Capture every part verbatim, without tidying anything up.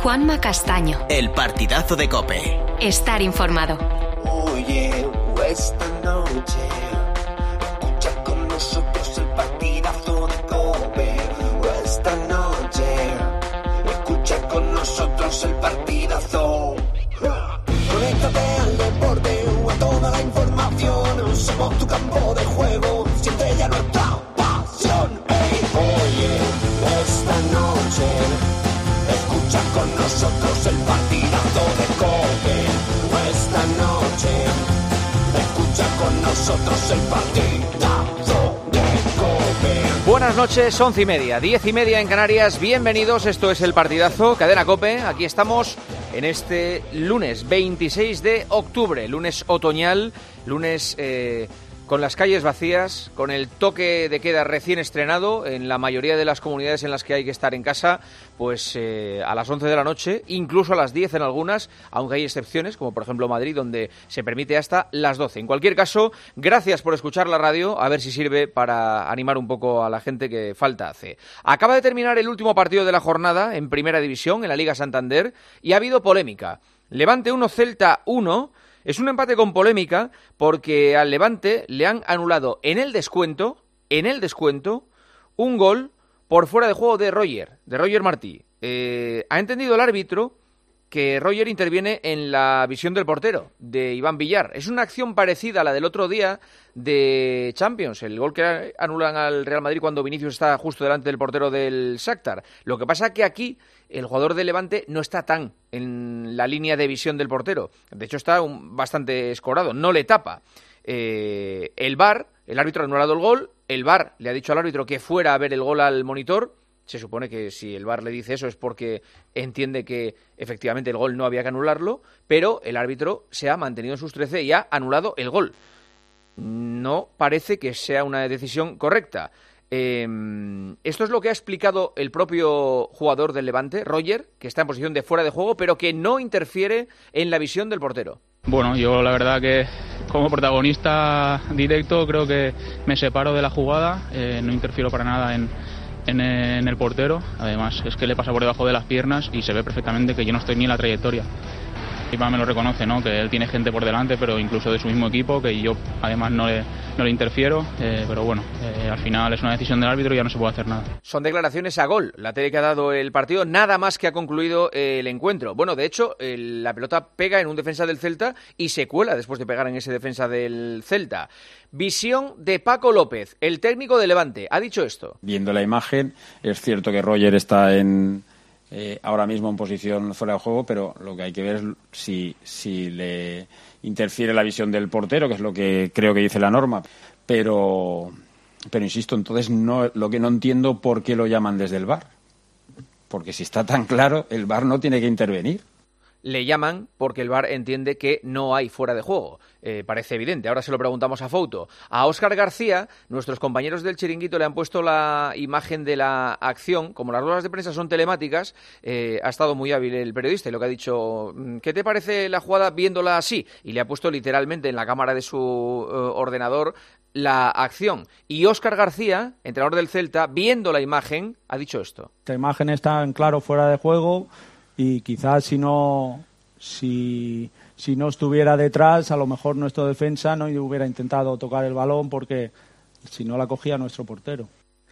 Juanma Castaño. El partidazo de COPE. Estar informado. Oye, esta noche escucha con nosotros el partidazo de COPE. Esta noche escucha con nosotros el partidazo. Conéctate al deporte o a toda la información. Somos tu campo de juego, siente ya nuestra pasión. Hey, oye, esta noche escucha con nosotros el partidazo de COPE. Esta noche escucha con nosotros el partidazo de COPE. Buenas noches, once y media, diez y media en Canarias. Bienvenidos, esto es el partidazo, Cadena COPE. Aquí estamos en este lunes veintiséis de octubre, lunes otoñal, lunes eh, con las calles vacías, con el toque de queda recién estrenado en la mayoría de las comunidades en las que hay que estar en casa, pues eh, a las once de la noche, incluso a las diez en algunas, aunque hay excepciones, como por ejemplo Madrid, donde se permite hasta las doce. En cualquier caso, gracias por escuchar la radio, a ver si sirve para animar un poco a la gente que falta hace. Acaba de terminar el último partido de la jornada en Primera División, en la Liga Santander, y ha habido polémica. Levante uno, Celta uno... Es un empate con polémica porque al Levante le han anulado en el descuento, en el descuento, un gol por fuera de juego de Roger, de Roger Martí. Eh, ha entendido el árbitro que Roger interviene en la visión del portero, de Iván Villar. Es una acción parecida a la del otro día de Champions, el gol que anulan al Real Madrid cuando Vinicius está justo delante del portero del Shakhtar. Lo que pasa es que aquí el jugador de Levante no está tan en la línea de visión del portero. De hecho, está un, bastante escorado, no le tapa. Eh, el V A R, el árbitro ha anulado el gol, el V A R le ha dicho al árbitro que fuera a ver el gol al monitor. Se supone que si el V A R le dice eso es porque entiende que efectivamente el gol no había que anularlo, pero el árbitro se ha mantenido en sus trece y ha anulado el gol. No parece que sea una decisión correcta. Eh, esto es lo que ha explicado el propio jugador del Levante, Roger, que está en posición de fuera de juego, pero que no interfiere en la visión del portero. Bueno, yo la verdad que como protagonista directo creo que me separo de la jugada, eh, no interfiero para nada en, en, en el portero. Además es que le pasa por debajo de las piernas y se ve perfectamente que yo no estoy ni en la trayectoria. Iván me lo reconoce, ¿no? Que él tiene gente por delante, pero incluso de su mismo equipo, que yo además no le, no le interfiero, eh, pero bueno, eh, al final es una decisión del árbitro y ya no se puede hacer nada. Son declaraciones a gol, la tele que ha dado el partido, nada más que ha concluido el encuentro. Bueno, de hecho, el, la pelota pega en un defensa del Celta y se cuela después de pegar en ese defensa del Celta. Visión de Paco López, el técnico de Levante, ha dicho esto. Viendo la imagen, es cierto que Roger está en... Eh, ahora mismo en posición fuera de juego, pero lo que hay que ver es si, si le interfiere la visión del portero, que es lo que creo que dice la norma. Pero, pero insisto, entonces no, lo que no entiendo por qué lo llaman desde el V A R. Porque si está tan claro, el V A R no tiene que intervenir. Le llaman porque el V A R entiende que no hay fuera de juego. Eh, parece evidente. Ahora se lo preguntamos a Fouto. A Óscar García, nuestros compañeros del Chiringuito le han puesto la imagen de la acción. Como las ruedas de prensa son telemáticas, eh, ha estado muy hábil el periodista y lo que ha dicho, ¿qué te parece la jugada viéndola así? Y le ha puesto literalmente en la cámara de su eh, ordenador la acción. Y Óscar García, entrenador del Celta, viendo la imagen, ha dicho esto. Esta imagen está en claro fuera de juego. Y quizás si no si, si no estuviera detrás, a lo mejor nuestro defensa no hubiera intentado tocar el balón porque si no la cogía nuestro portero.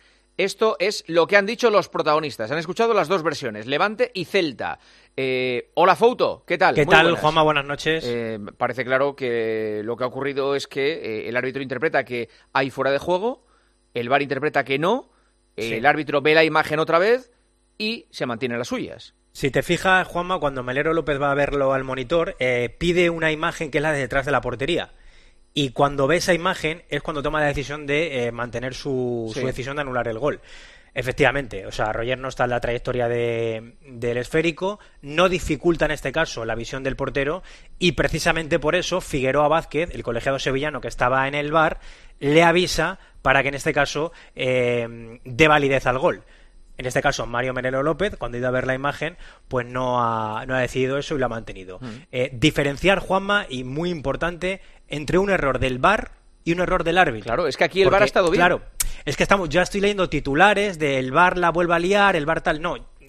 Esto es lo que han dicho los protagonistas. Han escuchado las dos versiones, Levante y Celta. Eh, hola, Fouto, ¿qué tal? ¿Qué Muy tal, buenas. Juanma? Buenas noches. Eh, parece claro que lo que ha ocurrido es que eh, el árbitro interpreta que hay fuera de juego, el V A R interpreta que no, eh, sí. El árbitro ve la imagen otra vez y se mantiene las suyas. Si te fijas, Juanma, cuando Melero López va a verlo al monitor, eh, pide una imagen que es la de detrás de la portería. Y cuando ve esa imagen es cuando toma la decisión de eh, mantener su, sí. su decisión de anular el gol. Efectivamente, o sea, Roger no está en la trayectoria de, del esférico, no dificulta en este caso la visión del portero y precisamente por eso Figueroa Vázquez, el colegiado sevillano que estaba en el V A R, le avisa para que en este caso eh, dé validez al gol. En este caso, Mario Melero López, cuando ha ido a ver la imagen, pues no ha, no ha decidido eso y lo ha mantenido. Mm. Eh, diferenciar, Juanma, y muy importante, entre un error del V A R y un error del árbitro. Claro, es que aquí el Porque, V A R ha estado bien. Claro, es que estamos, ya estoy leyendo titulares de el V A R la vuelve a liar, el V A R tal. No,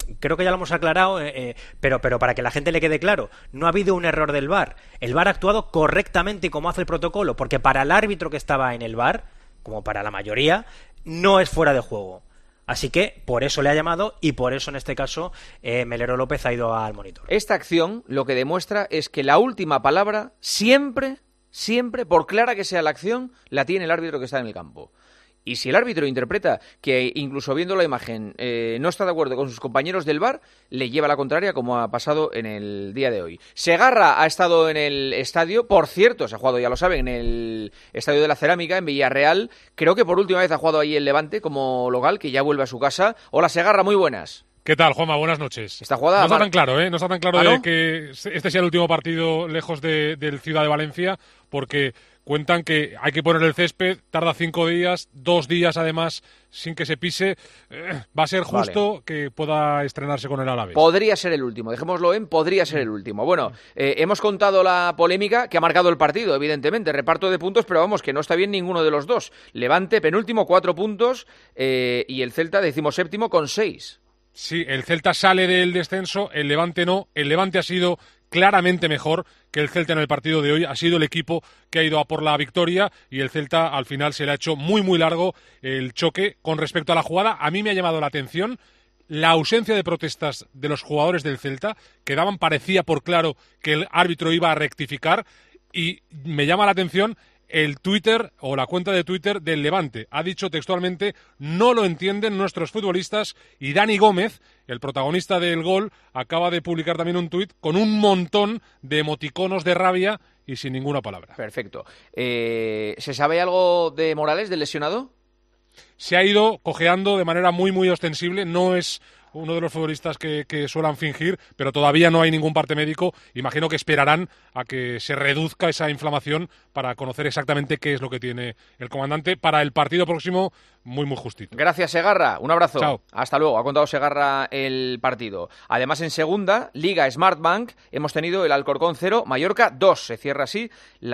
creo que ya lo hemos aclarado, eh, eh, pero, pero para que la gente le quede claro, no ha habido un error del V A R. El V A R ha actuado correctamente y como hace el protocolo, porque para el árbitro que estaba en el V A R, como para la mayoría, no es fuera de juego. Así que por eso le ha llamado y por eso en este caso eh, Melero López ha ido al monitor. Esta acción lo que demuestra es que la última palabra siempre, siempre, por clara que sea la acción, la tiene el árbitro que está en el campo. Y si el árbitro interpreta que, incluso viendo la imagen, eh, no está de acuerdo con sus compañeros del V A R, le lleva la contraria, como ha pasado en el día de hoy. Segarra ha estado en el estadio, por cierto, se ha jugado, ya lo saben, en el Estadio de la Cerámica, en Villarreal. Creo que por última vez ha jugado ahí el Levante como local, que ya vuelve a su casa. Hola, Segarra, muy buenas. ¿Qué tal, Juanma? Buenas noches. Esta jugada no está Mar... tan claro, ¿eh? No está tan claro ¿Ah, no? de que este sea el último partido lejos de, del Ciudad de Valencia, porque cuentan que hay que poner el césped, tarda cinco días, dos días además sin que se pise. Eh, va a ser justo vale. que pueda estrenarse con el Alavés. Podría ser el último, dejémoslo en podría ser el último. Bueno, eh, hemos contado la polémica que ha marcado el partido, evidentemente. Reparto de puntos, pero vamos, que no está bien ninguno de los dos. Levante, penúltimo, cuatro puntos, eh, y el Celta, decimoséptimo, con seis. Sí, el Celta sale del descenso, el Levante no. El Levante ha sido claramente mejor que el Celta en el partido de hoy. Ha sido el equipo que ha ido a por la victoria y el Celta al final se le ha hecho muy muy largo el choque. Con respecto a la jugada, a mí me ha llamado la atención la ausencia de protestas de los jugadores del Celta, que daban, parecía por claro que el árbitro iba a rectificar, y me llama la atención el Twitter o la cuenta de Twitter del Levante. Ha dicho textualmente: no lo entienden nuestros futbolistas, y Dani Gómez, el protagonista del gol, acaba de publicar también un tuit con un montón de emoticonos de rabia y sin ninguna palabra. Perfecto. Eh, ¿Se sabe algo de Morales, del lesionado? Se ha ido cojeando de manera muy muy ostensible, no es uno de los futbolistas que, que suelen fingir, pero todavía no hay ningún parte médico. Imagino que esperarán a que se reduzca esa inflamación para conocer exactamente qué es lo que tiene el comandante para el partido próximo, muy muy justito. Gracias, Segarra, un abrazo. Chao. Hasta luego, ha contado Segarra el partido. Además, en segunda, Liga Smartbank, hemos tenido el Alcorcón cero, Mallorca dos. Se cierra así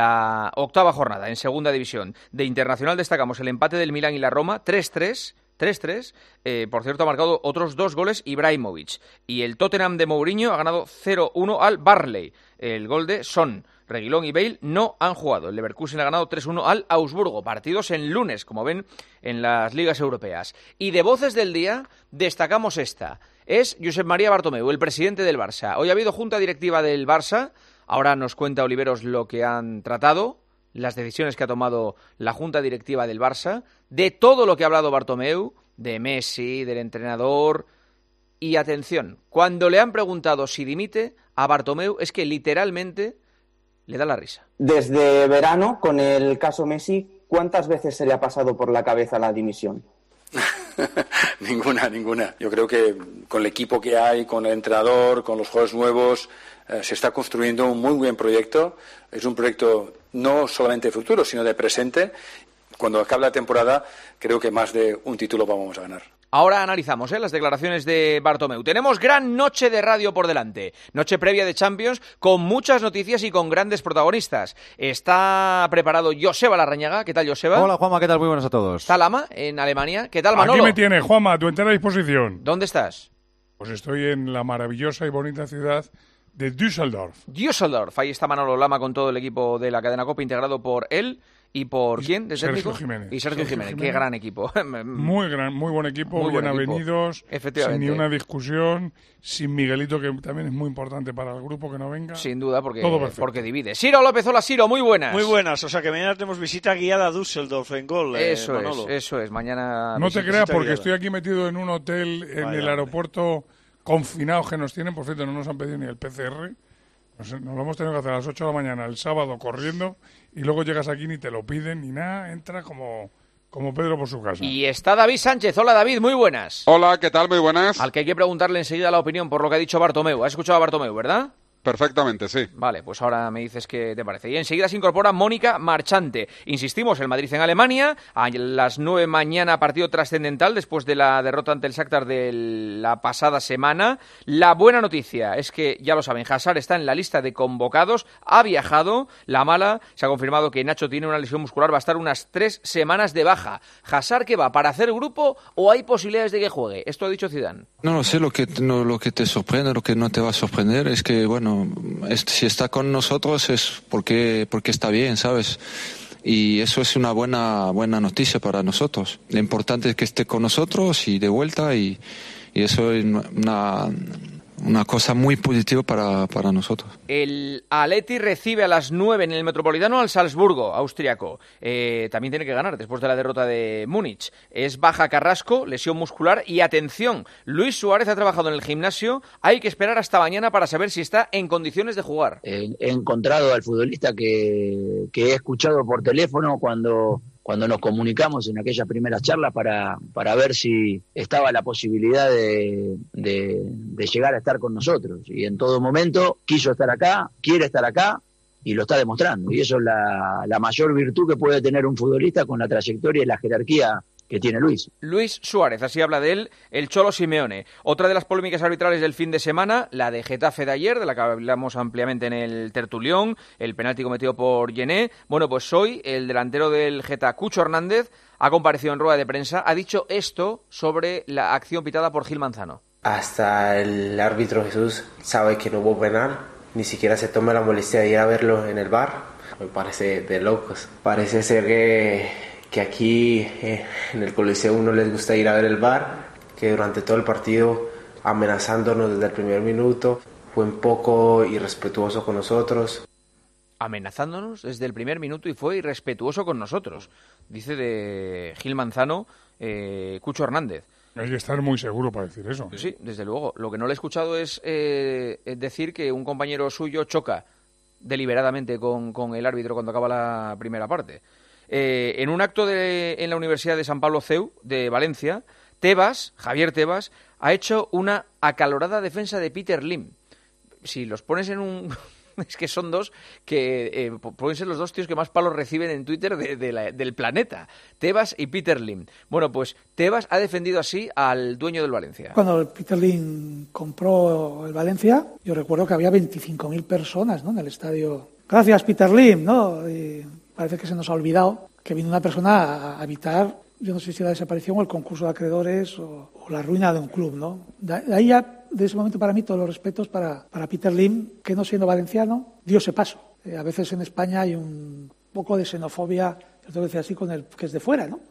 la octava jornada en segunda división. De internacional destacamos el empate del Milán y la Roma, tres tres. tres tres, eh, por cierto ha marcado otros dos goles Ibrahimovic, y el Tottenham de Mourinho ha ganado cero uno al Barley. El gol de Son, Reguilón y Bale no han jugado. El Leverkusen ha ganado tres uno al Augsburgo. Partidos en lunes, como ven, en las ligas europeas. Y de voces del día destacamos esta. Es Josep María Bartomeu, el presidente del Barça. Hoy ha habido junta directiva del Barça. Ahora nos cuenta Oliveros lo que han tratado, las decisiones que ha tomado la junta directiva del Barça, de todo lo que ha hablado Bartomeu, de Messi, del entrenador. Y atención, cuando le han preguntado si dimite a Bartomeu, es que literalmente le da la risa. Desde verano, con el caso Messi, ¿cuántas veces se le ha pasado por la cabeza la dimisión? Ninguna, ninguna. Yo creo que con el equipo que hay, con el entrenador, con los jugadores nuevos, eh, se está construyendo un muy buen proyecto. Es un proyecto no solamente de futuro, sino de presente. Cuando acabe la temporada, creo que más de un título vamos a ganar. Ahora analizamos ¿eh? las declaraciones de Bartomeu. Tenemos gran noche de radio por delante. Noche previa de Champions con muchas noticias y con grandes protagonistas. Está preparado Joseba Larrañaga. ¿Qué tal, Joseba? Hola, Juanma. ¿Qué tal? Muy buenas a todos. ¿Está Lama en Alemania? ¿Qué tal, Manolo? Aquí me tienes, Juanma, a tu entera disposición. ¿Dónde estás? Pues estoy en la maravillosa y bonita ciudad de Düsseldorf. Düsseldorf. Ahí está Manolo Lama con todo el equipo de la cadena COPE, integrado por él. ¿Y por quién? ¿De Sergio Jiménez. Y Sergio, Sergio Jiménez. Jiménez. Qué gran equipo. Muy gran, muy buen equipo, muy bien buen equipo. Avenidos, Efectivamente. Sin ni una discusión, sin Miguelito, que también es muy importante para el grupo, que no venga. Sin duda, porque, Todo porque divide. Ciro López, hola Ciro, muy buenas. Muy buenas, o sea que mañana tenemos visita guiada a Düsseldorf en gol. Eh, eso Manolo. es, eso es, mañana... No visita, te creas, porque guiada. estoy aquí metido en un hotel en Vaya, el aeropuerto, confinados que nos tienen. Por cierto, no nos han pedido ni el P C R. Nos, nos lo hemos tenido que hacer a las ocho de la mañana el sábado corriendo, y luego llegas aquí ni te lo piden ni nada, entra como, como Pedro por su casa. Y está David Sánchez. Hola David, muy buenas. Hola, ¿qué tal? Muy buenas. Al que hay que preguntarle enseguida la opinión por lo que ha dicho Bartomeu. ¿Has escuchado a Bartomeu, verdad? Perfectamente, sí. Vale, pues ahora me dices qué te parece. Y enseguida se incorpora Mónica Marchante. Insistimos, el Madrid en Alemania, a las nueve mañana, partido trascendental después de la derrota ante el Shakhtar de la pasada semana. La buena noticia es que, ya lo saben, Hazard está en la lista de convocados, ha viajado. La mala, se ha confirmado que Nacho tiene una lesión muscular, va a estar unas tres semanas de baja. ¿Hazard qué va? ¿Para hacer grupo o hay posibilidades de que juegue? Esto ha dicho Zidane. No lo sé, lo que, no, lo que te sorprende, lo que no te va a sorprender es que, bueno, es, si está con nosotros es porque, porque está bien, ¿sabes? Y eso es una buena, buena noticia para nosotros. Lo importante es que esté con nosotros y de vuelta y, y eso es una... una cosa muy positiva para, para nosotros. El Atleti recibe a las nueve en el Metropolitano al Salzburgo, austriaco. Eh, también tiene que ganar después de la derrota de Múnich. Es baja Carrasco, lesión muscular y atención, Luis Suárez ha trabajado en el gimnasio. Hay que esperar hasta mañana para saber si está en condiciones de jugar. He, he encontrado al futbolista que, que he escuchado por teléfono cuando... cuando nos comunicamos en aquellas primeras charlas para, para ver si estaba la posibilidad de, de, de llegar a estar con nosotros. Y en todo momento quiso estar acá, quiere estar acá y lo está demostrando. Y eso es la, la mayor virtud que puede tener un futbolista con la trayectoria y la jerarquía que tiene Luis. Luis Suárez, así habla de él el Cholo Simeone. Otra de las polémicas arbitrales del fin de semana, la de Getafe de ayer, de la que hablamos ampliamente en el tertulión, el penalti cometido por Yené. Bueno, pues hoy el delantero del Getafe, Cucho Hernández, ha comparecido en rueda de prensa, ha dicho esto sobre la acción pitada por Gil Manzano. Hasta el árbitro Jesús sabe que no hubo penal, ni siquiera se toma la molestia de ir a verlo en el V A R. Me parece de locos. Parece ser que... que aquí eh, en el Coliseo uno les gusta ir a ver el V A R, que durante todo el partido amenazándonos desde el primer minuto, fue un poco irrespetuoso con nosotros. Amenazándonos desde el primer minuto y fue irrespetuoso con nosotros, dice de Gil Manzano, eh, Cucho Hernández. Hay que estar muy seguro para decir eso. Sí, desde luego. Lo que no le he escuchado es eh, decir que un compañero suyo choca deliberadamente con, con el árbitro cuando acaba la primera parte. Eh, en un acto de, en la Universidad de San Pablo C E U de Valencia, Tebas, Javier Tebas, ha hecho una acalorada defensa de Peter Lim. Si los pones en un... es que son dos que eh, pueden ser los dos tíos que más palos reciben en Twitter de, de la, del planeta, Tebas y Peter Lim. Bueno, pues Tebas ha defendido así al dueño del Valencia. Cuando Peter Lim compró el Valencia, yo recuerdo que había veinticinco mil personas, ¿no?, en el estadio. Gracias, Peter Lim, ¿no? Y parece que se nos ha olvidado que vino una persona a evitar, yo no sé si la desaparición o el concurso de acreedores o, o la ruina de un club, ¿no? De, de ahí ya, de ese momento para mí, todos los respetos para, para Peter Lim, que no siendo valenciano, dio ese paso. Eh, a veces en España hay un poco de xenofobia, yo tengo que decir así, con el que es de fuera, ¿no?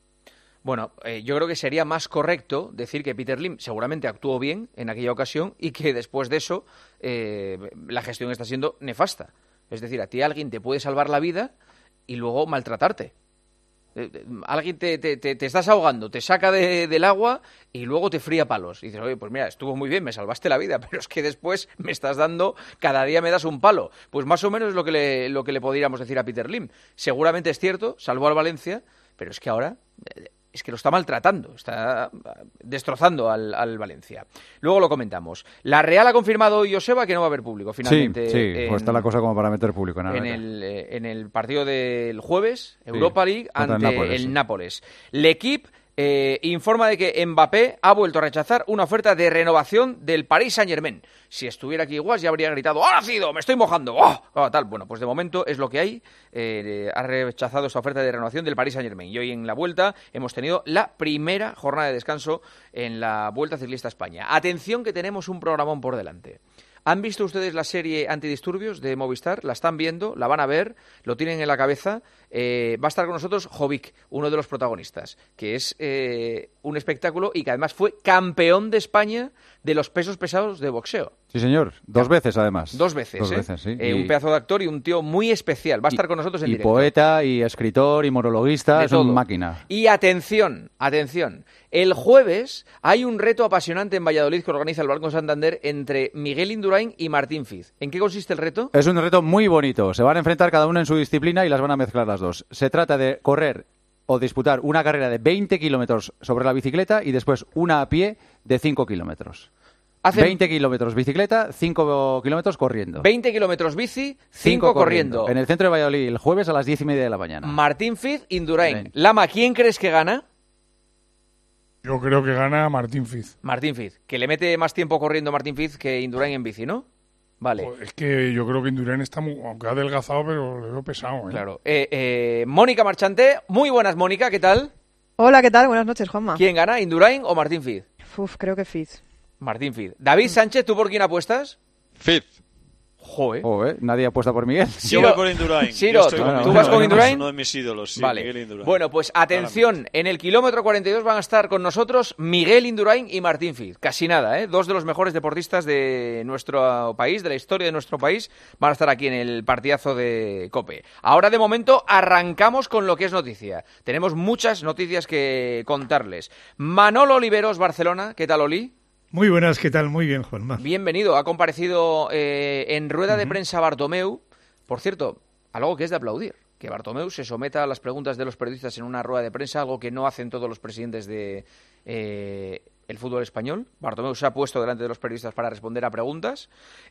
Bueno, eh, yo creo que sería más correcto decir que Peter Lim seguramente actuó bien en aquella ocasión y que después de eso eh, la gestión está siendo nefasta. Es decir, a ti alguien te puede salvar la vida y luego maltratarte. Eh, eh, alguien te, te, te, te estás ahogando, te saca de, del agua y luego te fría palos. Y dices, oye, pues mira, estuvo muy bien, me salvaste la vida, pero es que después me estás dando, cada día me das un palo. Pues más o menos es lo que le, lo que le podríamos decir a Peter Lim. Seguramente es cierto, salvó al Valencia, pero es que ahora... Eh, es que lo está maltratando, está destrozando al, al Valencia. Luego lo comentamos. La Real ha confirmado hoy, Joseba, que no va a haber público, finalmente. Sí, sí, en, pues está la cosa como para meter público en, en, el, eh, en el partido del jueves, sí, Europa League, ante el Nápoles. Sí. El Nápoles. L'Equipe eh, informa de que Mbappé ha vuelto a rechazar una oferta de renovación del Paris Saint-Germain. Si estuviera aquí igual ya habría gritado, ¡ha nacido! ¡Me estoy mojando! ¡Oh! Oh, tal. Bueno, pues de momento es lo que hay. Eh, ha rechazado esa oferta de renovación del Paris Saint-Germain. Y hoy en la vuelta hemos tenido la primera jornada de descanso en la Vuelta Ciclista a España. Atención que tenemos un programón por delante. ¿Han visto ustedes la serie Antidisturbios de Movistar? La están viendo, la van a ver, lo tienen en la cabeza. Eh, va a estar con nosotros Jovic, uno de los protagonistas, que es eh, un espectáculo y que además fue campeón de España de los pesos pesados de boxeo. Sí, señor. Dos veces, además. Dos veces, Dos ¿eh? veces, sí. Eh, y... Un pedazo de actor y un tío muy especial. Va a estar con nosotros en y directo. Y poeta, y escritor, y monologuista. De es todo. una máquina. Y atención, atención. El jueves hay un reto apasionante en Valladolid que organiza el Banco Santander entre Miguel Indurain y Martín Fiz. ¿En qué consiste el reto? Es un reto muy bonito. Se van a enfrentar cada uno en su disciplina y las van a mezclar las dos. Se trata de correr o disputar una carrera de veinte kilómetros sobre la bicicleta y después una a pie de cinco kilómetros. Hacen veinte kilómetros bicicleta, cinco kilómetros corriendo. veinte kilómetros bici, cinco corriendo. corriendo. En el centro de Valladolid, el jueves a las diez y media de la mañana. Martín Fiz, Indurain. Lama, ¿quién crees que gana? Yo creo que gana Martín Fiz. Martín Fiz, que le mete más tiempo corriendo Martín Fiz que Indurain en bici, ¿no? Vale. Pues es que yo creo que Indurain está, muy, aunque ha adelgazado, pero le veo pesado. ¿eh? Claro. Eh, eh, Mónica Marchante, muy buenas, Mónica, ¿qué tal? Hola, ¿qué tal? Buenas noches, Juanma. ¿Quién gana, Indurain o Martín Fiz? Uf, creo que Fiz. Martín Fiz. David Sánchez, ¿tú por quién apuestas? Fiz. Joder. Joder, nadie apuesta por Miguel. Yo voy por Indurain. Ciro, ¿tú, con ¿tú vas con Indurain? Es uno de mis ídolos, sí, vale. Miguel Indurain. Bueno, pues atención, en el kilómetro cuarenta y dos van a estar con nosotros Miguel Indurain y Martín Fiz. Casi nada, ¿eh? Dos de los mejores deportistas de nuestro país, de la historia de nuestro país, van a estar aquí en el partidazo de COPE. Ahora, de momento, arrancamos con lo que es noticia. Tenemos muchas noticias que contarles. Manolo Oliveros, Barcelona. ¿Qué tal, Oli? Muy buenas, ¿qué tal? Muy bien, Juanma. Bienvenido. Ha comparecido eh, en rueda de prensa Bartomeu. Por cierto, algo que es de aplaudir, que Bartomeu se someta a las preguntas de los periodistas en una rueda de prensa, algo que no hacen todos los presidentes de eh, el fútbol español. Bartomeu se ha puesto delante de los periodistas para responder a preguntas.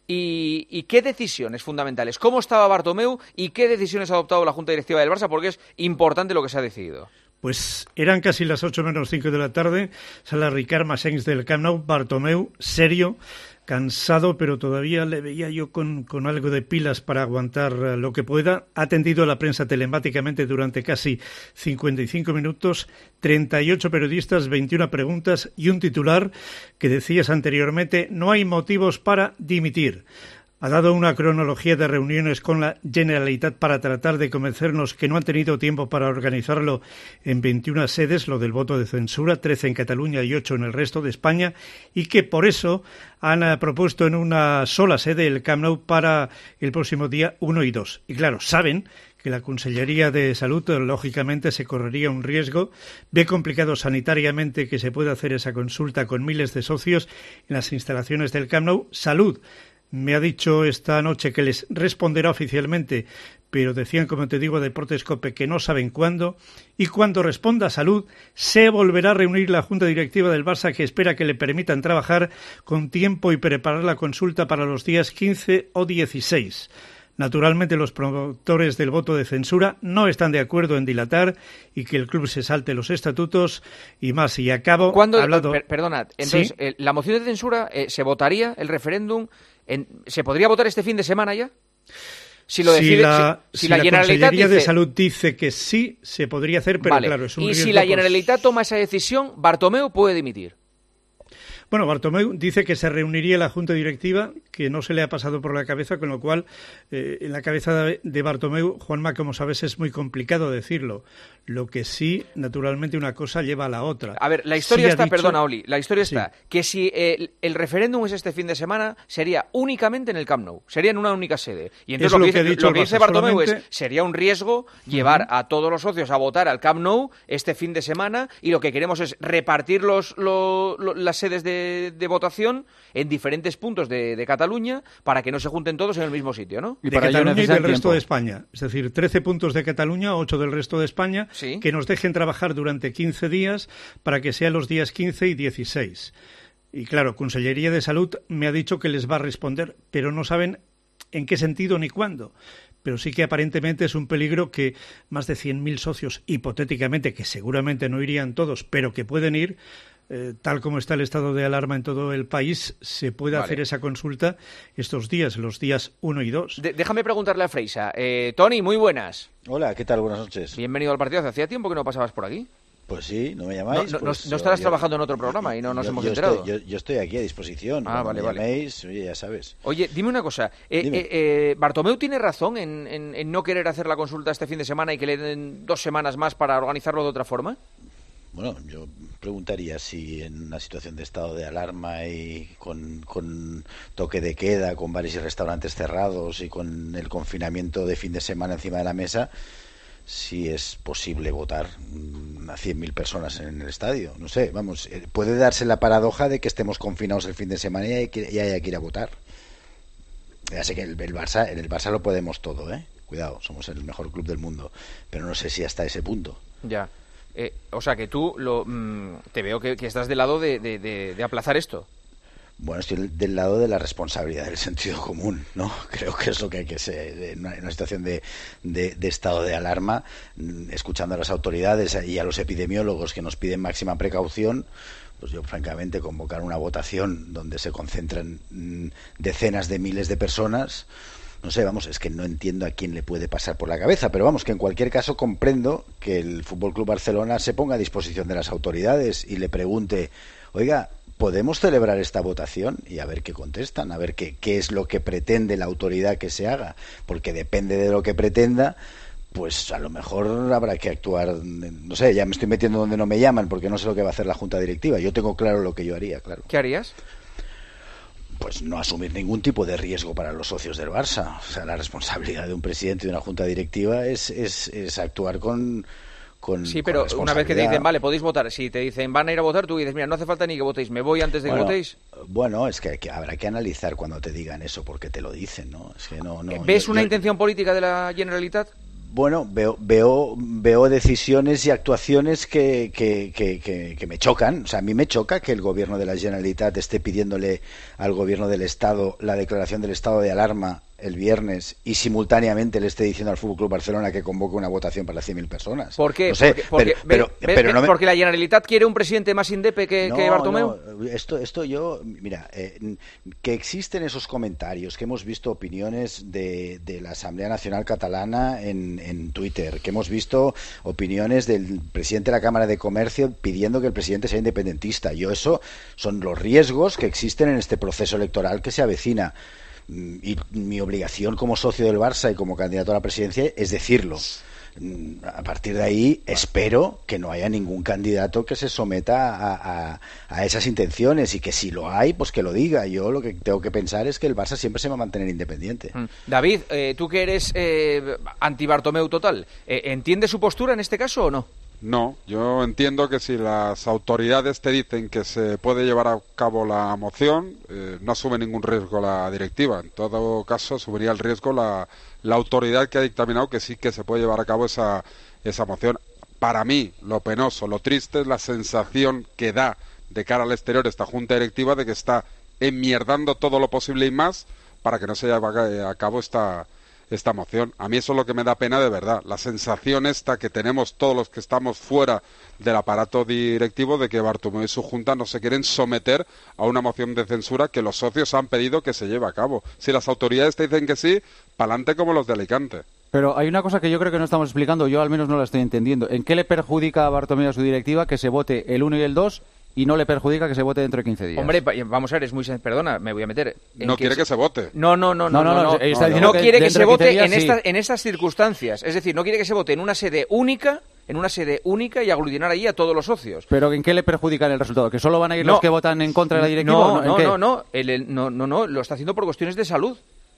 ¿Y, y qué decisiones fundamentales? ¿Cómo estaba Bartomeu y qué decisiones ha adoptado la Junta Directiva del Barça? Porque es importante lo que se ha decidido. Pues eran casi las ocho menos cinco de la tarde, sala Ricard Massens del Camp Nou, Bartomeu, serio, cansado, pero todavía le veía yo con, con algo de pilas para aguantar lo que pueda. Ha atendido a la prensa telemáticamente durante casi cincuenta y cinco minutos, treinta y ocho periodistas, veintiuna preguntas y un titular que decías anteriormente, no hay motivos para dimitir. Ha dado una cronología de reuniones con la Generalitat para tratar de convencernos que no han tenido tiempo para organizarlo en veintiuna sedes, lo del voto de censura, trece en Cataluña y ocho en el resto de España, y que por eso han uh, propuesto en una sola sede el Camp Nou para el próximo día uno y dos. Y claro, saben que la Consellería de Salud, lógicamente, se correría un riesgo. Ve complicado sanitariamente que se pueda hacer esa consulta con miles de socios en las instalaciones del Camp Nou. Salud me ha dicho esta noche que les responderá oficialmente, pero decían, como te digo, Deportes COPE, que no saben cuándo. Y cuando responda Salud, se volverá a reunir la Junta Directiva del Barça, que espera que le permitan trabajar con tiempo y preparar la consulta para los días quince o dieciséis. Naturalmente, los promotores del voto de censura no están de acuerdo en dilatar y que el club se salte los estatutos y más. Y a cabo, ¿Cuándo, hablado... per, perdonad, entonces, ¿sí? eh, la moción de censura, eh, ¿se votaría el referéndum? En, ¿Se podría votar este fin de semana ya? Si lo decide, si la, si, si si la, la Generalitat Consellería dice... de Salud dice que sí, se podría hacer, pero vale. claro, es un y riesgo. Si la Generalitat toma esa decisión, Bartomeu puede dimitir. Bueno, Bartomeu dice que se reuniría la Junta Directiva, que no se le ha pasado por la cabeza, con lo cual eh, en la cabeza de Bartomeu, Juanma, como sabes, es muy complicado decirlo. Lo que sí, naturalmente, una cosa lleva a la otra. A ver, la historia sí está, dicho... perdona, Oli, la historia sí. está que si el, el referéndum es este fin de semana, sería únicamente en el Camp Nou, sería en una única sede. Y entonces es lo, lo que dice, que, dicho lo que dice Bartomeu solamente... es, sería un riesgo llevar uh-huh. a todos los socios a votar al Camp Nou este fin de semana, y lo que queremos es repartir los, lo, lo, las sedes de, de votación en diferentes puntos de, de Cataluña para que no se junten todos en el mismo sitio, ¿no? Y de para Cataluña y del tiempo. Resto de España. Es decir, trece puntos de Cataluña, ocho del resto de España, ¿sí? Que nos dejen trabajar durante quince días para que sean los días quince y dieciséis. Y claro, Consellería de Salud me ha dicho que les va a responder, pero no saben en qué sentido ni cuándo. Pero sí que aparentemente es un peligro que más de cien mil socios, hipotéticamente, que seguramente no irían todos, pero que pueden ir, eh, tal como está el estado de alarma en todo el país, se puede vale. hacer esa consulta estos días, los días uno y dos. De- déjame preguntarle a Freisa. Eh, Tony, muy buenas. Hola, ¿qué tal? Buenas noches. Bienvenido al partido. ¿Hacía tiempo que no pasabas por aquí? Pues sí, no me llamáis. No, no, pues, no estarás yo, trabajando en otro programa y no nos yo, hemos yo enterado. Estoy, yo, yo estoy aquí a disposición. Ah, vale, me vale. llaméis, oye, ya sabes. Oye, dime una cosa. Eh, Dime. eh, eh, ¿Bartomeu tiene razón en, en, en no querer hacer la consulta este fin de semana y que le den dos semanas más para organizarlo de otra forma? Bueno, yo preguntaría si en una situación de estado de alarma y con, con toque de queda, con bares y restaurantes cerrados y con el confinamiento de fin de semana encima de la mesa, si es posible votar a cien mil personas en el estadio. No sé, vamos, puede darse la paradoja de que estemos confinados el fin de semana y, hay que, y haya que ir a votar. Ya sé que el, el Barça, en el Barça lo podemos todo, ¿eh? Cuidado, somos el mejor club del mundo, pero no sé si hasta ese punto. Ya. Eh, o sea, que tú lo, mmm, te veo que, que estás del lado de, de, de, de aplazar esto. Bueno, estoy del lado de la responsabilidad del sentido común, ¿no? Creo que es lo que hay que ser en una, en una situación de, de, de estado de alarma, escuchando a las autoridades y a los epidemiólogos que nos piden máxima precaución. Pues yo, francamente, convocar una votación donde se concentran decenas de miles de personas, no sé, vamos, es que no entiendo a quién le puede pasar por la cabeza, pero vamos, que en cualquier caso comprendo que el F C Barcelona se ponga a disposición de las autoridades y le pregunte, oiga, ¿podemos celebrar esta votación? Y a ver qué contestan, a ver qué, qué es lo que pretende la autoridad que se haga, porque depende de lo que pretenda, pues a lo mejor habrá que actuar, no sé, ya me estoy metiendo donde no me llaman, porque no sé lo que va a hacer la Junta Directiva. Yo tengo claro lo que yo haría, claro. ¿Qué harías? Pues no asumir ningún tipo de riesgo para los socios del Barça. O sea, la responsabilidad de un presidente y de una Junta Directiva es, es, es actuar con... Con, sí, pero una vez que te dicen, vale, podéis votar, si te dicen, van a ir a votar, tú dices, mira, no hace falta ni que votéis, me voy antes de bueno, que votéis. Bueno, es que, hay que habrá que analizar cuando te digan eso, porque te lo dicen, ¿no? Es que no, no ¿Ves yo, una yo, intención política de la Generalitat? Bueno, veo veo veo decisiones y actuaciones que, que, que, que, que me chocan. O sea, a mí me choca que el gobierno de la Generalitat esté pidiéndole al gobierno del Estado la declaración del estado de alarma el viernes y simultáneamente le esté diciendo al F C Barcelona que convoque una votación para cien mil personas. ¿Por qué? No sé, porque, porque, pero, ve, pero, ve, pero ve, no me... porque la Generalitat quiere un presidente más indepe que, no, que Bartomeu. No, esto, esto yo, mira, eh, que existen esos comentarios, que hemos visto opiniones de, de la Asamblea Nacional Catalana en, en Twitter, que hemos visto opiniones del presidente de la Cámara de Comercio pidiendo que el presidente sea independentista. Yo eso son los riesgos que existen en este proceso electoral que se avecina. Y mi obligación como socio del Barça y como candidato a la presidencia es decirlo. A partir de ahí espero que no haya ningún candidato que se someta a, a, a esas intenciones, y que si lo hay, pues que lo diga. Yo lo que tengo que pensar es que el Barça siempre se va a mantener independiente. David, eh, tú que eres eh, anti-Bartomeu total, eh, ¿entiendes su postura en este caso o no? No, yo entiendo que si las autoridades te dicen que se puede llevar a cabo la moción, eh, no asume ningún riesgo la directiva. En todo caso, asumiría el riesgo la, la autoridad que ha dictaminado que sí que se puede llevar a cabo esa, esa moción. Para mí, lo penoso, lo triste es la sensación que da de cara al exterior esta junta directiva de que está enmierdando todo lo posible y más para que no se lleve a cabo esta... esta moción. A mí eso es lo que me da pena de verdad, la sensación esta que tenemos todos los que estamos fuera del aparato directivo de que Bartomeu y su junta no se quieren someter a una moción de censura que los socios han pedido que se lleve a cabo. Si las autoridades te dicen que sí, pa'lante como los de Alicante. Pero hay una cosa que yo creo que no estamos explicando, yo al menos no la estoy entendiendo. ¿En qué le perjudica a Bartomeu y a su directiva que se vote el uno y el dos y no le perjudica que se vote dentro de quince días? Hombre, vamos a ver, es muy sen- perdona, me voy a meter. No quiere se... que se vote. No, no, no, no, no, no, no, no, no, no quiere que se vote días, en, sí. esta, en estas circunstancias. Es decir, no quiere que se vote en una sede única, en una sede única y aglutinar allí a todos los socios. ¿Pero en qué le perjudica el resultado? ¿Que solo van a ir no, los que votan en contra de la directiva? No, ¿o no, no, ¿en no, qué? no, el, el, no, no, no, lo está haciendo por cuestiones de salud.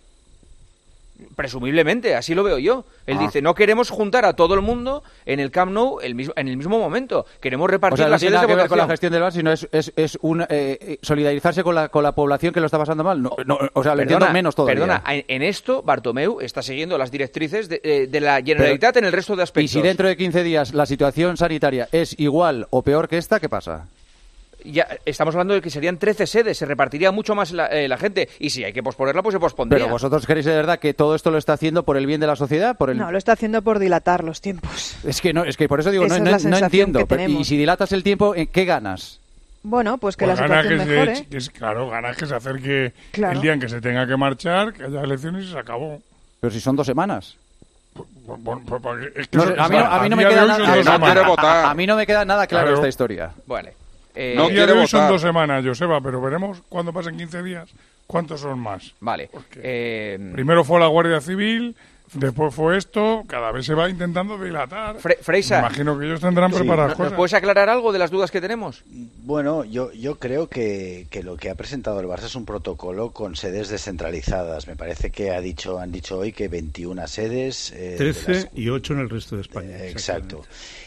Presumiblemente, así lo veo yo. Él ah. dice, no queremos juntar a todo el mundo en el Camp Nou el mismo, en el mismo momento. Queremos repartir o sea, no las tiene sedes nada de que ver votación. con la gestión del Barça, sino es, es, es un, eh, solidarizarse con la, con la población que lo está pasando mal. No, no, o sea, lo entiendo menos todavía. Perdona, en, en esto Bartomeu está siguiendo las directrices de, eh, de la Generalitat Pero, en el resto de aspectos. Y si dentro de quince días la situación sanitaria es igual o peor que esta, ¿qué pasa? Ya estamos hablando de que serían trece sedes, se repartiría mucho más la, eh, la gente, y si hay que posponerla, pues se pospondría. Pero vosotros queréis de verdad que todo esto lo está haciendo por el bien de la sociedad, por el... No, lo está haciendo por dilatar los tiempos. Es que no, es que por eso digo, Esa no, es no, no entiendo. Pero, y si dilatas el tiempo, ¿qué ganas? Bueno, pues que pues la situación que mejore. Se, que es, claro, ganas que se acerque claro. el día en que se tenga que marchar, que haya elecciones y se acabó. Pero si son dos semanas. Bueno, pues, pues, es que no, son, a mí no, a mí no me queda nada, no a, a mí no me queda nada claro, claro. esta historia. Vale. Eh, no quiere votar. Son dos semanas, Joseba, pero veremos cuando pasen quince días cuántos son más. Vale. Eh... Primero fue la Guardia Civil, después fue esto, cada vez se va intentando dilatar. Fre Freisa, me imagino que ellos tendrán sí. preparadas ¿Nos cosas. ¿Puedes aclarar algo de las dudas que tenemos? Bueno, yo, yo creo que, que lo que ha presentado el Barça es un protocolo con sedes descentralizadas. Me parece que ha dicho, han dicho hoy que veintiuna sedes. Eh, trece las... y ocho en el resto de España. Eh, exacto.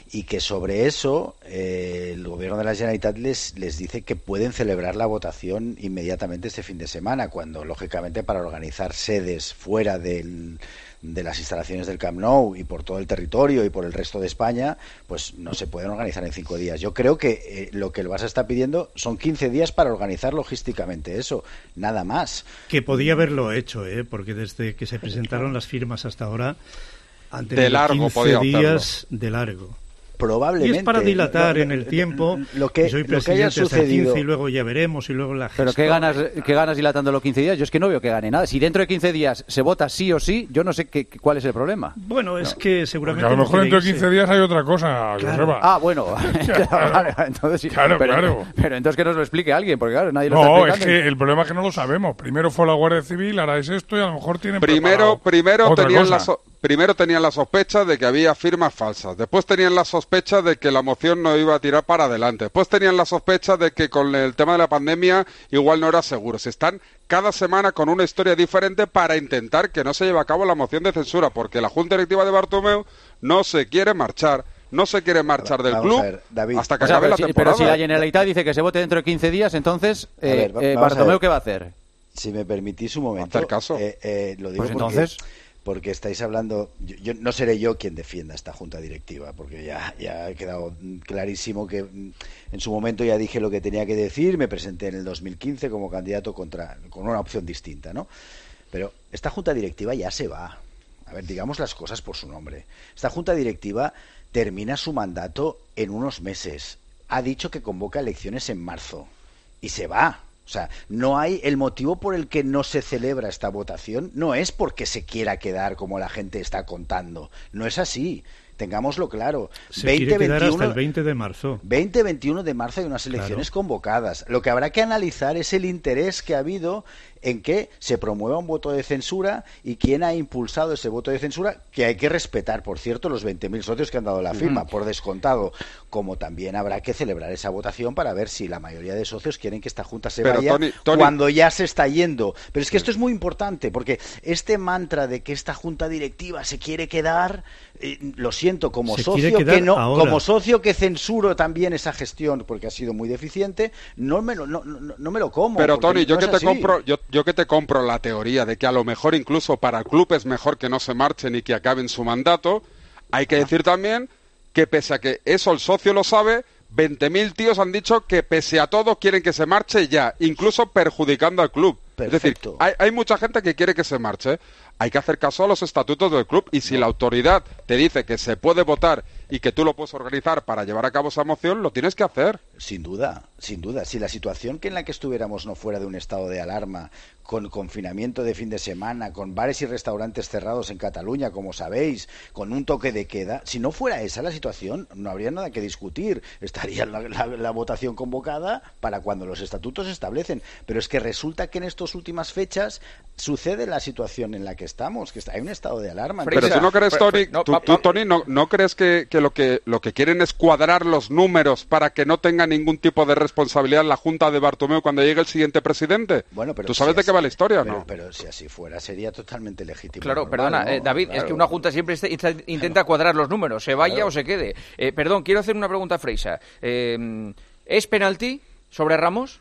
y que sobre eso eh, el gobierno de la Generalitat les, les dice que pueden celebrar la votación inmediatamente este fin de semana, cuando lógicamente para organizar sedes fuera del, de las instalaciones del Camp Nou y por todo el territorio y por el resto de España, pues no se pueden organizar en cinco días. Yo creo que eh, lo que el Barça está pidiendo son quince días para organizar logísticamente eso, nada más. Que podía haberlo hecho, ¿eh? Porque desde que se presentaron las firmas hasta ahora han tenido de largo, quince días de largo. Probablemente. Y es para dilatar lo, en el tiempo. Lo que, soy lo que haya presidente hasta el sucedido. quince y luego ya veremos y luego la Pero gestión. ¿qué ganas, qué ganas dilatando los quince días? Yo es que no veo que gane nada. Si dentro de quince días se vota sí o sí, yo no sé qué, cuál es el problema. Bueno, es no. que seguramente... Porque a lo mejor dentro de irse. quince días hay otra cosa, Claro. Joseba. Ah, bueno. Claro, vale, entonces, sí. claro, pero, claro. pero entonces que nos lo explique alguien, porque claro, nadie lo No, está es explicando. que el problema es que no lo sabemos. Primero fue la Guardia Civil, ahora es esto y a lo mejor tienen Primero, preparado primero otra tenían cosa. la so- primero tenían la sospecha de que había firmas falsas. Después tenían la sospecha de que la moción no iba a tirar para adelante. Después tenían la sospecha de que con el tema de la pandemia igual no era seguro. Se están cada semana con una historia diferente para intentar que no se lleve a cabo la moción de censura, porque la Junta Directiva de Bartomeu no se quiere marchar. No se quiere marchar del Vamos club a ver, David. hasta que O sea, acabe pero, la si, temporada. pero si la Generalitat dice que se vote dentro de quince días, entonces, A eh, ver, va- eh, vamos a Bartomeu, ver. ¿qué va a hacer? Si me permitís un momento. Hacer caso. Eh, eh, lo digo Pues porque, entonces... porque estáis hablando. Yo, yo- no seré yo quien defienda esta junta directiva, porque ya, ya ha quedado clarísimo que mm, en su momento ya dije lo que tenía que decir. Me presenté en el dos mil quince como candidato contra con una opción distinta, ¿no? Pero esta junta directiva ya se va. A ver, digamos las cosas por su nombre. Esta junta directiva termina su mandato en unos meses. Ha dicho que convoca elecciones en marzo y se va. O sea, no hay el motivo por el que no se celebra esta votación, no es porque se quiera quedar como la gente está contando. No es así. Tengámoslo claro. Se quiere quedar hasta el veinte de marzo. veinte veintiuno de marzo hay unas elecciones Claro. convocadas. Lo que habrá que analizar es el interés que ha habido en que se promueva un voto de censura y quién ha impulsado ese voto de censura, que hay que respetar, por cierto, los veinte mil socios que han dado la firma, Ujú. por descontado, como también habrá que celebrar esa votación para ver si la mayoría de socios quieren que esta Junta se Pero, vaya Tony- Tony- cuando ya se está yendo. Pero es que esto es muy importante, porque este mantra de que esta Junta Directiva se quiere quedar, eh, lo siento, como Se quiere socio quedar que no, ahora. como socio que censuro también esa gestión porque ha sido muy deficiente, no me lo, no, no, no me lo como. Pero porque Tony, yo no que es te así. compro, yo, yo que te compro la teoría de que a lo mejor incluso para el club es mejor que no se marchen y que acaben su mandato, hay que decir también que pese a que eso el socio lo sabe, veinte mil tíos han dicho que pese a todo quieren que se marche ya, incluso perjudicando al club. Es decir, Perfecto. hay, hay mucha gente que quiere que se marche. Hay que hacer caso a los estatutos del club y si la autoridad te dice que se puede votar y que tú lo puedes organizar para llevar a cabo esa moción, lo tienes que hacer. Sin duda, sin duda. Si la situación que en la que estuviéramos no fuera de un estado de alarma, con confinamiento de fin de semana, con bares y restaurantes cerrados en Cataluña, como sabéis, con un toque de queda, si no fuera esa la situación, no habría nada que discutir. Estaría la, la- la votación convocada para cuando los estatutos se establecen. Pero es que resulta que en estas últimas fechas sucede la situación en la que estamos, que está, hay un estado de alarma. Pero Entonces, tú no crees, pero- Tony, pero- no, tú, pa- tú, pa- Tony, no, no crees que, que lo que lo que quieren es cuadrar los números para que no tenga ningún tipo de responsabilidad la Junta de Bartomeu cuando llegue el siguiente presidente? Bueno, pero ¿Tú sabes si de así- qué va la historia, pero, no? Pero si así fuera, sería totalmente legítimo. Claro, normal, perdona, ¿no? eh, David, es Claro. que una junta siempre este- insta- intenta cuadrar los números, se vaya Claro. o se quede. Eh, perdón, quiero hacer una pregunta a Freisa. Eh, ¿Es penalti sobre Ramos?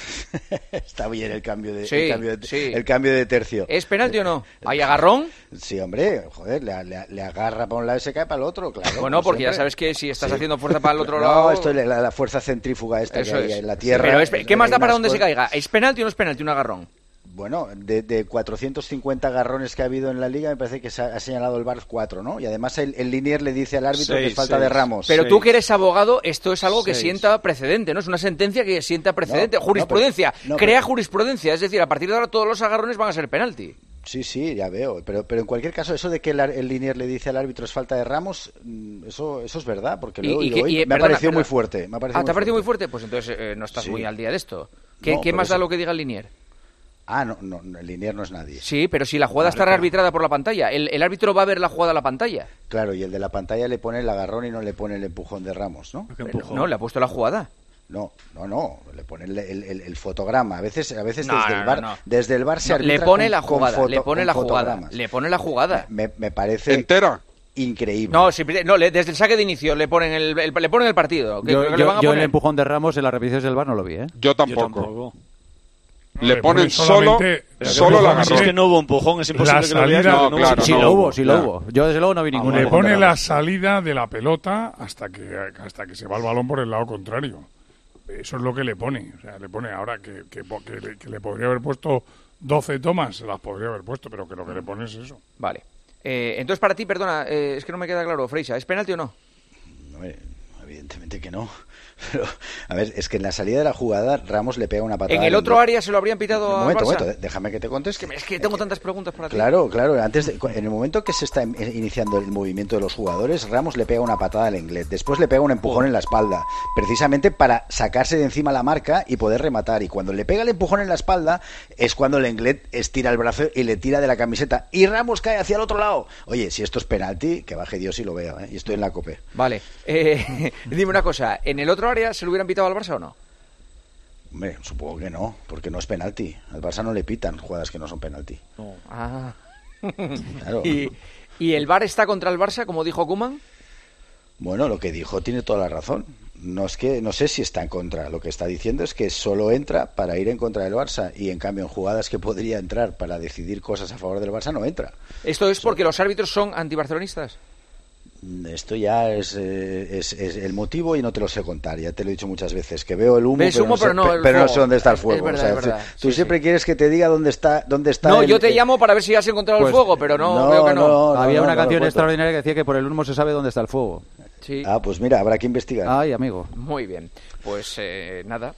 Está bien el cambio de, Sí, el cambio de, sí. el cambio de tercio. ¿Es penalti o no? ¿Hay agarrón? Sí, hombre, joder, le, le- le agarra para un lado y se cae para el otro, claro. Bueno, como porque ya siempre. sabes que si estás Sí. haciendo fuerza para el otro No, lado... esto es la, la fuerza centrífuga esta Eso que hay es. en la Tierra. Pero es- ¿qué más da Hay para unas donde se cosas- caiga? ¿Es penalti o no es penalti un agarrón? Bueno, de, de cuatrocientos cincuenta agarrones que ha habido en la Liga, me parece que se ha, ha señalado el V A R cuatro, ¿no? Y además el, el Linier le dice al árbitro que es Seis, falta seis. de Ramos. Pero tú que eres abogado, esto es algo que Seis. sienta precedente, ¿no? Es una sentencia que sienta precedente. No, no, jurisprudencia. pero- no, Crea pero- jurisprudencia. Es decir, a partir de ahora todos los agarrones van a ser penalti. Sí, sí, ya veo. Pero, pero en cualquier caso, eso de que el, ar- el Linier le dice al árbitro es falta de Ramos, mm, eso, eso es verdad, porque lo he oído que- hoy. y, me perdona, ha parecido muy perdona. fuerte. Me ha parecido Ah, ¿te ha muy parecido muy fuerte. fuerte? Pues entonces eh, no estás Sí. muy al día de esto. ¿Qué, No, qué por más da eso- lo que diga el Linier? Ah, no, no, el Linier no es nadie. Sí, pero si la jugada Vale, está claro. rearbitrada por la pantalla, el, el árbitro va a ver la jugada a la pantalla. Claro, y el de la pantalla le pone el agarrón y no le pone el empujón de Ramos, ¿no? Pero no, le ha puesto la jugada. No, no, no, le pone el, el- el- el fotograma. A veces, a veces No, desde, no, el bar, no, no. desde el bar se No, arbitra le pone con- la con jugada, foto- le pone con la jugada, fotogramas. le pone la jugada. Me, me parece Entera. increíble. No, si, no le, desde el saque de inicio le ponen el, el- le ponen el partido. Que- Yo, que le yo- van a yo el poner. empujón de Ramos en las repeticiones del V A R no lo vi, ¿eh? Yo tampoco. Yo tampoco. Le Le ponen ponen solo, solamente- solo la Si es que no hubo empujón, es imposible La que lo veas. salida- porque No, no claro, Sí no lo hubo, hubo, sí lo claro. hubo. Yo desde luego no vi ninguno. Le empujón de pone Ramos. la salida de la pelota hasta que hasta que se va el balón por el lado contrario. Eso es lo que le pone. O sea, le pone ahora que, que, que le, que le podría haber puesto doce tomas, se las podría haber puesto, pero que lo que le pone es eso. Vale. Eh, entonces, para ti, perdona, eh, es que no me queda claro, Freixa, ¿es penalti o no? No, eh, evidentemente que no. Pero, a ver, es que en la salida de la jugada Ramos le pega una patada. En el al otro inglés. área se lo habrían pitado Un al momento, Barça. momento, déjame que te conteste. Es que tengo tantas preguntas para ti. Claro, claro. Antes de- en el momento que se está in- iniciando el movimiento de los jugadores, Ramos le pega una patada al inglés. Después le pega un empujón en la espalda, precisamente para sacarse de encima la marca y poder rematar. Y cuando le pega el empujón en la espalda, es cuando el inglés estira el brazo y le tira de la camiseta. Y Ramos cae hacia el otro lado. Oye, si esto es penalti, que baje Dios y lo veo, ¿eh? Y estoy en la COPE. Vale. Eh, dime una cosa, ¿en el otro área se lo hubieran pitado al Barça o no? Hombre, supongo que no, porque no es penalti. Al Barça no le pitan jugadas que no son penalti. Ah. Claro. ¿Y, ¿Y el V A R está contra el Barça, como dijo Koeman? Bueno, lo que dijo tiene toda la razón. No es que no sé si está en contra. Lo que está diciendo es que solo entra para ir en contra del Barça y en cambio en jugadas que podría entrar para decidir cosas a favor del Barça no entra. ¿Esto es porque los árbitros son antibarcelonistas? Esto ya es, eh, es, es el motivo y no te lo sé contar. Ya te lo he dicho muchas veces que veo el humo, Ves pero, humo, no, sé, pero no pe- el pero no fuego. sé dónde está el Es fuego. verdad, O sea, es verdad. tú Sí, siempre sí. quieres que te diga dónde está dónde está. No, el- yo te el- llamo para ver si has encontrado Pues, el fuego, pero no, no, veo que no. no, no, Había no, una no lo canción cuento. extraordinaria que decía que por el humo se sabe dónde está el fuego. Sí. Ah, pues mira, habrá que investigar. Ay, amigo. Muy bien. Pues eh, nada.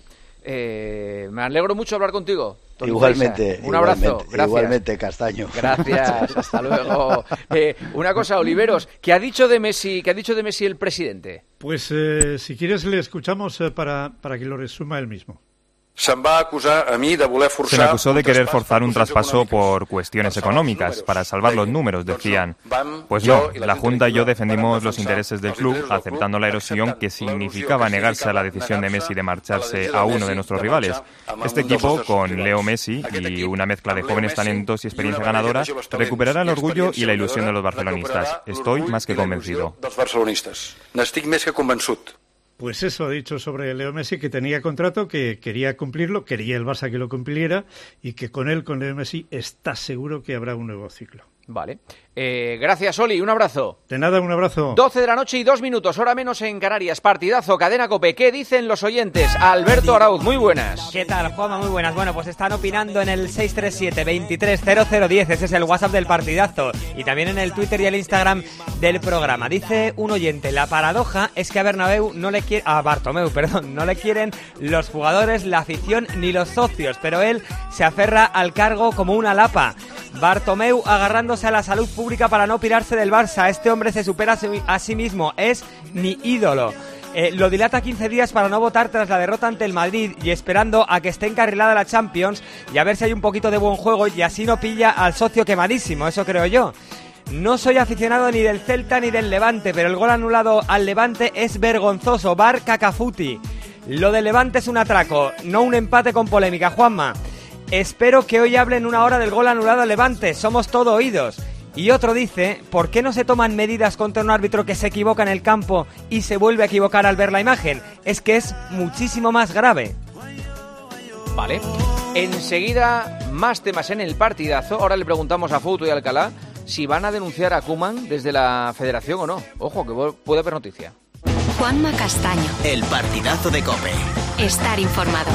Eh, me alegro mucho de hablar contigo. Tony Igualmente, Freixa. Un abrazo. igualmente, Gracias. igualmente, Castaño. Gracias. Hasta luego. Eh, una cosa, Oliveros, ¿qué ha dicho de Messi? ¿Qué ha dicho de Messi el presidente? Pues eh, si quieres le escuchamos eh, para, para que lo resuma él mismo. Se'm va acusar a mí de voler Se forçar... me acusó de un querer traspàs forzar per un qüestions traspaso econòmiques. por cuestiones económicas, para salvar los números, decían. Pues yo no, y la la Junta Junta y yo Directiva defendimos vamos a los defensar intereses del los club, intereses del aceptando club, la erosión acceptant que la significaba erosión que negarse a la significaba decisión de negarse Messi de a la marcharse decisión a de uno Messi de nuestros de rivales. marxar amb Este un dels equipo, nostres con rivals. Leo Messi Aquest y equip, una mezcla de amb Leo jóvenes Messi talentos y i una experiencia barreja de ganadora, joves talents recuperará el i orgullo y experiència la ilusión de los guanyadora, barcelonistas. recuperarà Estoy l'orgull más que i la il·lusió convencido. dels barcelonistes. N'estic més que convençut. Pues eso ha dicho sobre Leo Messi, que tenía contrato, que quería cumplirlo, quería el Barça que lo cumpliera y que con él, con Leo Messi, está seguro que habrá un nuevo ciclo. Vale. Eh, gracias, Oli. Un abrazo. De nada, un abrazo. doce de la noche y dos minutos, hora menos en Canarias. Partidazo, Cadena COPE. ¿Qué dicen los oyentes? Alberto Arauz, muy buenas. ¿Qué tal, Juanma? Muy buenas. Bueno, pues están opinando en el seis tres siete, veintitrés cero cero diez. Ese es el WhatsApp del partidazo. Y también en el Twitter y el Instagram del programa. Dice un oyente, la paradoja es que a Bernabéu no le quiere... A Bartomeu, perdón. No le quieren los jugadores, la afición ni los socios. Pero él se aferra al cargo como una lapa. Bartomeu agarrándose a la salud pública para no pirarse del Barça. Este hombre se supera a sí mismo. Es mi ídolo. Eh, lo dilata quince días para no votar tras la derrota ante el Madrid y esperando a que esté encarrilada la Champions y a ver si hay un poquito de buen juego y así no pilla al socio quemadísimo, eso creo yo. No soy aficionado ni del Celta ni del Levante, pero el gol anulado al Levante es vergonzoso. Bar Cacafuti. Lo del Levante es un atraco, no un empate con polémica, Juanma. Espero que hoy hablen una hora del gol anulado al Levante, somos todo oídos. Y otro dice, ¿por qué no se toman medidas contra un árbitro que se equivoca en el campo y se vuelve a equivocar al ver la imagen? Es que es muchísimo más grave. Vale. Enseguida, más temas en el partidazo. Ahora le preguntamos a Fouto y Alcalá si van a denunciar a Koeman desde la federación o no. Ojo, que puede haber noticia. Juanma Castaño. El partidazo de COPE. Estar informado.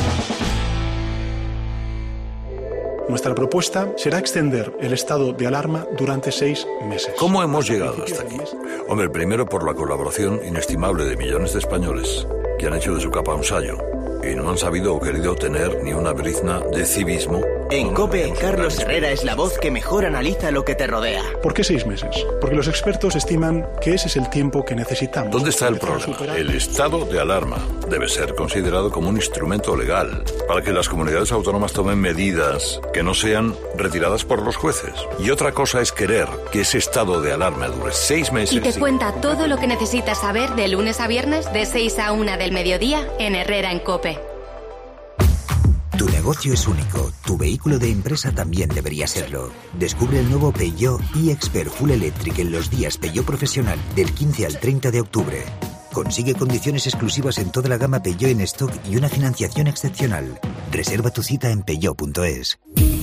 Nuestra propuesta será extender el estado de alarma durante seis meses. ¿Cómo hemos llegado hasta aquí? Hombre, primero por la colaboración inestimable de millones de españoles que han hecho de su capa un sayo y no han sabido o querido tener ni una brizna de civismo. En COPE, Carlos Herrera es la voz que mejor analiza lo que te rodea. ¿Por qué seis meses? Porque los expertos estiman que ese es el tiempo que necesitamos. ¿Dónde está el problema? El estado de alarma debe ser considerado como un instrumento legal para que las comunidades autónomas tomen medidas que no sean retiradas por los jueces. Y otra cosa es querer que ese estado de alarma dure seis meses. Y te cuenta todo lo que necesitas saber de lunes a viernes de seis a una del mediodía en Herrera en COPE. Tu negocio negocio es único, tu vehículo de empresa también debería serlo. Descubre el nuevo Peugeot e-Expert Full Electric en los días Peugeot Profesional del quince al treinta de octubre. Consigue condiciones exclusivas en toda la gama Peugeot en stock y una financiación excepcional. Reserva tu cita en peugeot punto es.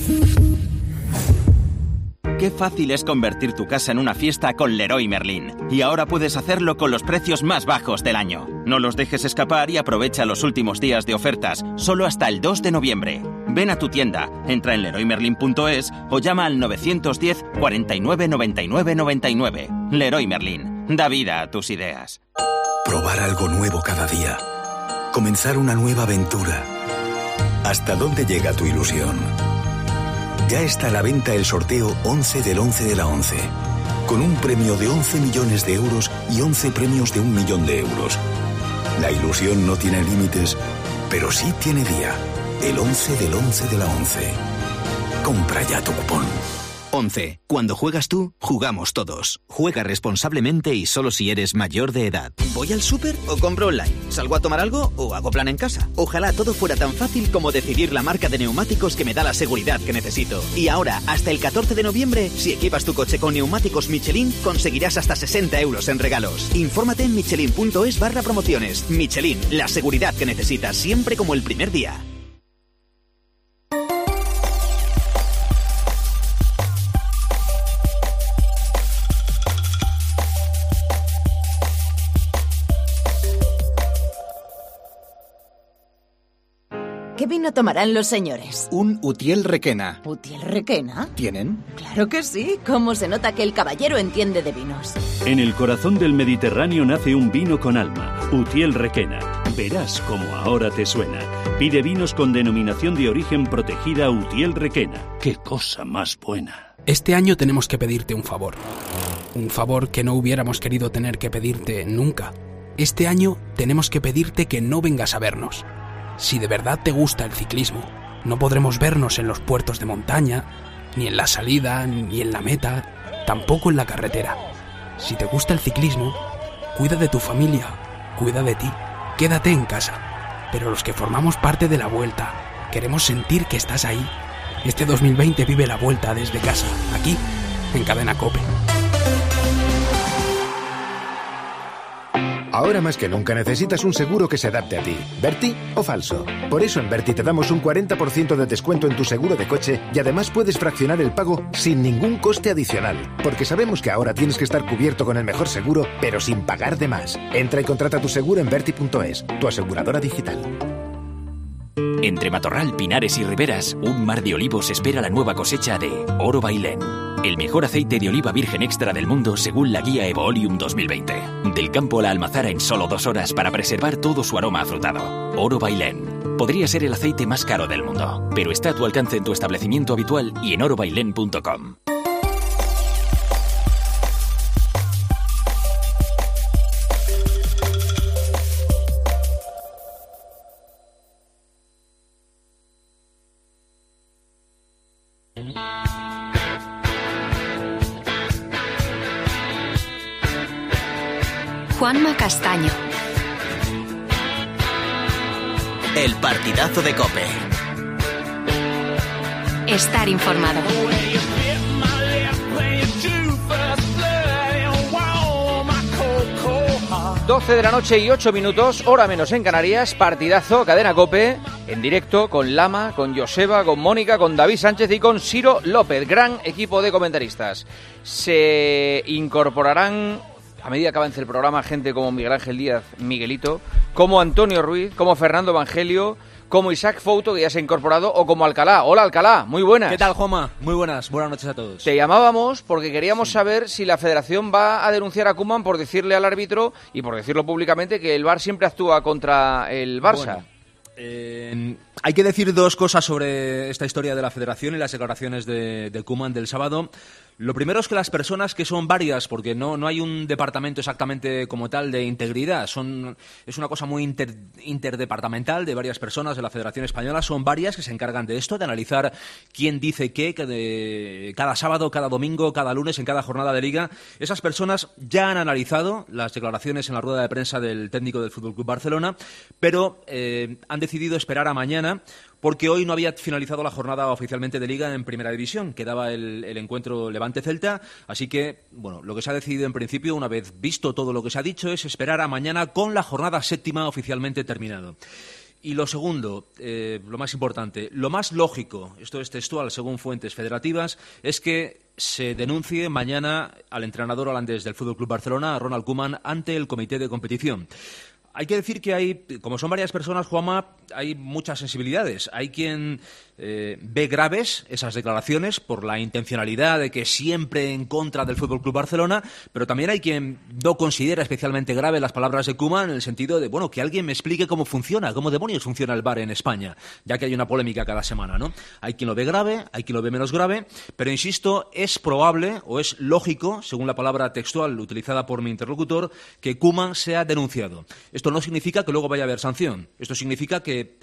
Qué fácil es convertir tu casa en una fiesta con Leroy Merlin. Y ahora puedes hacerlo con los precios más bajos del año. No los dejes escapar y aprovecha los últimos días de ofertas, solo hasta el dos de noviembre. Ven a tu tienda, entra en leroy merlin punto es o llama al nueve uno cero, cuarenta y nueve, noventa y nueve, noventa y nueve. Leroy Merlin, da vida a tus ideas. Probar algo nuevo cada día. Comenzar una nueva aventura. ¿Hasta dónde llega tu ilusión? Ya está a la venta el sorteo once del once de la once, con un premio de once millones de euros y once premios de un millón de euros. La ilusión no tiene límites, pero sí tiene día. El once del once de la once. Compra ya tu cupón. once. Cuando juegas tú, jugamos todos. Juega responsablemente y solo si eres mayor de edad. ¿Voy al súper o compro online? ¿Salgo a tomar algo o hago plan en casa? Ojalá todo fuera tan fácil como decidir la marca de neumáticos que me da la seguridad que necesito. Y ahora, hasta el catorce de noviembre, si equipas tu coche con neumáticos Michelin, conseguirás hasta sesenta euros en regalos. Infórmate en michelin punto es barra promociones. Michelin, la seguridad que necesitas siempre como el primer día. ¿Qué vino tomarán los señores? Un Utiel Requena. ¿Utiel Requena? ¿Tienen? Claro que sí. ¿Cómo se nota que el caballero entiende de vinos? En el corazón del Mediterráneo nace un vino con alma, Utiel Requena. Verás cómo ahora te suena. Pide vinos con denominación de origen protegida Utiel Requena. ¡Qué cosa más buena! Este año tenemos que pedirte un favor. Un favor que no hubiéramos querido tener que pedirte nunca. Este año tenemos que pedirte que no vengas a vernos. Si de verdad te gusta el ciclismo, no podremos vernos en los puertos de montaña, ni en la salida, ni en la meta, tampoco en la carretera. Si te gusta el ciclismo, cuida de tu familia, cuida de ti, quédate en casa. Pero los que formamos parte de la Vuelta, queremos sentir que estás ahí. Este dos mil veinte vive la Vuelta desde casa, aquí, en Cadena COPE. Ahora más que nunca necesitas un seguro que se adapte a ti, Verti o falso. Por eso en Verti te damos un cuarenta por ciento de descuento en tu seguro de coche y además puedes fraccionar el pago sin ningún coste adicional. Porque sabemos que ahora tienes que estar cubierto con el mejor seguro, pero sin pagar de más. Entra y contrata tu seguro en verti punto es, tu aseguradora digital. Entre Matorral, Pinares y Riberas, un mar de olivos espera la nueva cosecha de Oro Bailén, el mejor aceite de oliva virgen extra del mundo según la guía Evoolium dos mil veinte. Del campo a la almazara en solo dos horas para preservar todo su aroma afrutado. Oro Bailén. Podría ser el aceite más caro del mundo, pero está a tu alcance en tu establecimiento habitual y en oro bailén punto com. Juanma Castaño. El partidazo de COPE. Estar informado. doce de la noche y ocho minutos, hora menos en Canarias, partidazo, Cadena COPE, en directo con Lama, con Joseba, con Mónica, con David Sánchez y con Ciro López, gran equipo de comentaristas. Se incorporarán, a medida que avance el programa, gente como Miguel Ángel Díaz, Miguelito, como Antonio Ruiz, como Fernando Evangelio, como Isaac Fouto, que ya se ha incorporado, o como Alcalá. Hola, Alcalá, muy buenas. ¿Qué tal, Joma? Muy buenas, buenas noches a todos. Te llamábamos porque queríamos sí. saber si la Federación va a denunciar a Koeman por decirle al árbitro, y por decirlo públicamente, que el V A R siempre actúa contra el Barça. Bueno. Eh, hay que decir dos cosas sobre esta historia de la Federación y las declaraciones de, de Koeman del sábado. Lo primero es que las personas, que son varias, porque no, no hay un departamento exactamente como tal de integridad, son es una cosa muy inter, interdepartamental de varias personas de la Federación Española, son varias que se encargan de esto, de analizar quién dice qué, que de, cada sábado, cada domingo, cada lunes, en cada jornada de liga. Esas personas ya han analizado las declaraciones en la rueda de prensa del técnico del F C Barcelona, pero eh, han decidido esperar a mañana, porque hoy no había finalizado la jornada oficialmente de Liga en Primera División. Quedaba el, el encuentro Levante-Celta, así que, bueno, lo que se ha decidido en principio, una vez visto todo lo que se ha dicho, es esperar a mañana con la jornada séptima oficialmente terminado. Y lo segundo, eh, lo más importante, lo más lógico, esto es textual según fuentes federativas, es que se denuncie mañana al entrenador holandés del F C Barcelona, a Ronald Koeman, ante el comité de competición. Hay que decir que hay, como son varias personas, Juanma, hay muchas sensibilidades. Hay quien eh, ve graves esas declaraciones por la intencionalidad de que siempre en contra del F C Barcelona, pero también hay quien no considera especialmente grave las palabras de Koeman en el sentido de, bueno, que alguien me explique cómo funciona, cómo demonios funciona el V A R en España, ya que hay una polémica cada semana, ¿no? Hay quien lo ve grave, hay quien lo ve menos grave, pero insisto, es probable o es lógico, según la palabra textual utilizada por mi interlocutor, que Koeman sea denunciado. Esto no significa que luego vaya a haber sanción. Esto significa que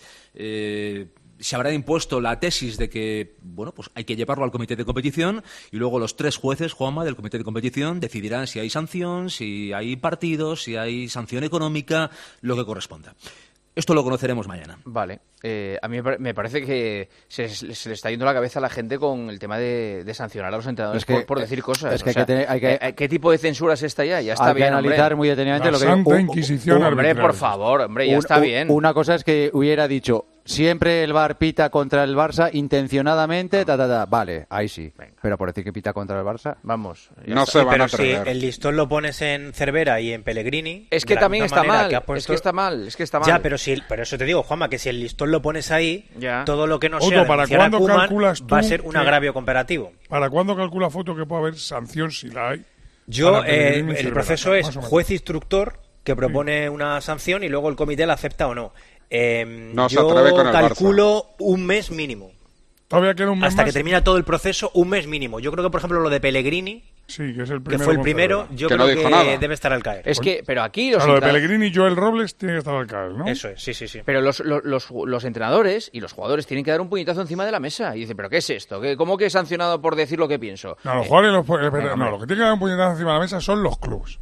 eh, se habrá impuesto la tesis de que, bueno, pues hay que llevarlo al comité de competición y luego los tres jueces, Juanma, del comité de competición decidirán si hay sanción, si hay partidos, si hay sanción económica, lo que corresponda. Esto lo conoceremos mañana. Vale. Eh, a mí me parece que se, se le está yendo la cabeza a la gente con el tema de, de sancionar a los entrenadores es que, por, por decir cosas. Es que o sea, hay que tener, hay que, eh, ¿qué tipo de censura es esta ya? Ya está hay bien, que analizar hombre. muy detenidamente la lo que... Santa un, Inquisición un, hombre, por favor, hombre, ya un, está un, bien. Una cosa es que hubiera dicho... Siempre el V A R pita contra el Barça intencionadamente, ta, ta, ta. Vale, ahí sí. Venga. Pero por decir que pita contra el Barça, vamos. No está. se van pero a atrever. Si el listón lo pones en Cervera y en Pellegrini... Es que también está mal, que puesto... es que está mal, es que está mal. Ya, pero, si, pero eso te digo, Juanma, que si el listón lo pones ahí, ya. todo lo que no Otto, sea ¿para denunciar cuándo a Koeman calculas tú va a ser un que, agravio comparativo. ¿Para cuándo calcula Foto que puede haber sanción si la hay? Yo, eh, el Cervera, proceso es juez-instructor que propone sí. una sanción y luego el comité la acepta o no. Eh, no yo se atreve con el calculo Barça. un mes mínimo. Todavía queda un mes Hasta más. que termina todo el proceso, un mes mínimo. Yo creo que, por ejemplo, lo de Pellegrini, sí, que, es el que fue el primero, yo que creo no dijo que nada. debe estar al caer. Es que, pero aquí... Los o sea, lo de Pellegrini y Joel Robles tiene que estar al caer, ¿no? Eso es, sí, sí, sí. Pero los, los, los, los entrenadores y los jugadores tienen que dar un puñetazo encima de la mesa. Y dicen, ¿pero qué es esto? ¿Qué, ¿Cómo que he sancionado por decir lo que pienso? No, los eh, jugadores... Los, eh, venga, no, lo que tienen que dar un puñetazo encima de la mesa son los clubes.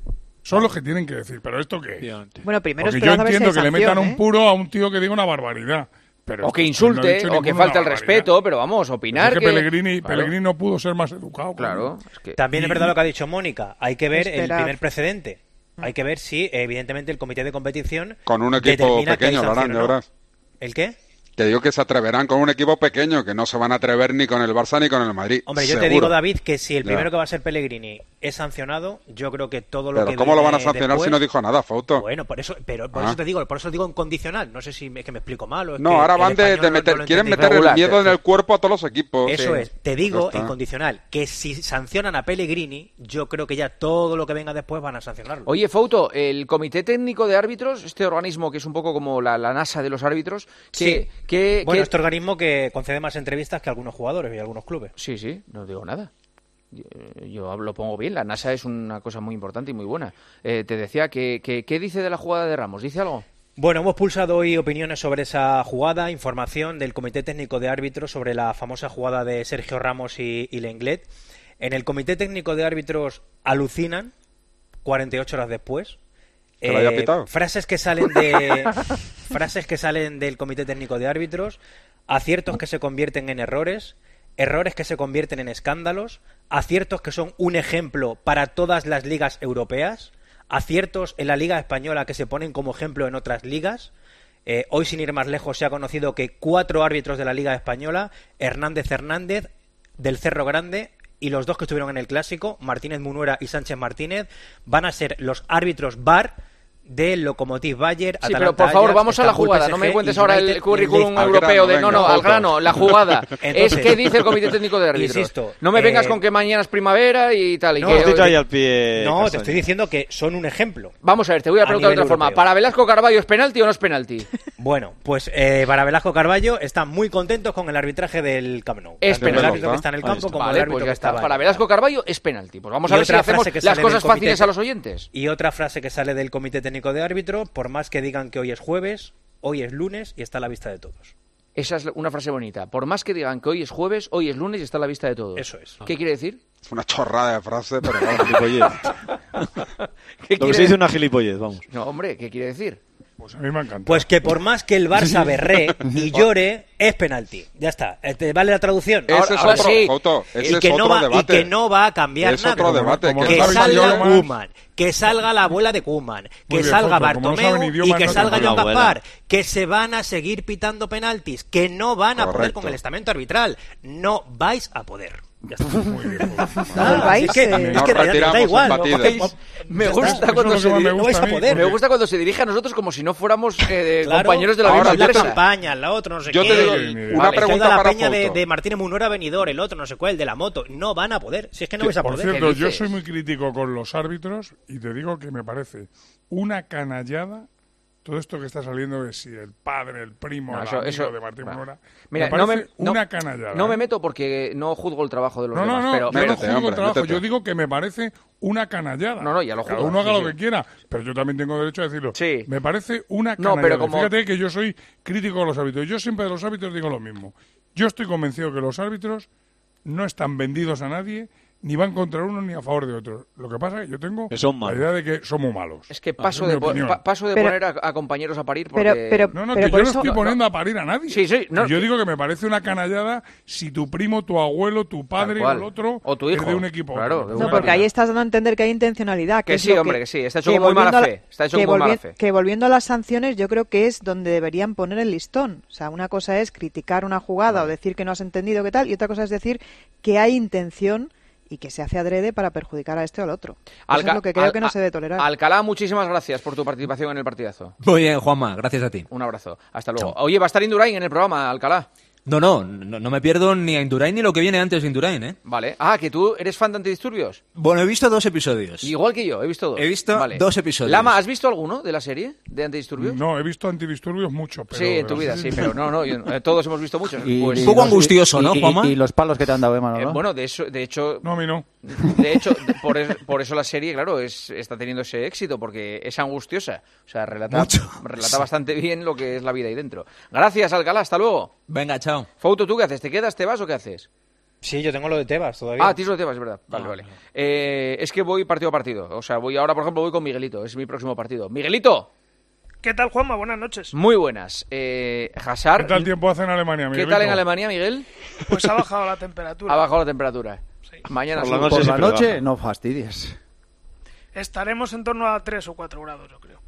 Son los que tienen que decir, ¿pero esto qué es? Bueno, primero Porque esperad yo a ver si entiendo hay que le metan sanción, un ¿eh? puro a un tío que diga una barbaridad. Pero o que no insulte, no o que falte el respeto, pero vamos, opinar es que, que... Pellegrini, claro. Pellegrini no pudo ser más educado. Claro. Es que... También y... es verdad lo que ha dicho Mónica. Hay que ver Esperar. el primer precedente. Hay que ver si, evidentemente, el comité de competición... Con un equipo pequeño lo harán, ya no. verás. ¿El qué? Que digo que se atreverán con un equipo pequeño, que no se van a atrever ni con el Barça ni con el Madrid. Hombre, yo seguro. te digo, David, que si el ya. primero que va a ser Pellegrini es sancionado, yo creo que todo lo pero que ¿cómo lo van a viene sancionar después... si no dijo nada, Fauto? Bueno, por eso, pero por ah. eso te digo, por eso digo en condicional. No sé si es que me explico mal o es No, que ahora van el de, español de no- meter, no lo quieren entendí. meter el Regular. miedo en el cuerpo a todos los equipos. Eso Sí. es, te Ya digo está. en condicional, que si sancionan a Pellegrini, yo creo que ya todo lo que venga después van a sancionarlo. Oye, Fauto, el Comité Técnico de Árbitros, este organismo que es un poco como la, la NASA de los árbitros, que... Sí. que Bueno, que... este organismo que concede más entrevistas que algunos jugadores y algunos clubes. Sí, sí, no digo nada. Yo, yo lo pongo bien, la NASA es una cosa muy importante y muy buena. Eh, te decía, que, que, ¿qué dice de la jugada de Ramos? ¿Dice algo? Bueno, hemos pulsado hoy opiniones sobre esa jugada, información del Comité Técnico de Árbitros sobre la famosa jugada de Sergio Ramos y, y Lenglet. En el Comité Técnico de Árbitros alucinan cuarenta y ocho horas después. ¿Que lo haya pitado? Frases que salen de frases que salen del Comité Técnico de Árbitros, aciertos que se convierten en errores, errores que se convierten en escándalos, aciertos que son un ejemplo para todas las ligas europeas, aciertos en la Liga Española que se ponen como ejemplo en otras ligas. Eh, hoy, sin ir más lejos, se ha conocido que cuatro árbitros de la Liga Española, Hernández Hernández, del Cerro Grande, y los dos que estuvieron en el Clásico, Martínez Munuera y Sánchez Martínez, van a ser los árbitros V A R del Lokomotiv Bayer, Sí, Atalanta, pero por favor, Ajax, vamos a la Estambul, jugada. P S G, No me cuentes y ahora United el currículum Leeds. europeo de... grano, No, no, venga, al grano, la jugada. Entonces, es que dice el Comité Técnico de Árbitros. insisto, no me vengas eh, con que mañana es primavera y tal. Y no, que estoy hoy- ahí al pie, no, te estoy diciendo que son un ejemplo. Vamos a ver, te voy a A preguntar de nivel otra forma. europeo. ¿Para Velasco Carballo es penalti o no es penalti? Bueno, pues eh, para Velasco Carballo están muy contentos con el arbitraje del Camp Nou. Es Tanto el penalti. árbitro que está en el campo como Vale, el árbitro pues ya que está. estaba Para ahí. Velasco Carballo es penalti. Pues vamos Y a ver si otra hacemos frase que las sale cosas del comité- fáciles a los oyentes. Y otra frase que sale del Comité Técnico de Árbitro, por más que digan que hoy es jueves, hoy es lunes y está a la vista de todos. Esa es una frase bonita. Por más que digan que hoy es jueves, hoy es lunes y está a la vista de todos. Eso es. ¿Qué quiere decir? Es una chorrada de frase, pero vamos. ¿Qué Lo que quiere- se dice una gilipollez, vamos. No, hombre, ¿qué quiere decir? Pues a mí me ha encantado. Pues que por más que el Barça berree y llore, es penalti. Ya está. ¿Te vale la traducción? Ese Ahora, es ahora otro, sí. Joto, ese y, que es no otro va, debate. y que no va a cambiar Es nada. otro debate. Como que que no salga idiomas. Koeman, que salga la abuela de Koeman, que bien, salga Joto, como no Bartomeu saben y idiomas, que no salga te Joan abuela. Gaspar, que se van a seguir pitando penaltis, que no van a poder Correcto. con el estamento arbitral. No vais a poder. Ya está. Muy bien, pues, Nada, vais, es que, eh, es que Nos da, retiramos da igual. el batido. No, ¿Veis? Me ya gusta está. cuando Eso se es lo que dirige, más me no vais gusta a a mí, poder. me gusta cuando se dirige a nosotros como si no fuéramos eh, Claro, compañeros de la ahora misma la empresa. campaña, la otra, no sé Yo qué. te digo, Vale, una Vale, que pregunta oiga la para peña de, Fouto. de Martínez Munora Benidorm, el otro, no sé cuál, de la moto. No van a poder. Si es que no vais a Por poder. cierto, ¿Qué yo dices? soy muy crítico con los árbitros y te digo que me parece una canallada todo esto que está saliendo de si el padre, el primo, No, el eso- amigo eso- de Martín bueno. Mora. Mira, me no parece me, no- una canallada. no me ¿eh? meto porque no juzgo el trabajo de los No, no, demás, no, pero, yo pero- no Métete, juzgo el hombre, trabajo. métete. Yo digo que me parece una canallada. No, no, ya lo Cada juzgas, uno haga sí, lo sí. que quiera, pero yo también tengo derecho a decirlo. Sí. Me parece una No, canallada. pero como- Fíjate que yo soy crítico con los árbitros. Yo siempre de los árbitros digo lo mismo. Yo estoy convencido que los árbitros no están vendidos a nadie, ni van contra uno ni a favor de otro. Lo que pasa es que yo tengo Que son la malos. idea de que somos malos. es que Es paso mi de, po- opinión. pa- paso de Pero- poner a, a compañeros a parir porque... Pero, pero, No, no, pero que por yo no eso... estoy no, poniendo no. a parir a nadie. Sí, sí, no, yo que- digo que me parece una canallada si tu primo, tu abuelo, tu padre o cual. el otro O tu es hijo. de un equipo. Claro, otro. de No, una porque manera. ahí estás dando a entender que hay intencionalidad. Que es sí, lo hombre, que sí, está hecho que con muy mala volviendo a la- fe, está hecho que con muy mala volvi- fe. Que volviendo a las sanciones, yo creo que es donde deberían poner el listón. O sea, una cosa es criticar una jugada o decir que no has entendido qué tal, y otra cosa es decir que hay intención y que se hace adrede para perjudicar a este o al otro. Eso Alca- es lo que creo Al- que no se debe tolerar. Alcalá, muchísimas gracias por tu participación en el partidazo. Muy bien, Juanma, gracias a ti. Un abrazo. Hasta luego. Oye, va a estar Indurain en el programa, Alcalá. No, no, no, no me pierdo ni a Indurain ni lo que viene antes de Indurain, ¿eh? Vale. Ah, que tú eres fan de Antidisturbios. Bueno, he visto dos episodios. Igual que yo, he visto dos. He visto Vale. dos episodios. Lama, ¿has visto alguno de la serie de Antidisturbios? No, he visto antidisturbios mucho, pero... Sí, en tu vida, sí, pero no, no, yo- eh, todos hemos visto muchos. Y- Pues- y Un poco los- angustioso, y- ¿no, y- Juanma? Y, los palos que te han dado, Emma, eh, ¿no? bueno, de eso, de hecho, No, a mí no. de hecho, de- por, es- por eso la serie, claro, es, está teniendo ese éxito, porque es angustiosa. O sea, relata, Mucho. relata bastante bien lo que es la vida ahí dentro. Gracias, Alcalá, hasta luego. Venga, chao. Fouto, ¿tú qué haces? ¿Te quedas, te vas o qué haces? Sí, yo tengo lo de Tebas todavía. Ah, tienes lo de Tebas, es verdad. Vale, Ah, vale. Eh, es que voy partido a partido. O sea, voy ahora, por ejemplo, voy con Miguelito. Es mi próximo partido. ¡Miguelito! ¿Qué tal, Juanma? Buenas noches. Muy buenas. Eh, Hazard. ¿Qué tal tiempo hace en Alemania, ¿Qué Miguelito? tal en Alemania, Miguel? Pues ha bajado la temperatura. Ha bajado la temperatura. Mañana Por la sube. noche Por la siempre noche, baja. no fastidies. Estaremos en torno a tres o cuatro grados, yo creo.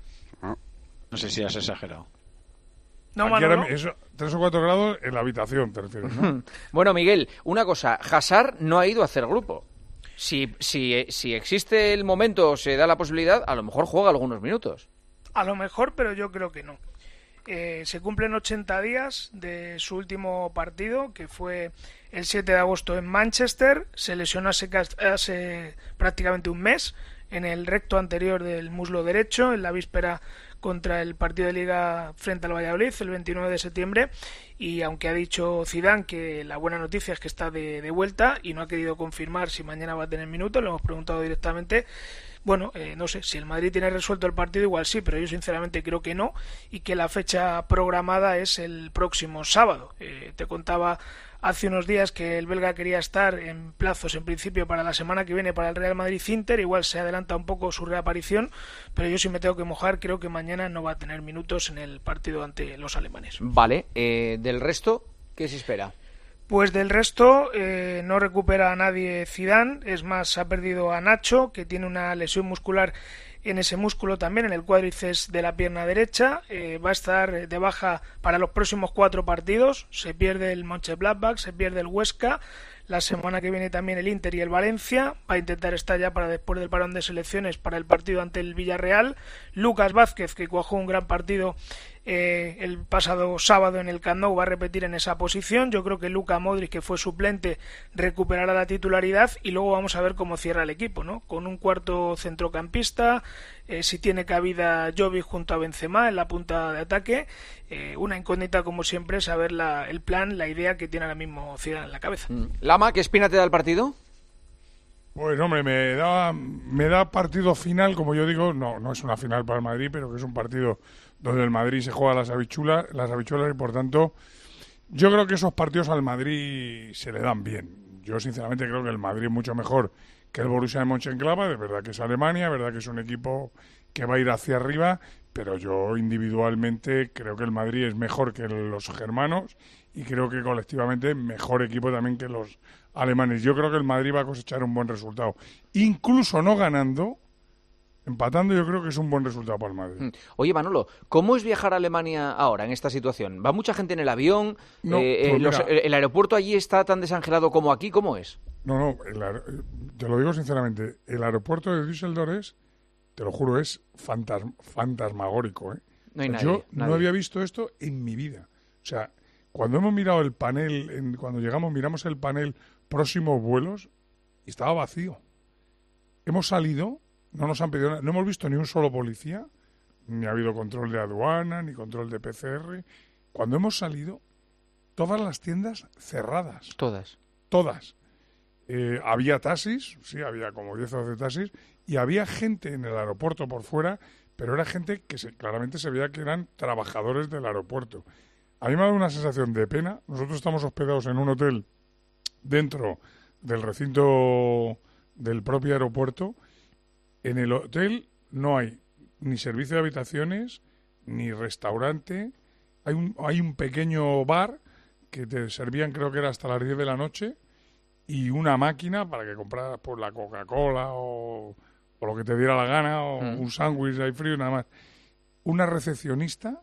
No sé si has exagerado. No, Aquí Manolo. ahora eso, tres o cuatro grados en la habitación, te refieres, ¿no? Bueno, Miguel, una cosa. Hazard no ha ido a hacer grupo. Si, si, si existe el momento o se da la posibilidad, a lo mejor juega algunos minutos. A lo mejor, pero yo creo que no. Eh, se cumplen ochenta días de su último partido, que fue el siete de agosto en Manchester. Se lesionó hace, cas- hace prácticamente un mes en el recto anterior del muslo derecho, en la víspera contra el partido de Liga frente al Valladolid, el veintinueve de septiembre. Y aunque ha dicho Zidane que la buena noticia es que está de, de vuelta y no ha querido confirmar si mañana va a tener minutos, lo hemos preguntado directamente. Bueno, eh, no sé, si el Madrid tiene resuelto el partido igual sí, pero yo sinceramente creo que no, y que la fecha programada es el próximo sábado. Eh, te contaba hace unos días que el belga quería estar en plazos en principio para la semana que viene para el Real Madrid-Inter, igual se adelanta un poco su reaparición, pero yo sí me tengo que mojar, creo que mañana no va a tener minutos en el partido ante los alemanes. Vale. Eh, del resto, ¿qué se espera? Pues del resto eh, no recupera a nadie Zidane, es más, ha perdido a Nacho, que tiene una lesión muscular en ese músculo también, en el cuádriceps de la pierna derecha. Eh, va a estar de baja para los próximos cuatro partidos. Se pierde el Mönchengladbach, se pierde el Huesca. La semana que viene también el Inter y el Valencia. Va a intentar estar ya para después del parón de selecciones para el partido ante el Villarreal. Lucas Vázquez, que cuajó un gran partido eh, el pasado sábado en el Camp Nou, va a repetir en esa posición. Yo creo que Luka Modric, que fue suplente, recuperará la titularidad y luego vamos a ver cómo cierra el equipo, ¿no? Con un cuarto centrocampista, eh, si tiene cabida Jovic junto a Benzema en la punta de ataque. Eh, una incógnita, como siempre, saber la, el plan, la idea que tiene ahora mismo Zidane en la cabeza. Lama, ¿qué espina te da el partido? Pues hombre, me da, me da partido final, como yo digo, no, no es una final para el Madrid, pero que es un partido donde el Madrid se juega las habichuelas, las habichuelas y por tanto yo creo que esos partidos al Madrid se le dan bien. Yo sinceramente creo que el Madrid es mucho mejor que el Borussia de Mönchengladbach, de verdad que es Alemania, de verdad que es un equipo que va a ir hacia arriba, pero yo individualmente creo que el Madrid es mejor que los germanos y creo que colectivamente mejor equipo también que los alemanes. Yo creo que el Madrid va a cosechar un buen resultado. Incluso no ganando, empatando, yo creo que es un buen resultado para el Madrid. Oye, Manolo, ¿cómo es viajar a Alemania ahora, en esta situación? ¿Va mucha gente en el avión? No, eh, pues los, mira, ¿El aeropuerto allí está tan desangelado como aquí? ¿Cómo es? No, no, el aer- te lo digo sinceramente, el aeropuerto de Düsseldorf es, te lo juro, es fantasm- fantasmagórico, ¿eh? No hay O sea, nadie, yo nadie. no había visto esto en mi vida. O sea, cuando hemos mirado el panel, en- cuando llegamos, miramos el panel próximos vuelos y estaba vacío. Hemos salido, no nos han pedido nada, no hemos visto ni un solo policía, ni ha habido control de aduana, ni control de P C R. Cuando hemos salido, todas las tiendas cerradas. Todas. Todas. Eh, había taxis, sí, había como diez o doce taxis, y había gente en el aeropuerto por fuera, pero era gente que se, claramente se veía que eran trabajadores del aeropuerto. A mí me ha dado una sensación de pena. Nosotros estamos hospedados en un hotel dentro del recinto del propio aeropuerto. En el hotel no hay ni servicio de habitaciones, ni restaurante. Hay un, hay un pequeño bar que te servían, creo que era hasta las diez de la noche, y una máquina para que compraras por la Coca-Cola o, o lo que te diera la gana, o Mm. un sándwich ahí frío, nada más. Una recepcionista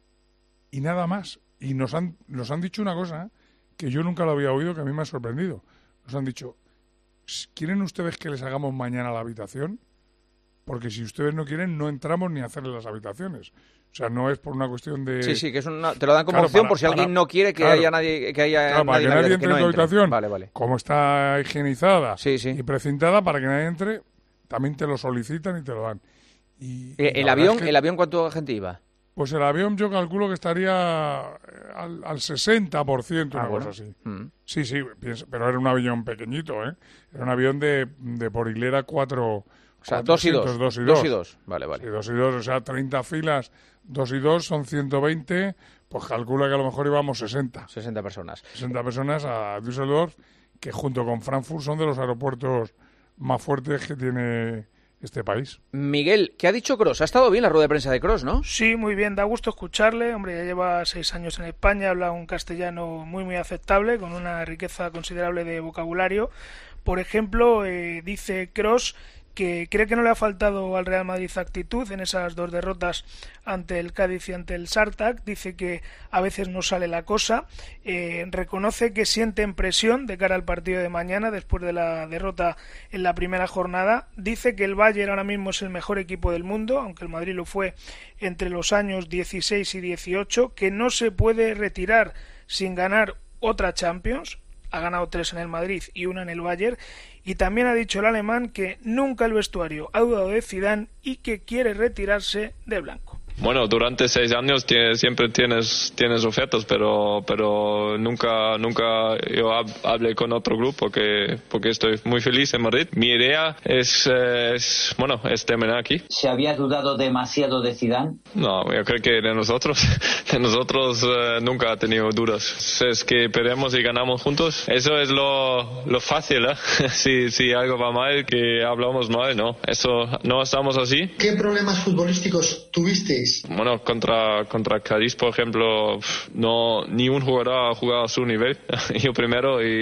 y nada más. Y nos han, nos han dicho una cosa que yo nunca lo había oído, que a mí me ha sorprendido. Nos han dicho, ¿quieren ustedes que les hagamos mañana la habitación? Porque si ustedes no quieren, no entramos ni a hacerles las habitaciones. O sea, no es por una cuestión de... Sí, sí, que es una, te lo dan como Claro, opción para- por si alguien para- no quiere que claro. haya nadie que haya Claro, para nadie que en la nadie habitación, entre en tu no entre. habitación, Vale, vale. como está higienizada y precintada, para que nadie entre, también te lo solicitan y te lo dan. Y, Eh, y ¿El la verdad avión, es que- el avión cuánta gente iba? Pues el avión yo calculo que estaría eh, al, al sesenta por ciento, Ah, una bueno. cosa así. Mm. Sí, sí, piensa- pero era un avión pequeñito, ¿eh? Era un avión de, de por hilera cuatro... O sea, dos y dos. cuatrocientos, dos y Dos dos. y dos. Vale, vale. Sí, dos y dos, o sea, treinta filas, dos y dos son ciento veinte, pues calcula que a lo mejor íbamos sesenta. sesenta personas. sesenta personas a Düsseldorf, que junto con Frankfurt son de los aeropuertos más fuertes que tiene este país. Miguel, ¿qué ha dicho Kroos? Ha estado bien la rueda de prensa de Kroos, ¿no? Sí, muy bien, da gusto escucharle. Hombre, ya lleva seis años en España, habla un castellano muy, muy aceptable, con una riqueza considerable de vocabulario. Por ejemplo, eh, dice Kroos que cree que no le ha faltado al Real Madrid actitud en esas dos derrotas ante el Cádiz y ante el Spartak. Dice que a veces no sale la cosa. Eh, reconoce que sienten presión de cara al partido de mañana después de la derrota en la primera jornada. Dice que el Bayern ahora mismo es el mejor equipo del mundo, aunque el Madrid lo fue entre los años dieciséis y dieciocho, que no se puede retirar sin ganar otra Champions. Ha ganado tres en el Madrid y una en el Bayern. Y también ha dicho el alemán que nunca el vestuario ha dudado de Zidane y que quiere retirarse de blanco. Bueno, durante seis años tiene- siempre tienes tienes ofertas, pero pero nunca nunca yo hab- hablé con otro grupo porque porque estoy muy feliz en Madrid. Mi idea es, eh, es bueno es terminar aquí. ¿Se había dudado demasiado de Zidane? No, yo creo que de nosotros de nosotros eh, nunca ha tenido dudas. Es que perdemos y ganamos juntos. Eso es lo lo fácil, ¿eh? si si algo va mal, que hablamos mal, no. Eso no estamos así. ¿Qué problemas futbolísticos tuvisteis? Bueno, contra contra Cádiz, por ejemplo, pf, no ni un jugador ha jugado a su nivel. Yo primero y,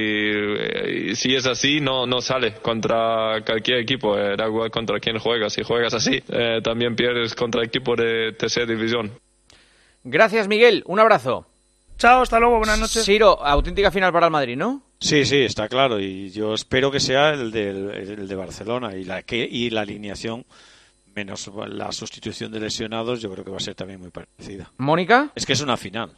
y- y si es así no no sale contra cualquier equipo. Eh, da igual contra quién juegas. Si juegas así, eh, también pierdes contra equipo de tercera división. Gracias, Miguel. Un abrazo. Chao, hasta luego, buenas noches. Siro, auténtica final para el Madrid, ¿no? Sí, sí, está claro. Y yo espero que sea el, del, el de Barcelona y la, que, y la alineación, menos la sustitución de lesionados, yo creo que va a ser también muy parecida. ¿Mónica? Es que es una final.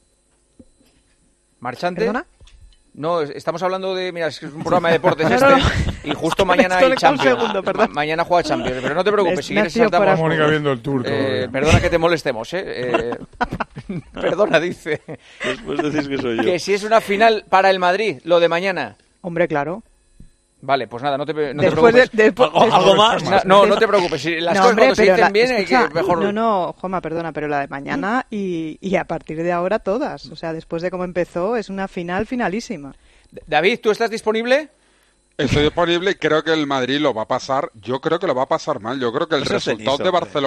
¿Marchante? ¿Perdona? No, es- estamos hablando de... Mira, es que es un programa de deportes No, este. no, no. Y justo mañana hay Desconecta un Champions. segundo, perdón. Ma- mañana juega Champions. Pero no te preocupes, Me- si me quieres has ido saltamos... fuera. Mónica viendo el tour Eh, todavía. perdona que te molestemos, ¿eh? Eh, perdona, dice. Después decís que soy yo. Que si es una final para el Madrid, lo de mañana. Hombre, claro. Vale, pues nada, no te, no te Después de- preocupes. después- ¿Algo, algo después- más? No, no te preocupes. Si las No, cosas hombre, cuando se pero dicen la- bien, hay escucha, que mejor... No, no, Joma, perdona, pero la de mañana y, y a partir de ahora todas. O sea, después de cómo empezó, es una final finalísima. David, ¿tú estás disponible? Estoy disponible y creo que el Madrid lo va a pasar. Yo creo que lo va a pasar mal. Yo creo que el No seas resultado cenizo, de hombre. Barcelona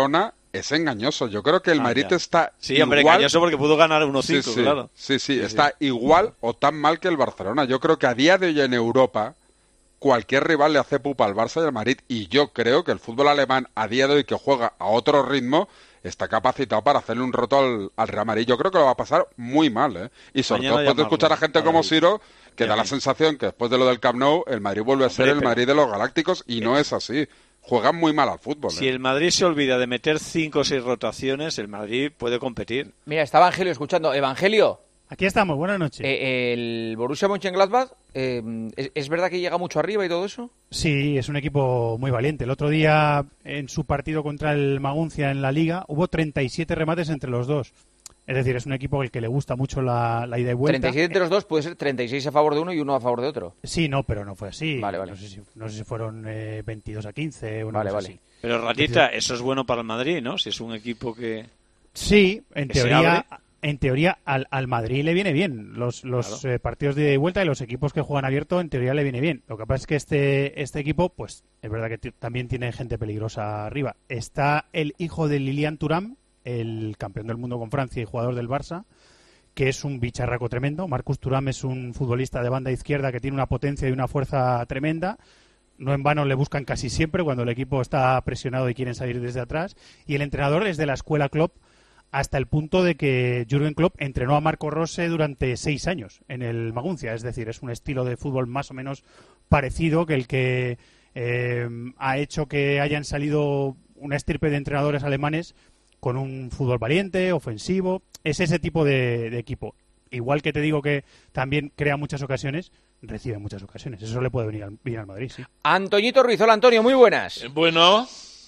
es engañoso. Yo creo que el Ah, Madrid ya. está Sí, hombre, igual... engañoso porque pudo ganar uno cinco, sí, sí, claro. Sí, sí, Sí, está sí. igual o tan mal que el Barcelona. Yo creo que a día de hoy en Europa cualquier rival le hace pupa al Barça y al Madrid, y yo creo que el fútbol alemán a día de hoy, que juega a otro ritmo, está capacitado para hacerle un roto al, al Real Madrid. Yo creo que lo va a pasar muy mal, ¿eh? Y sobre Mañana todo después de llamarlo, escuchar a gente a como David. Ciro, que da Ya. la sensación que después de lo del Camp Nou, el Madrid vuelve a ser Hombre, el pero- Madrid de los Galácticos, y no es así. Juegan muy mal al fútbol, Si ¿eh? el Madrid se olvida de meter cinco o seis rotaciones, el Madrid puede competir. Mira, está Evangelio escuchando. Evangelio. Aquí estamos, buenas noches. Eh, el Borussia Mönchengladbach, eh, ¿es, ¿es verdad que llega mucho arriba y todo eso? Sí, es un equipo muy valiente. El otro día, en su partido contra el Maguncia en la Liga, hubo treinta y siete remates entre los dos. Es decir, es un equipo al que le gusta mucho la, la ida y vuelta. treinta y siete entre los dos puede ser treinta y seis a favor de uno y uno a favor de otro. Sí, no, pero no fue así. Vale, vale. No sé si, no sé si fueron eh, veintidós a quince o una Vale, cosa vale. así. Pero Ratita, eso es bueno para el Madrid, ¿no? Si es un equipo que... Sí, en que se teoría, abre. en teoría al, al Madrid le viene bien. Los, los Claro. eh, partidos de ida y vuelta y los equipos que juegan abierto, en teoría le viene bien. Lo que pasa es que este, este equipo, pues es verdad que t- también tiene gente peligrosa arriba. Está el hijo de Lilian Thuram, el campeón del mundo con Francia y jugador del Barça, que es un bicharraco tremendo. Marcus Thuram es un futbolista de banda izquierda que tiene una potencia y una fuerza tremenda. No en vano le buscan casi siempre cuando el equipo está presionado y quieren salir desde atrás. Y el entrenador es de la escuela Klopp, hasta el punto de que Jürgen Klopp entrenó a Marco Rose durante seis años en el Maguncia. Es decir, es un estilo de fútbol más o menos parecido que el que eh, ha hecho que hayan salido una estirpe de entrenadores alemanes con un fútbol valiente, ofensivo. Es ese tipo de, de equipo. Igual que te digo que también crea muchas ocasiones, recibe muchas ocasiones. Eso le puede venir al, bien al Madrid, sí. Antoñito Ruiz, hola Antonio, muy buenas. Bueno.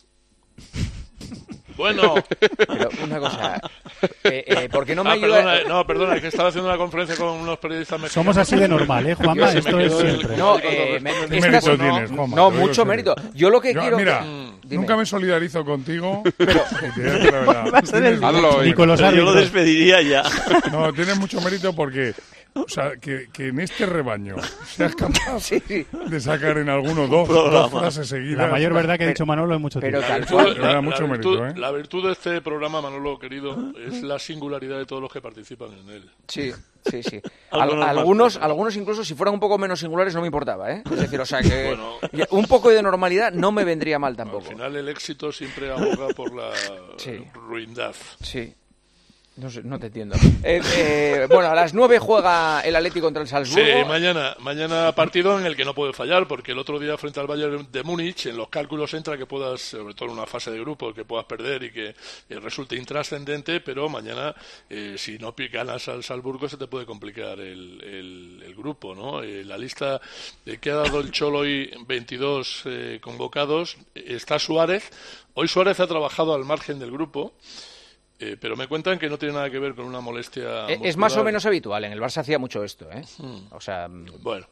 Bueno. Pero una cosa, eh, eh, ¿por qué no me Ah, ayuda? perdona, no, perdona, es que estaba haciendo una conferencia con unos periodistas mexicanos. Somos así de normal, ¿eh, Juanma? Se me Esto es quedó el- siempre. No, eh, me- ¿Qué estas- mérito no, tienes, Juanma? no, Te lo digo mucho en serio. mérito. Yo lo que Yo, quiero... Mira, Mm, dime. nunca me solidarizo contigo. Pero, Va a ser el- Hazlo, Ni con los Pero yo lo árbitros. despediría ya. No, tienes mucho mérito porque, o sea, que, que en este rebaño seas capaz de sacar en alguno dos, Programa. dos frases seguidas. La mayor verdad que ha dicho Manolo en mucho pero tiempo. tal La cual. virtud- De verdad, la- mucho la mérito, virtud- ¿eh? La virtud de este programa, Manolo querido, es la singularidad de todos los que participan en él. Sí, sí, sí. Al- Algunos más, algunos, pero- algunos incluso si fueran un poco menos singulares no me importaba, ¿eh? Es decir, o sea que Bueno. ya- un poco de normalidad no me vendría mal Al tampoco. final el éxito siempre aboga por la Sí. ruindad. Sí. No sé, no te entiendo. Eh, eh, bueno, a las nueve juega el Atlético contra el Salzburgo. Sí, mañana, mañana partido en el que no puede fallar, porque el otro día frente al Bayern de Múnich, en los cálculos entra que puedas, sobre todo en una fase de grupo, que puedas perder y que eh, resulte intrascendente, pero mañana, eh, si no pi- ganas al Salzburgo, se te puede complicar el, el- el grupo, ¿no? Eh, la lista eh, que ha dado el Cholo hoy, veintidós eh, convocados, eh, está Suárez. Hoy Suárez ha trabajado al margen del grupo. Eh, pero me cuentan que no tiene nada que ver con una molestia Eh, es más o muscular. menos habitual. En el Barça hacía mucho esto, ¿eh? Hmm. O sea, mm, Bueno.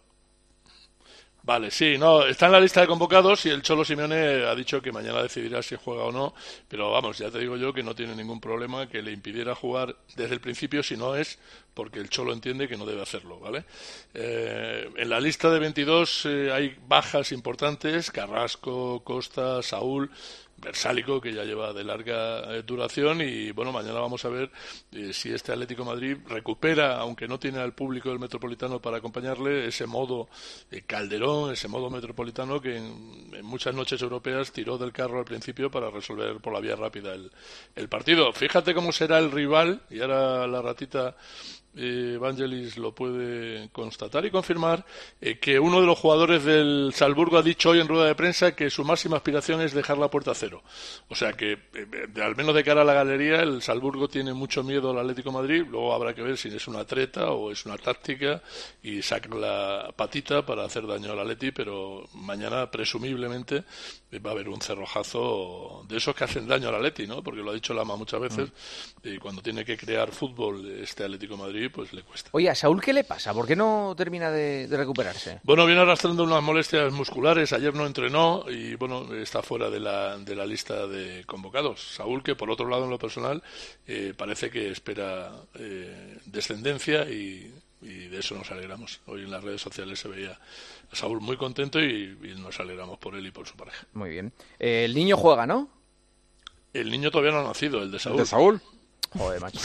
Vale, sí, no, está en la lista de convocados y el Cholo Simeone ha dicho que mañana decidirá si juega o no, pero vamos, ya te digo yo que no tiene ningún problema que le impidiera jugar desde el principio si no es porque el Cholo entiende que no debe hacerlo, ¿vale? Eh, en la lista de veintidós eh, hay bajas importantes, Carrasco, Costa, Saúl, Versálico, que ya lleva de larga eh, duración, y bueno, mañana vamos a ver eh, si este Atlético de Madrid recupera, aunque no tiene al público del Metropolitano para acompañarle, ese modo eh, Calderón, ese modo metropolitano que en, en muchas noches europeas tiró del carro al principio para resolver por la vía rápida el, el partido. Fíjate cómo será el rival, y ahora la ratita eh, Vangelis lo puede constatar y confirmar, eh, que uno de los jugadores del Salzburgo ha dicho hoy en rueda de prensa que su máxima aspiración es dejar la puerta a cero. O sea que, eh, de, al menos de cara a la galería, el Salzburgo tiene mucho miedo al Atlético de Madrid. Luego habrá que ver si es una treta o es una táctica y sacan la patita para hacer daño al Atleti, pero mañana presumiblemente eh, va a haber un cerrojazo de esos que hacen daño al Atleti, ¿no? Porque lo ha dicho Lama muchas veces, y cuando tiene que crear fútbol este Atlético de Madrid, pues le cuesta. oye, ¿a Saúl qué le pasa? ¿Por qué no termina de, de recuperarse? Bueno, viene arrastrando unas molestias musculares, ayer no entrenó y bueno, está fuera de la, de la lista de convocados. Saúl, que por otro lado en lo personal eh, parece que espera eh, descendencia y, y de eso nos alegramos. Hoy en las redes sociales se veía a Saúl muy contento y, y nos alegramos por él y por su pareja. Muy bien. Eh, el niño juega, ¿no? El niño todavía no ha nacido, el de Saúl. ¿De Saúl? Joder, macho.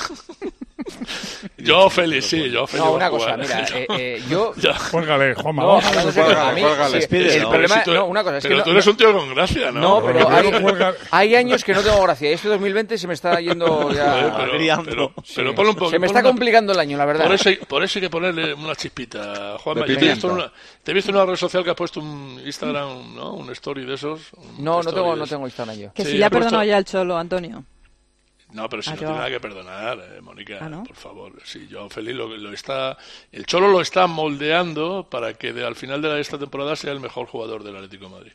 Yo feliz, sí, yo feliz. No, una cosa, mira, eh, eh, yo... Cuélgale, Juanma. No, vamos. hablando Cuélgale, a mí, cuélgale. sí, Despide, el ¿no? problema, Pero si tú- no, una cosa, es que pero no, tú eres un tío con gracia, ¿no? No, pero hay, Cuelga- hay años que no tengo gracia. Este dos mil veinte se me está yendo ya... Joder, pero- pero- pero ponle un poco- se me ponle está una- complicando el año, la verdad. Por eso, hay, por eso hay que ponerle una chispita, Juanma. De Yo te he, visto en pimienta. una, te he visto en una red social que has puesto un Instagram, ¿no? Un story de esos. un No, no story tengo, de no esos. tengo Instagram yo. Que Sí, si le ha ha puesto- perdonado ya el Cholo, Antonio. No, pero si Ah, no yo- tiene nada que perdonar, eh, Mónica, Ah, ¿no? por favor. Sí, Joao Félix lo, lo está, el Cholo lo está moldeando para que de- al final de la- esta temporada sea el mejor jugador del Atlético de Madrid.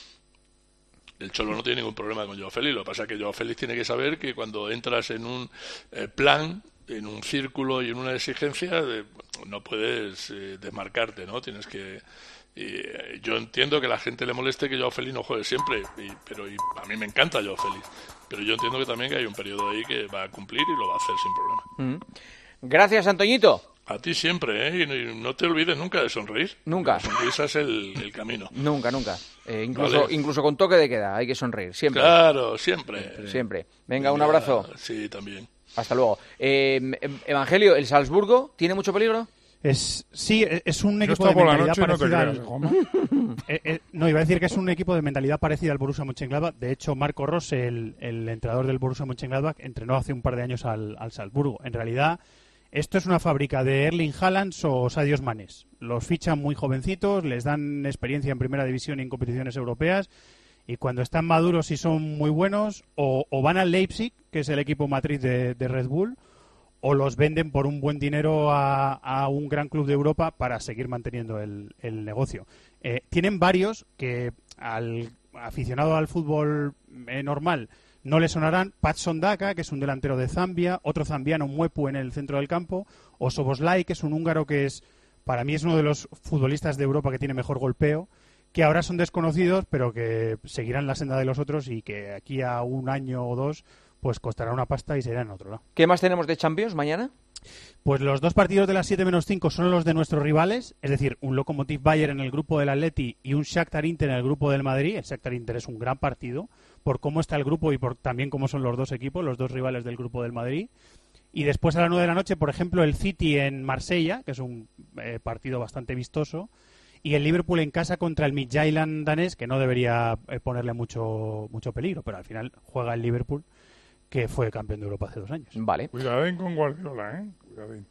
El Cholo no tiene ningún problema con Joao Félix. Lo que pasa es que Joao Félix tiene que saber que cuando entras en un eh, plan, en un círculo y en una exigencia, eh, no puedes eh, desmarcarte, ¿no? Tienes que... y, eh, yo entiendo que a la gente le moleste que Joao Félix no juegue siempre, y- pero y a mí me encanta Joao Félix. Pero yo entiendo que también que hay un periodo ahí que va a cumplir y lo va a hacer sin problema. Mm. Gracias, Antoñito. A ti siempre, ¿eh? Y no- y no te olvides nunca de sonreír. Nunca. La sonrisa es el, el camino. Nunca, nunca. Eh, incluso, Vale. incluso con toque de queda, hay que sonreír, siempre. Claro, siempre. Siempre. Venga, un abrazo. Sí, también. Hasta luego. Eh, Evangelio, ¿el Salzburgo tiene mucho peligro? Es, sí, es un Yo equipo estaba de por la mentalidad noche y no te parecida creas, al... ¿eh, Juanma? Eh, eh, no, iba a decir que es un equipo de mentalidad parecida al Borussia Mönchengladbach. De hecho, Marco Rose, el, el entrenador del Borussia Mönchengladbach, entrenó hace un par de años al, al Salzburgo. En realidad, esto es una fábrica de Erling Haaland o Sadios Manes. Los fichan muy jovencitos, les dan experiencia en primera división y en competiciones europeas, y cuando están maduros y son muy buenos, o, o van al Leipzig, que es el equipo matriz de, de Red Bull, o los venden por un buen dinero a, a un gran club de Europa para seguir manteniendo el, el negocio. Eh, tienen varios que al aficionado al fútbol eh, normal no le sonarán. Patson Daka, que es un delantero de Zambia, otro zambiano, Mwepu, en el centro del campo, o Soboslai, que es un húngaro que es, para mí es uno de los futbolistas de Europa que tiene mejor golpeo, que ahora son desconocidos, pero que seguirán la senda de los otros y que aquí a un año o dos pues costará una pasta y se irá en otro lado. ¿Qué más tenemos de Champions mañana? Pues los dos partidos de las siete menos cinco son los de nuestros rivales, es decir, un Lokomotiv Bayern en el grupo del Atleti y un Shakhtar Inter en el grupo del Madrid. El Shakhtar Inter es un gran partido por cómo está el grupo y por también cómo son los dos equipos, los dos rivales del grupo del Madrid. Y después a las nueve de la noche, por ejemplo, el City en Marsella, que es un eh, partido bastante vistoso, y el Liverpool en casa contra el Midtjylland danés, que no debería eh, ponerle mucho, mucho peligro, pero al final juega el Liverpool, que fue campeón de Europa hace dos años. Vale. Cuidadín con Guardiola, ¿eh? Cuidadín.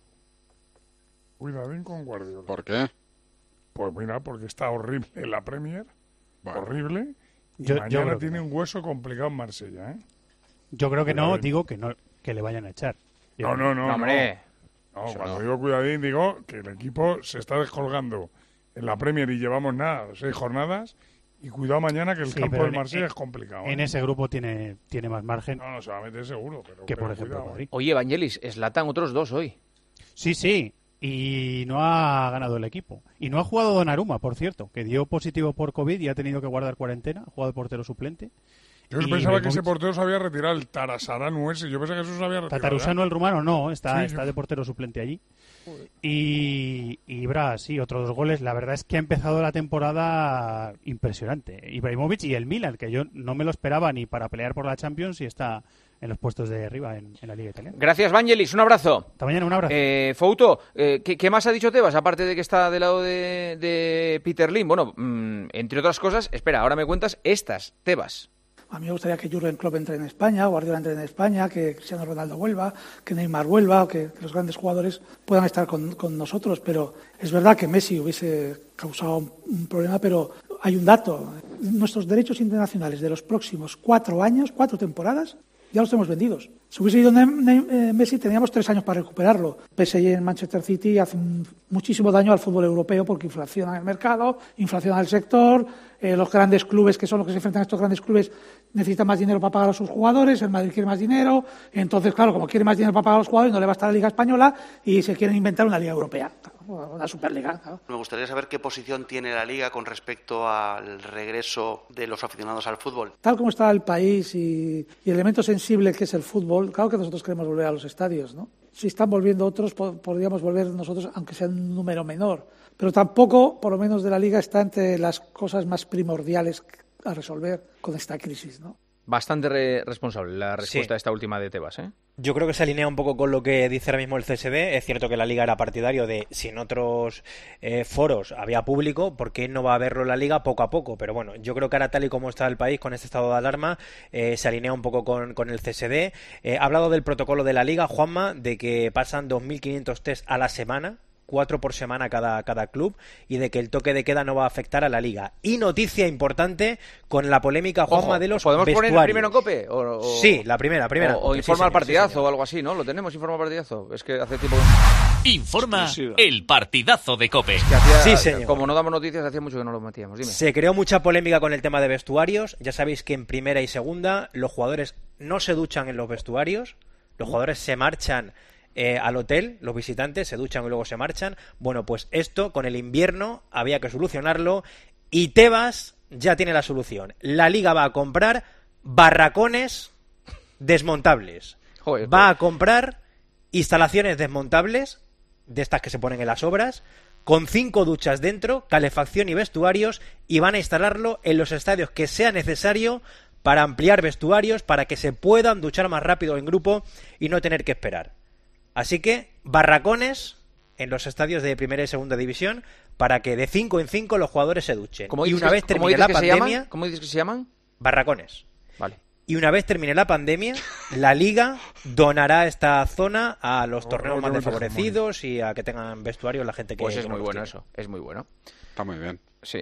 Cuidadín con Guardiola. ¿Por qué? Pues mira, porque está horrible en la Premier. Bueno. Horrible. Y Yo- yo mañana creo que tiene un hueso complicado en Marsella, ¿eh? Yo creo que no, Cuidadín. digo que no que le vayan a echar. No, no, no. No, hombre. No, Eso cuando no. digo cuidadín, digo que el equipo se está descolgando en la Premier y llevamos nada, seis jornadas. Y cuidado mañana que el Sí, campo pero del en- Marsella en- es complicado. En ¿eh? ese grupo tiene, tiene más margen No, no se va a meter seguro. Pero, que, por pero ejemplo, cuidado, ¿eh? Madrid. Oye, Evangelis, Zlatan otros dos hoy. Sí, sí. Y no ha ganado el equipo. Y no ha jugado Donnarumma, por cierto, que dio positivo por COVID y ha tenido que guardar cuarentena. Ha jugado de portero suplente. Yo Y pensaba que ese Ibrahimovic- portero se había retirado, el Tarasaranu ese. Yo pensaba que eso se había retirado. Tatarusano, ¿eh? el rumano, no, está, Sí, está yo- de portero suplente allí. Y, y Ibra, sí, otros dos goles. La verdad es que ha empezado la temporada impresionante. Ibrahimovic y el Milan, que yo no me lo esperaba ni para pelear por la Champions y está en los puestos de arriba en, en la Liga Italiana. Gracias, Vangelis. Un abrazo. Hasta mañana, un abrazo. Eh, Fouto, eh, ¿qué, qué más ha dicho Tebas, aparte de que está del lado de, de Peter Lim? Bueno, mmm, entre otras cosas, espera, ahora me cuentas estas, Tebas. A mí me gustaría que Jurgen Klopp entre en España, Guardiola entre en España, que Cristiano Ronaldo vuelva, que Neymar vuelva, que, que los grandes jugadores puedan estar con, con nosotros. Pero es verdad que Messi hubiese causado un, un problema, pero hay un dato. Nuestros derechos internacionales de los próximos cuatro años, cuatro temporadas, ya los tenemos vendidos. Si hubiese ido Ne- Ne- eh, Messi, teníamos tres años para recuperarlo. P S G en Manchester City hace un- muchísimo daño al fútbol europeo porque inflaciona el mercado, inflaciona el sector, eh, los grandes clubes, que son los que se enfrentan a estos grandes clubes, necesitan más dinero para pagar a sus jugadores, el Madrid quiere más dinero, entonces, claro, como quiere más dinero para pagar a los jugadores, no le basta la Liga Española y se quieren inventar una Liga Europea, una Superliga. Claro. Me gustaría saber qué posición tiene la Liga con respecto al regreso de los aficionados al fútbol. Tal como está el país y, y el elemento sensible que es el fútbol, claro que nosotros queremos volver a los estadios, ¿no? Si están volviendo otros, po- podríamos volver nosotros, aunque sea en un número menor. Pero tampoco, por lo menos de la Liga, está entre las cosas más primordiales a resolver con esta crisis, ¿no? Bastante re- responsable la respuesta Sí. a esta última de Tebas, ¿eh? Yo creo que se alinea un poco con lo que dice ahora mismo el C S D. Es cierto que la Liga era partidario de, si en otros eh, foros había público, ¿por qué no va a haberlo en la Liga poco a poco? Pero bueno, yo creo que ahora tal y como está el país con este estado de alarma, eh, se alinea un poco con, con el C S D. Eh, ha hablado del protocolo de la Liga, Juanma, de que pasan dos mil quinientos test a la semana, cuatro por semana cada, cada club, y de que el toque de queda no va a afectar a la Liga. Y noticia importante con la polémica, Juanma, Ojo, de los ¿podemos vestuarios. poner primero en COPE? O, o- Sí, la primera, primera. O, o Sí, informa al señor, partidazo sí, señor. o algo así, ¿no? ¿Lo tenemos informa al partidazo? Es que hace tiempo que... Informa el partidazo de COPE. que hacía- Sí, señor. Como no damos noticias, hacía mucho que no lo metíamos. Dime. Se creó mucha polémica con el tema de vestuarios. Ya sabéis que en primera y segunda los jugadores no se duchan en los vestuarios. Los jugadores se marchan eh, al hotel, los visitantes se duchan y luego se marchan. Bueno, pues esto con el invierno había que solucionarlo y Tebas ya tiene la solución. La Liga va a comprar barracones desmontables. Joder, va a comprar instalaciones desmontables, de estas que se ponen en las obras, con cinco duchas dentro, calefacción y vestuarios, y van a instalarlo en los estadios que sea necesario para ampliar vestuarios, para que se puedan duchar más rápido en grupo y no tener que esperar. Así que, barracones en los estadios de primera y segunda división, para que de cinco en cinco los jugadores se duchen. ¿Cómo Y dices una que- vez cómo termine dices la que se pandemia... llaman? ¿Cómo dices que se llaman? Barracones. Vale. Y una vez termine la pandemia, la Liga donará esta zona a los torneos no, más no, no, desfavorecidos y a que tengan vestuarios la gente que... Pues es que muy no los bueno tiene. eso, es muy bueno. Está muy bien. Sí.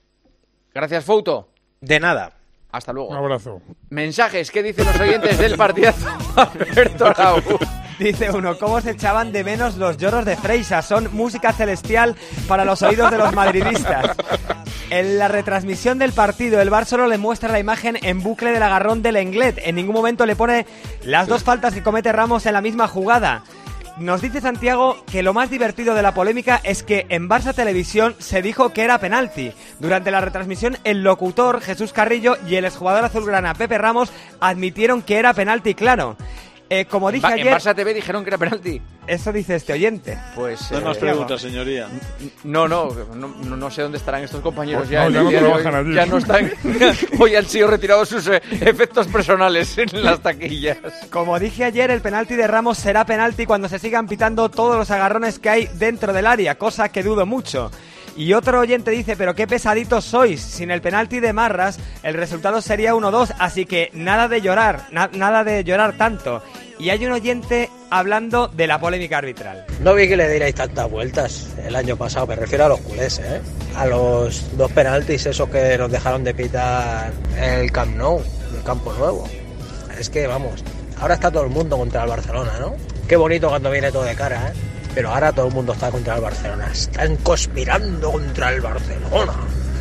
Gracias, Fouto. De nada. Hasta luego. Un abrazo. Mensajes, ¿qué dicen los oyentes del partidazo? Alberto Arau. Dice uno, ¿cómo se echaban de menos los lloros de Freisa? Son música celestial para los oídos de los madridistas. En la retransmisión del partido, el Bar solo le muestra la imagen en bucle del agarrón del Lenglet. En ningún momento le pone las dos faltas que comete Ramos en la misma jugada. Nos dice Santiago que lo más divertido de la polémica es que en Barça Televisión se dijo que era penalti. Durante la retransmisión, el locutor Jesús Carrillo y el exjugador azulgrana Pepe Ramos admitieron que era penalti claro. Eh, como dije Va- ayer... En Barça T V dijeron que era penalti. Eso dice este oyente. Pues... No eh, más preguntas, señoría. No, no, no, no, no sé dónde estarán estos compañeros No, ya. en ya el no día de hoy. trabajan allí. Ya no están. Hoy han sido retirados sus eh, efectos personales en las taquillas. Como dije ayer, el penalti de Ramos será penalti cuando se sigan pitando todos los agarrones que hay dentro del área, cosa que dudo mucho. Y otro oyente dice, pero qué pesaditos sois, sin el penalti de Marras el resultado sería uno dos, así que nada de llorar, na- nada de llorar tanto. Y hay un oyente hablando de la polémica arbitral. No vi que le dierais tantas vueltas el año pasado, me refiero a los culés, ¿eh? A los dos penaltis esos que nos dejaron de pitar en el Camp Nou, en el Campo Nuevo. Es que, vamos, ahora está todo el mundo contra el Barcelona, ¿no? Qué bonito cuando viene todo de cara, ¿eh? Pero ahora todo el mundo está contra el Barcelona. Están conspirando contra el Barcelona.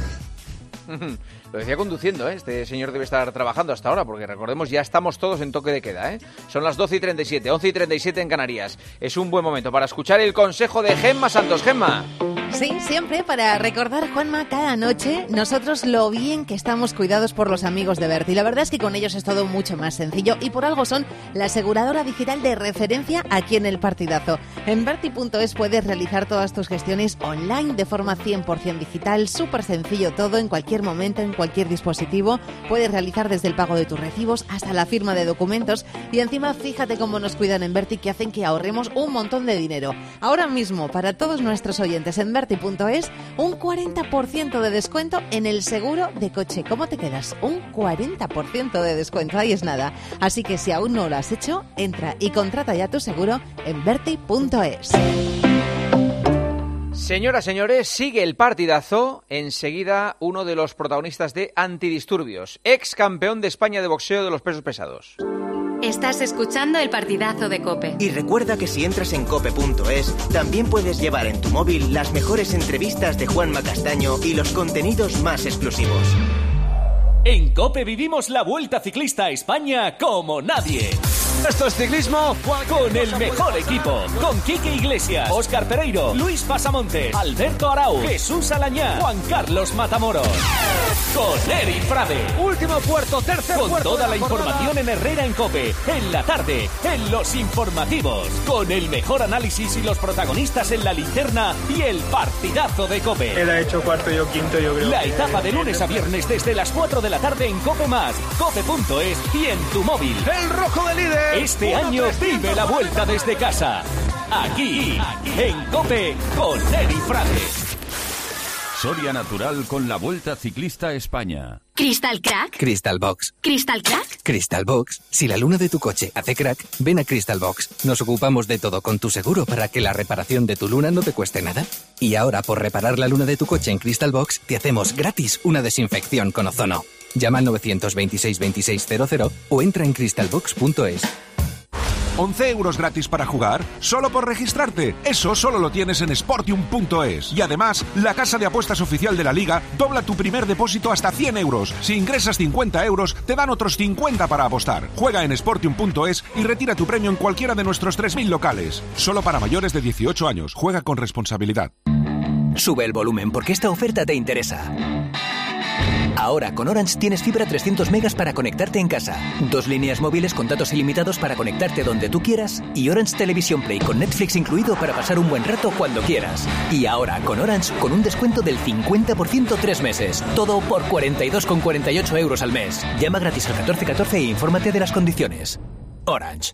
Lo decía conduciendo, ¿eh? Este señor debe estar trabajando hasta ahora, porque recordemos, ya estamos todos en toque de queda, ¿eh? Son las doce y treinta y siete, once y treinta y siete en Canarias. Es un buen momento para escuchar el consejo de Gemma Santos. Gemma. Sí, siempre para recordar, Juanma, cada noche nosotros lo bien que estamos cuidados por los amigos de Berti. La verdad es que con ellos es todo mucho más sencillo y por algo son la aseguradora digital de referencia aquí en el partidazo. En Berti punto es puedes realizar todas tus gestiones online de forma cien por ciento digital, súper sencillo todo, en cualquier momento, en cualquier dispositivo. Puedes realizar desde el pago de tus recibos hasta la firma de documentos y encima fíjate cómo nos cuidan en Berti, que hacen que ahorremos un montón de dinero. Ahora mismo, para todos nuestros oyentes en Berti punto es, un cuarenta por ciento de descuento en el seguro de coche. ¿Cómo te quedas? Un cuarenta por ciento de descuento, ahí es nada. Así que si aún no lo has hecho, entra y contrata ya tu seguro en Berti punto es. Señoras, señores, sigue el partidazo. Enseguida, uno de los protagonistas de Antidisturbios, ex campeón de España de boxeo de los pesos pesados. Estás escuchando el partidazo de COPE. Y recuerda que si entras en cope punto es, también puedes llevar en tu móvil las mejores entrevistas de Juanma Castaño y los contenidos más exclusivos. En COPE vivimos la Vuelta Ciclista a España como nadie. Esto es ciclismo con el mejor equipo. Con Quique Iglesias, Óscar Pereiro, Luis Pasamontes, Alberto Arau, Jesús Alañá, Juan Carlos Matamoros. Con Eri Frade. Último puerto, tercer Con puerto toda la, la información en Herrera en COPE. En la tarde, en los informativos. Con el mejor análisis y los protagonistas en la linterna y el partidazo de COPE. Él ha hecho cuarto, yo quinto, yo creo. La etapa de lunes a viernes desde las cuatro de la tarde en COPE más, cope punto es y en tu móvil. El rojo de líder. Este año vive la vuelta desde casa. Aquí, en COPE, con Eri Frade. Soria Natural con la Vuelta Ciclista España. ¿Crystal Crack? Crystal Box. ¿Crystal Crack? Crystal Box. Si la luna de tu coche hace crack, ven a Crystal Box. Nos ocupamos de todo con tu seguro para que la reparación de tu luna no te cueste nada. Y ahora, por reparar la luna de tu coche en Crystal Box, te hacemos gratis una desinfección con ozono. Llama al nueve dos seis, veintiséis cero cero o entra en crystal box punto es. once euros gratis para jugar, solo por registrarte. Eso solo lo tienes en sportium punto es. Y además, la casa de apuestas oficial de la Liga dobla tu primer depósito hasta cien euros. Si ingresas cincuenta euros, te dan otros cincuenta para apostar. Juega en sportium punto es y retira tu premio en cualquiera de nuestros tres mil locales. Solo para mayores de dieciocho años. Juega con responsabilidad. Sube el volumen porque esta oferta te interesa. Ahora con Orange tienes fibra trescientos megas para conectarte en casa, dos líneas móviles con datos ilimitados para conectarte donde tú quieras y Orange Televisión Play con Netflix incluido para pasar un buen rato cuando quieras. Y ahora con Orange con un descuento del cincuenta por ciento tres meses. Todo por cuarenta y dos con cuarenta y ocho euros al mes. Llama gratis al catorce catorce e infórmate de las condiciones. Orange.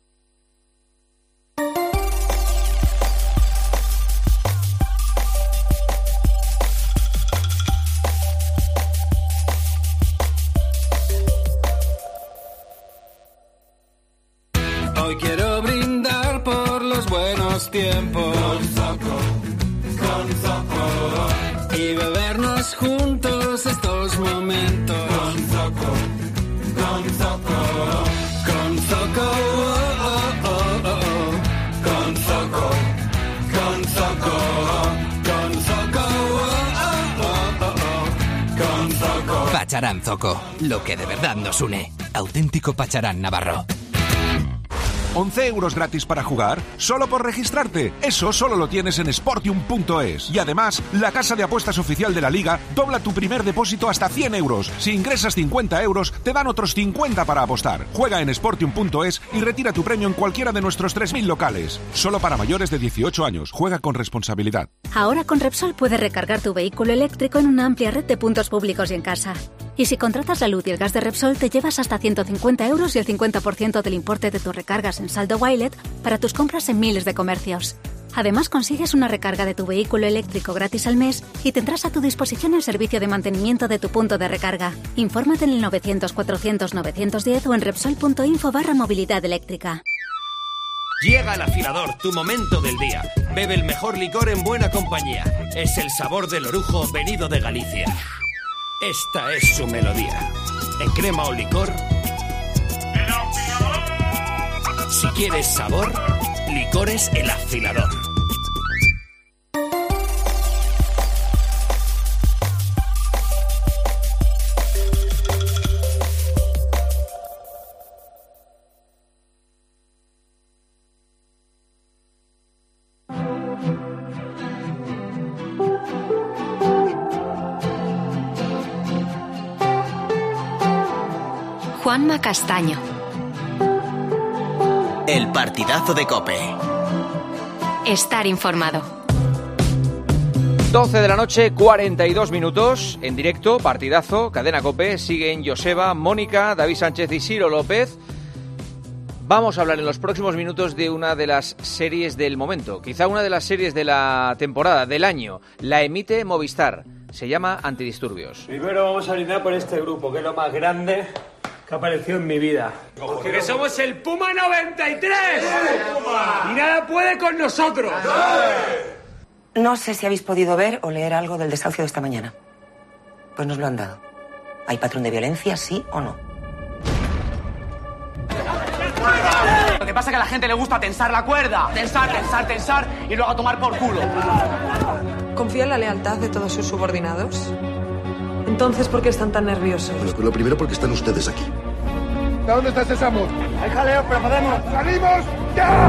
Hoy quiero brindar por los buenos tiempos con Zoco, con Zoco, y bebernos juntos estos momentos con Zoco, con Zoco, con Zoco, oh, oh, oh, oh. Con Zoco, con Zoco, con Zoco, oh, oh, oh, oh. Con Zoco. Pacharán Zoco, lo que de verdad nos une. Auténtico Pacharán Navarro. once euros gratis para jugar, solo por registrarte. Eso solo lo tienes en sportium punto es. Y además, la casa de apuestas oficial de la Liga dobla tu primer depósito hasta cien euros. Si ingresas cincuenta euros, te dan otros cincuenta para apostar. Juega en sportium punto es y retira tu premio en cualquiera de nuestros tres mil locales. Solo para mayores de dieciocho años. Juega con responsabilidad. Ahora con Repsol puedes recargar tu vehículo eléctrico en una amplia red de puntos públicos y en casa. Y si contratas la luz y el gas de Repsol, te llevas hasta ciento cincuenta euros y el cincuenta por ciento del importe de tus recargas en saldo Wilet para tus compras en miles de comercios. Además, consigues una recarga de tu vehículo eléctrico gratis al mes y tendrás a tu disposición el servicio de mantenimiento de tu punto de recarga. Infórmate en el novecientos, cuatrocientos, novecientos diez o en repsol punto info barra movilidad eléctrica. Llega el afilador, tu momento del día. Bebe el mejor licor en buena compañía. Es el sabor del orujo venido de Galicia. Esta es su melodía. En crema o licor. Si quieres sabor, Licores El Afilador. Juanma Castaño. El partidazo de COPE. Estar informado. doce de la noche, cuarenta y dos minutos, en directo, partidazo, cadena COPE, siguen Joseba, Mónica, David Sánchez y Ciro López. Vamos a hablar en los próximos minutos de una de las series del momento, quizá una de las series de la temporada, del año. La emite Movistar, se llama Antidisturbios. Primero vamos a brindar por este grupo, que es lo más grande que ha aparecido en mi vida. Porque somos el Puma noventa y tres. Y nada puede con nosotros. No sé si habéis podido ver o leer algo del desahucio de esta mañana. Pues nos lo han dado. ¿Hay patrón de violencia, sí o no? Lo que pasa es que a la gente le gusta tensar la cuerda. Tensar, tensar, tensar y luego a tomar por culo. ¿Confía en la lealtad de todos sus subordinados? Entonces, ¿por qué están tan nerviosos? Bueno, pues lo primero porque están ustedes aquí. ¿De dónde está ese Samu? Hay jaleo, pero podemos. ¡Salimos ya!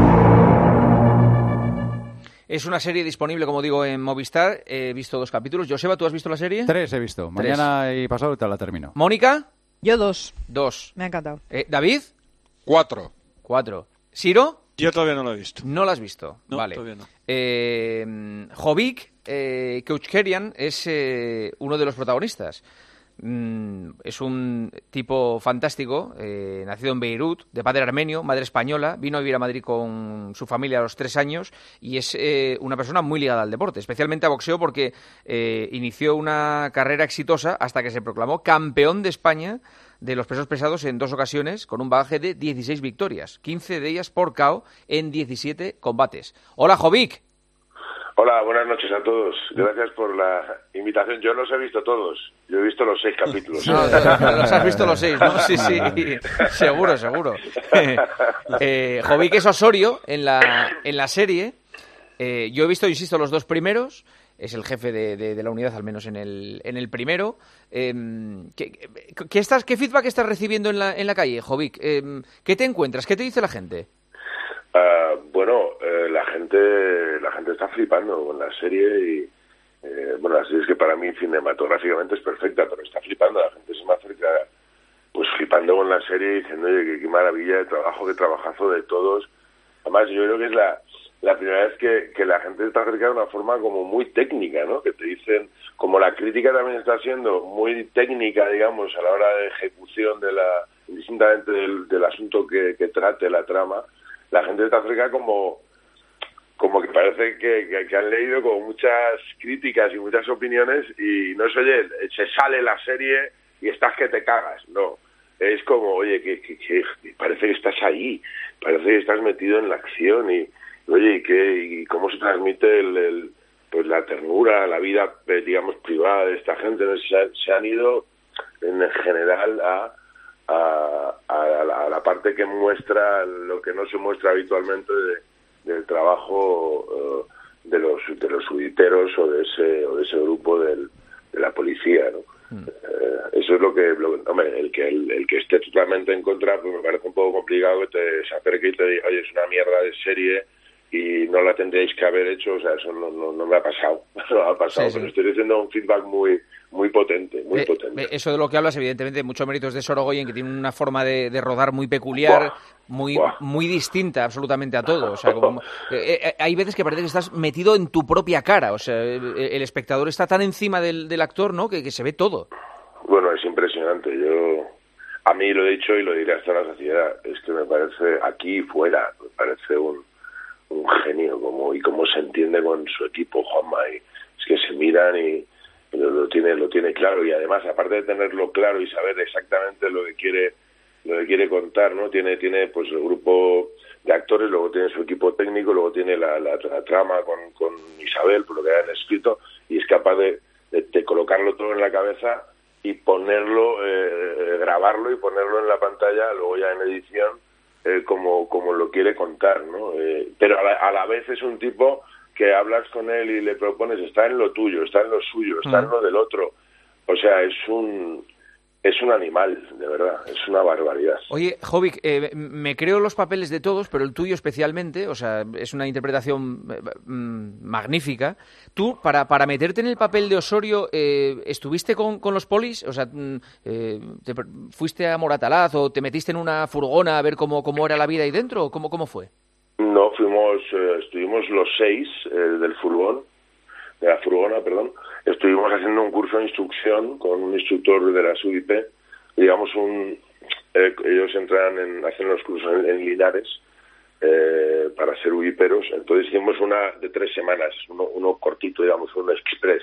Es una serie disponible, como digo, en Movistar. He visto dos capítulos. Joseba, ¿tú has visto la serie? Tres he visto. Tres. Mañana y pasado te la termino. ¿Mónica? Yo dos. Dos. Me ha encantado. Eh, ¿David? Cuatro. Cuatro. ¿Siro? Yo todavía no lo he visto. No lo has visto. No, vale. todavía no. Eh, Jovic eh, Keuchkerian es eh, uno de los protagonistas. Mm, es un tipo fantástico, eh, nacido en Beirut, de padre armenio, madre española, vino a vivir a Madrid con su familia a los tres años y es eh, una persona muy ligada al deporte, especialmente a boxeo porque eh, inició una carrera exitosa hasta que se proclamó campeón de España de los pesos pesados en dos ocasiones con un bagaje de dieciséis victorias, quince de ellas por K O en diecisiete combates. Hola, Jovic. Hola, buenas noches a todos. Gracias por la invitación. Yo los he visto todos. Yo he visto los seis capítulos. No, los has visto los seis, ¿no? Sí, sí. Seguro, seguro. Eh, Jovic es Osorio en la, en la serie. Eh, yo he visto, insisto, los dos primeros. Es el jefe de, de, de la unidad, al menos en el, en el primero. Eh, ¿qué, qué, estás, ¿Qué feedback estás recibiendo en la, en la calle, Jovic? Eh, ¿Qué te encuentras? ¿Qué te dice la gente? Uh, bueno, eh, la gente la gente está flipando con la serie y eh, bueno, la serie es que para mí cinematográficamente es perfecta, pero está flipando, la gente se me acerca pues flipando con la serie y diciendo, oye, qué, qué maravilla de trabajo, qué trabajazo de todos. Además, yo creo que es la, la primera vez que, que la gente está acerca de una forma como muy técnica, ¿no? Que te dicen, como la crítica también está siendo muy técnica, digamos, a la hora de ejecución de la, indistintamente del, del asunto que, que trate la trama, la gente está acerca como como que parece que, que, que han leído como muchas críticas y muchas opiniones y no se oye, se sale la serie y estás que te cagas, no. Es como, oye, que, que, que parece que estás ahí, parece que estás metido en la acción y, oye, y, que, y cómo se transmite el, el, pues la ternura, la vida, digamos, privada de esta gente. ¿No? Se, se han ido, en general, a... A, a, la, a la parte que muestra lo que no se muestra habitualmente de, del trabajo uh, de los de los subiteros o de ese o de ese grupo del, de la policía, ¿no? Mm. Uh, eso es lo que, lo, hombre, el que el, el que esté totalmente en contra, pues me parece un poco complicado que te se acerque y te diga, oye, es una mierda de serie y no la tendréis que haber hecho, o sea, eso no, no, no me ha pasado, no me ha pasado, sí, sí. Pero estoy diciendo un feedback muy muy potente, muy eh, potente. Eso de lo que hablas, evidentemente, muchos méritos de Sorogoyen, que tiene una forma de, de rodar muy peculiar, Buah. muy Buah. muy distinta absolutamente a todo. O sea, como, eh, eh, hay veces que parece que estás metido en tu propia cara, o sea, el, el espectador está tan encima del, del actor, ¿no?, que, que se ve todo. Bueno, es impresionante. Yo, a mí lo he dicho y lo diré hasta la saciedad, es que me parece, aquí y fuera, me parece un, un genio, como y cómo se entiende con su equipo, Juanma, y es que se miran y Lo, lo tiene lo tiene claro y además, aparte de tenerlo claro y saber exactamente lo que quiere lo que quiere contar, ¿no? Tiene tiene pues el grupo de actores, luego tiene su equipo técnico, luego tiene la, la, la trama con, con Isabel, por lo que han escrito, y es capaz de, de, de colocarlo todo en la cabeza y ponerlo, eh, grabarlo y ponerlo en la pantalla, luego ya en edición, eh, como como lo quiere contar, ¿no? Eh, pero a la, a la vez es un tipo que hablas con él y le propones, está en lo tuyo, está en lo suyo, está mm. en lo del otro. O sea, es un es un animal, de verdad, es una barbaridad. Oye, Jovic, eh, me creo los papeles de todos, pero el tuyo especialmente, o sea, es una interpretación mm, magnífica. Tú, para, para meterte en el papel de Osorio, eh, ¿estuviste con, con los polis? O sea, eh, te, ¿fuiste a Moratalaz o te metiste en una furgona a ver cómo, cómo era la vida ahí dentro? ¿O cómo, cómo fue? No, fuimos, eh, estuvimos los seis eh, del furgón, de la furgona, perdón. Estuvimos haciendo un curso de instrucción con un instructor de la S U I P. Digamos, un, eh, ellos entran en, hacen los cursos en, en Linares eh, para ser uiperos. Entonces hicimos una de tres semanas, uno, uno cortito, digamos, un express.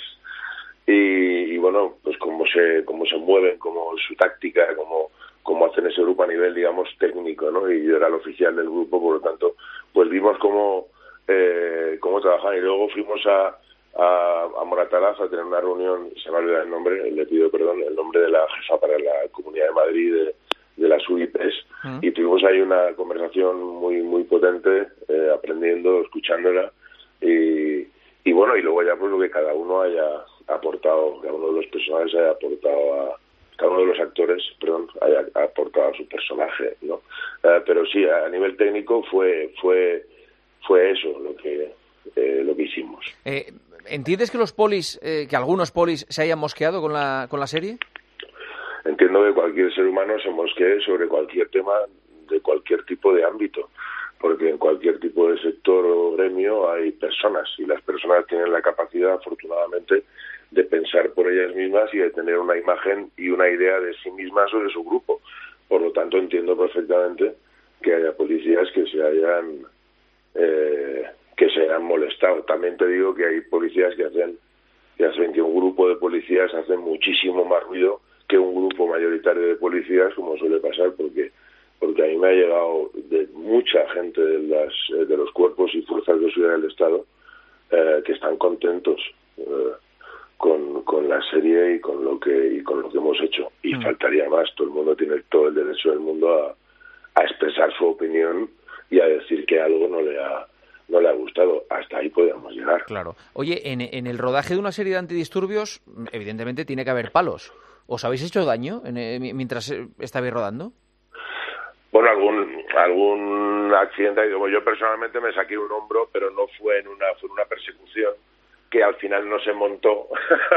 Y, y bueno, pues cómo se, cómo se mueven, cómo su táctica, cómo cómo hacen ese grupo a nivel, digamos, técnico, ¿no? Y yo era el oficial del grupo, por lo tanto, pues vimos cómo, eh, cómo trabajaban. Y luego fuimos a, a, a Moratalaz a tener una reunión, se me ha olvidado el nombre, le pido perdón, el nombre de la jefa para la Comunidad de Madrid de, de las U I Ps, uh-huh. Y tuvimos ahí una conversación muy muy potente, eh, aprendiendo, escuchándola, y, y bueno, y luego ya pues lo que cada uno haya aportado, cada uno de los personajes haya aportado a cada uno de los actores, perdón, haya aportado a su personaje, ¿no? Uh, pero sí, a nivel técnico fue fue fue eso lo que eh, lo que hicimos. Eh, ¿Entiendes que los polis, eh, que algunos polis se hayan mosqueado con la con la serie? Entiendo que cualquier ser humano se mosquee sobre cualquier tema de cualquier tipo de ámbito, porque en cualquier tipo de sector o gremio hay personas, y las personas tienen la capacidad, afortunadamente, de pensar por ellas mismas y de tener una imagen y una idea de sí mismas o de su grupo. Por lo tanto, entiendo perfectamente que haya policías que se hayan eh, que se hayan molestado. También te digo que hay policías que hacen que hacen que un grupo de policías hace muchísimo más ruido que un grupo mayoritario de policías, como suele pasar, porque porque a mí me ha llegado de mucha gente de las de los cuerpos y fuerzas de seguridad del Estado eh, que están contentos eh, con, con la serie y con lo que y con lo que hemos hecho. Y mm. faltaría más. Todo el mundo tiene todo el derecho del mundo a, a expresar su opinión y a decir que algo no le ha no le ha gustado. Hasta ahí podemos llegar. Claro. Oye, en, en el rodaje de una serie de antidisturbios, evidentemente tiene que haber palos. ¿Os habéis hecho daño en, en, mientras estabais rodando? Bueno, algún algún accidente. Yo personalmente me saqué un hombro, pero no fue en una fue en una persecución que al final no se montó.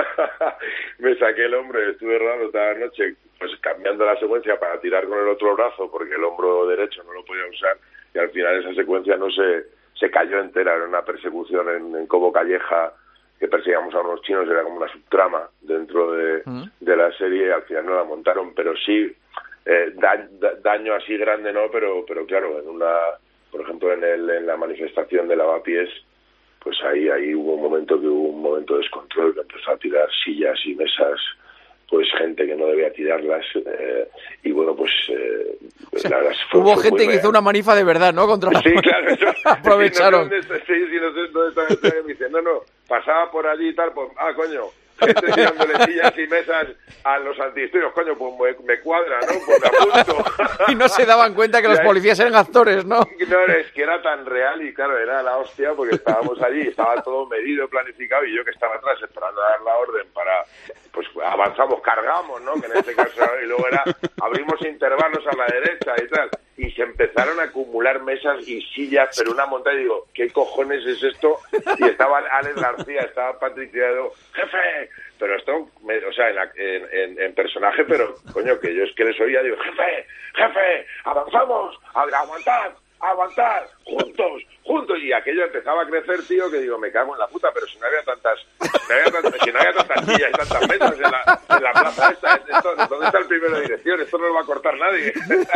Me saqué el hombro y estuve rodando toda la noche, pues cambiando la secuencia para tirar con el otro brazo, porque el hombro derecho no lo podía usar, y al final esa secuencia no se se cayó entera. Era una persecución en, en Cobo Calleja, que perseguíamos a unos chinos, era como una subtrama dentro de, mm. de la serie, y al final no la montaron, pero sí. Eh, da, da, daño así grande no, pero pero claro, en una, por ejemplo, en el en la manifestación de Lavapiés, pues ahí ahí hubo un momento que hubo un momento de descontrol, que empezó a tirar sillas y mesas, pues gente que no debía tirarlas, eh, y bueno, pues eh, o sea, la verdad, fue, hubo fue gente que real. hizo una manifa de verdad, ¿no? Contra la... Sí, claro, eso, aprovecharon. Sí, no sé dónde, sí, sí, no sé dónde está, está, me dice, no, no, pasaba por allí y tal, pues, ah, coño, gente tirándole sillas y mesas a los antidisturbios, coño, pues me, me cuadra, ¿no? Pues me apunto. Y no se daban cuenta que los policías eran actores, ¿no? No, es que era tan real y claro, era la hostia, porque estábamos allí, estaba todo medido, planificado, y yo que estaba atrás esperando a dar la orden para, pues avanzamos, cargamos, ¿no? Que en este caso, y luego era, abrimos intervalos a la derecha y tal, y se empezaron a acumular mesas y sillas, pero una montaña, y digo, ¿qué cojones es esto? Y estaba Alex García, estaba Patricia, jefe, pero esto, me, o sea, en, en, en, en personaje, pero, coño, que yo es que les oía, digo, jefe, jefe, avanzamos, aguantad, aguantar, juntos, juntos, y aquello empezaba a crecer, tío, que digo, me cago en la puta, pero si no había tantas, si no había tantas, si no había tantas sillas y tantas mesas en la, en la plaza esta, esto, ¿dónde está el primero de dirección? Esto no lo va a cortar nadie.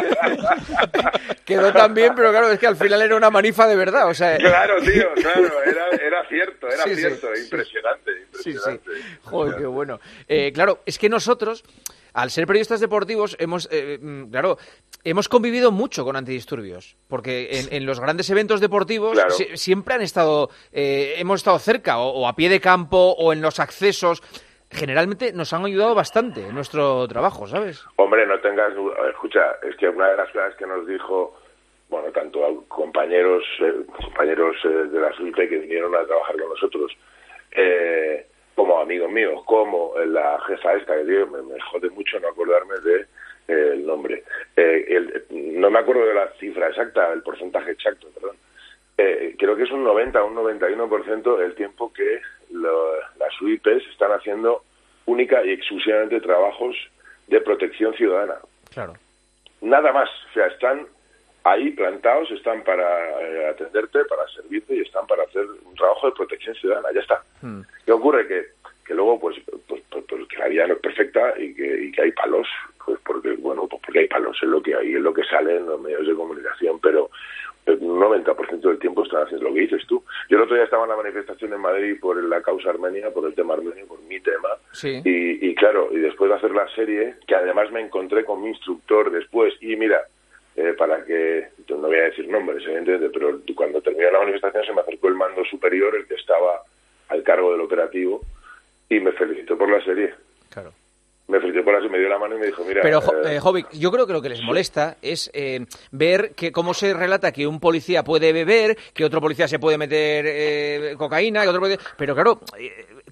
Quedó tan bien, pero claro, es que al final era una manifa de verdad, o sea... Claro, tío, claro, era, era cierto, era sí, cierto, sí, impresionante, impresionante. Sí, sí. Joder, qué bueno. Eh, claro, es que nosotros... Al ser periodistas deportivos, hemos, eh, claro, hemos convivido mucho con antidisturbios, porque en, en los grandes eventos deportivos claro. si, siempre han estado, eh, hemos estado cerca, o, o a pie de campo, o en los accesos. Generalmente nos han ayudado bastante en nuestro trabajo, ¿sabes? Hombre, no tengas duda. Escucha, es que una de las cosas que nos dijo, bueno, tanto a compañeros, eh, compañeros eh, de la S U I P que vinieron a trabajar con nosotros, eh, como amigos míos, como la jefa esta, que digo, me, me jode mucho no acordarme de eh, el nombre. Eh, el, no me acuerdo de la cifra exacta, el porcentaje exacto, perdón. Eh, creo que es un noventa, un noventa y uno por ciento del tiempo que lo, las U I Ps están haciendo única y exclusivamente trabajos de protección ciudadana. Claro. Nada más. O sea, están ahí plantados, están para eh, atenderte, para servirte, y están para hacer un trabajo de protección ciudadana. Ya está. Hmm. ¿Qué ocurre? Que, que luego, pues, pues, pues, pues que la vida no es perfecta y que, y que hay palos. Pues porque, bueno, pues porque hay palos, es lo que hay, es lo que sale en los medios de comunicación, pero un noventa por ciento del tiempo están haciendo lo que dices tú. Yo el otro día estaba en la manifestación en Madrid por la causa armenia, por el tema armenio, por mi tema. Sí. Y, y claro, y después de hacer la serie, que además me encontré con mi instructor después, y mira, Eh, para que, no voy a decir nombres, evidentemente, pero cuando terminó la manifestación se me acercó el mando superior, el que estaba al cargo del operativo, y me felicitó por la serie. Claro. Me felicitó por la serie, me dio la mano y me dijo, mira... Pero, eh, Jovic, yo creo que lo que les molesta es eh, ver que cómo se relata que un policía puede beber, que otro policía se puede meter eh, cocaína, que otro puede... Pero claro, eh,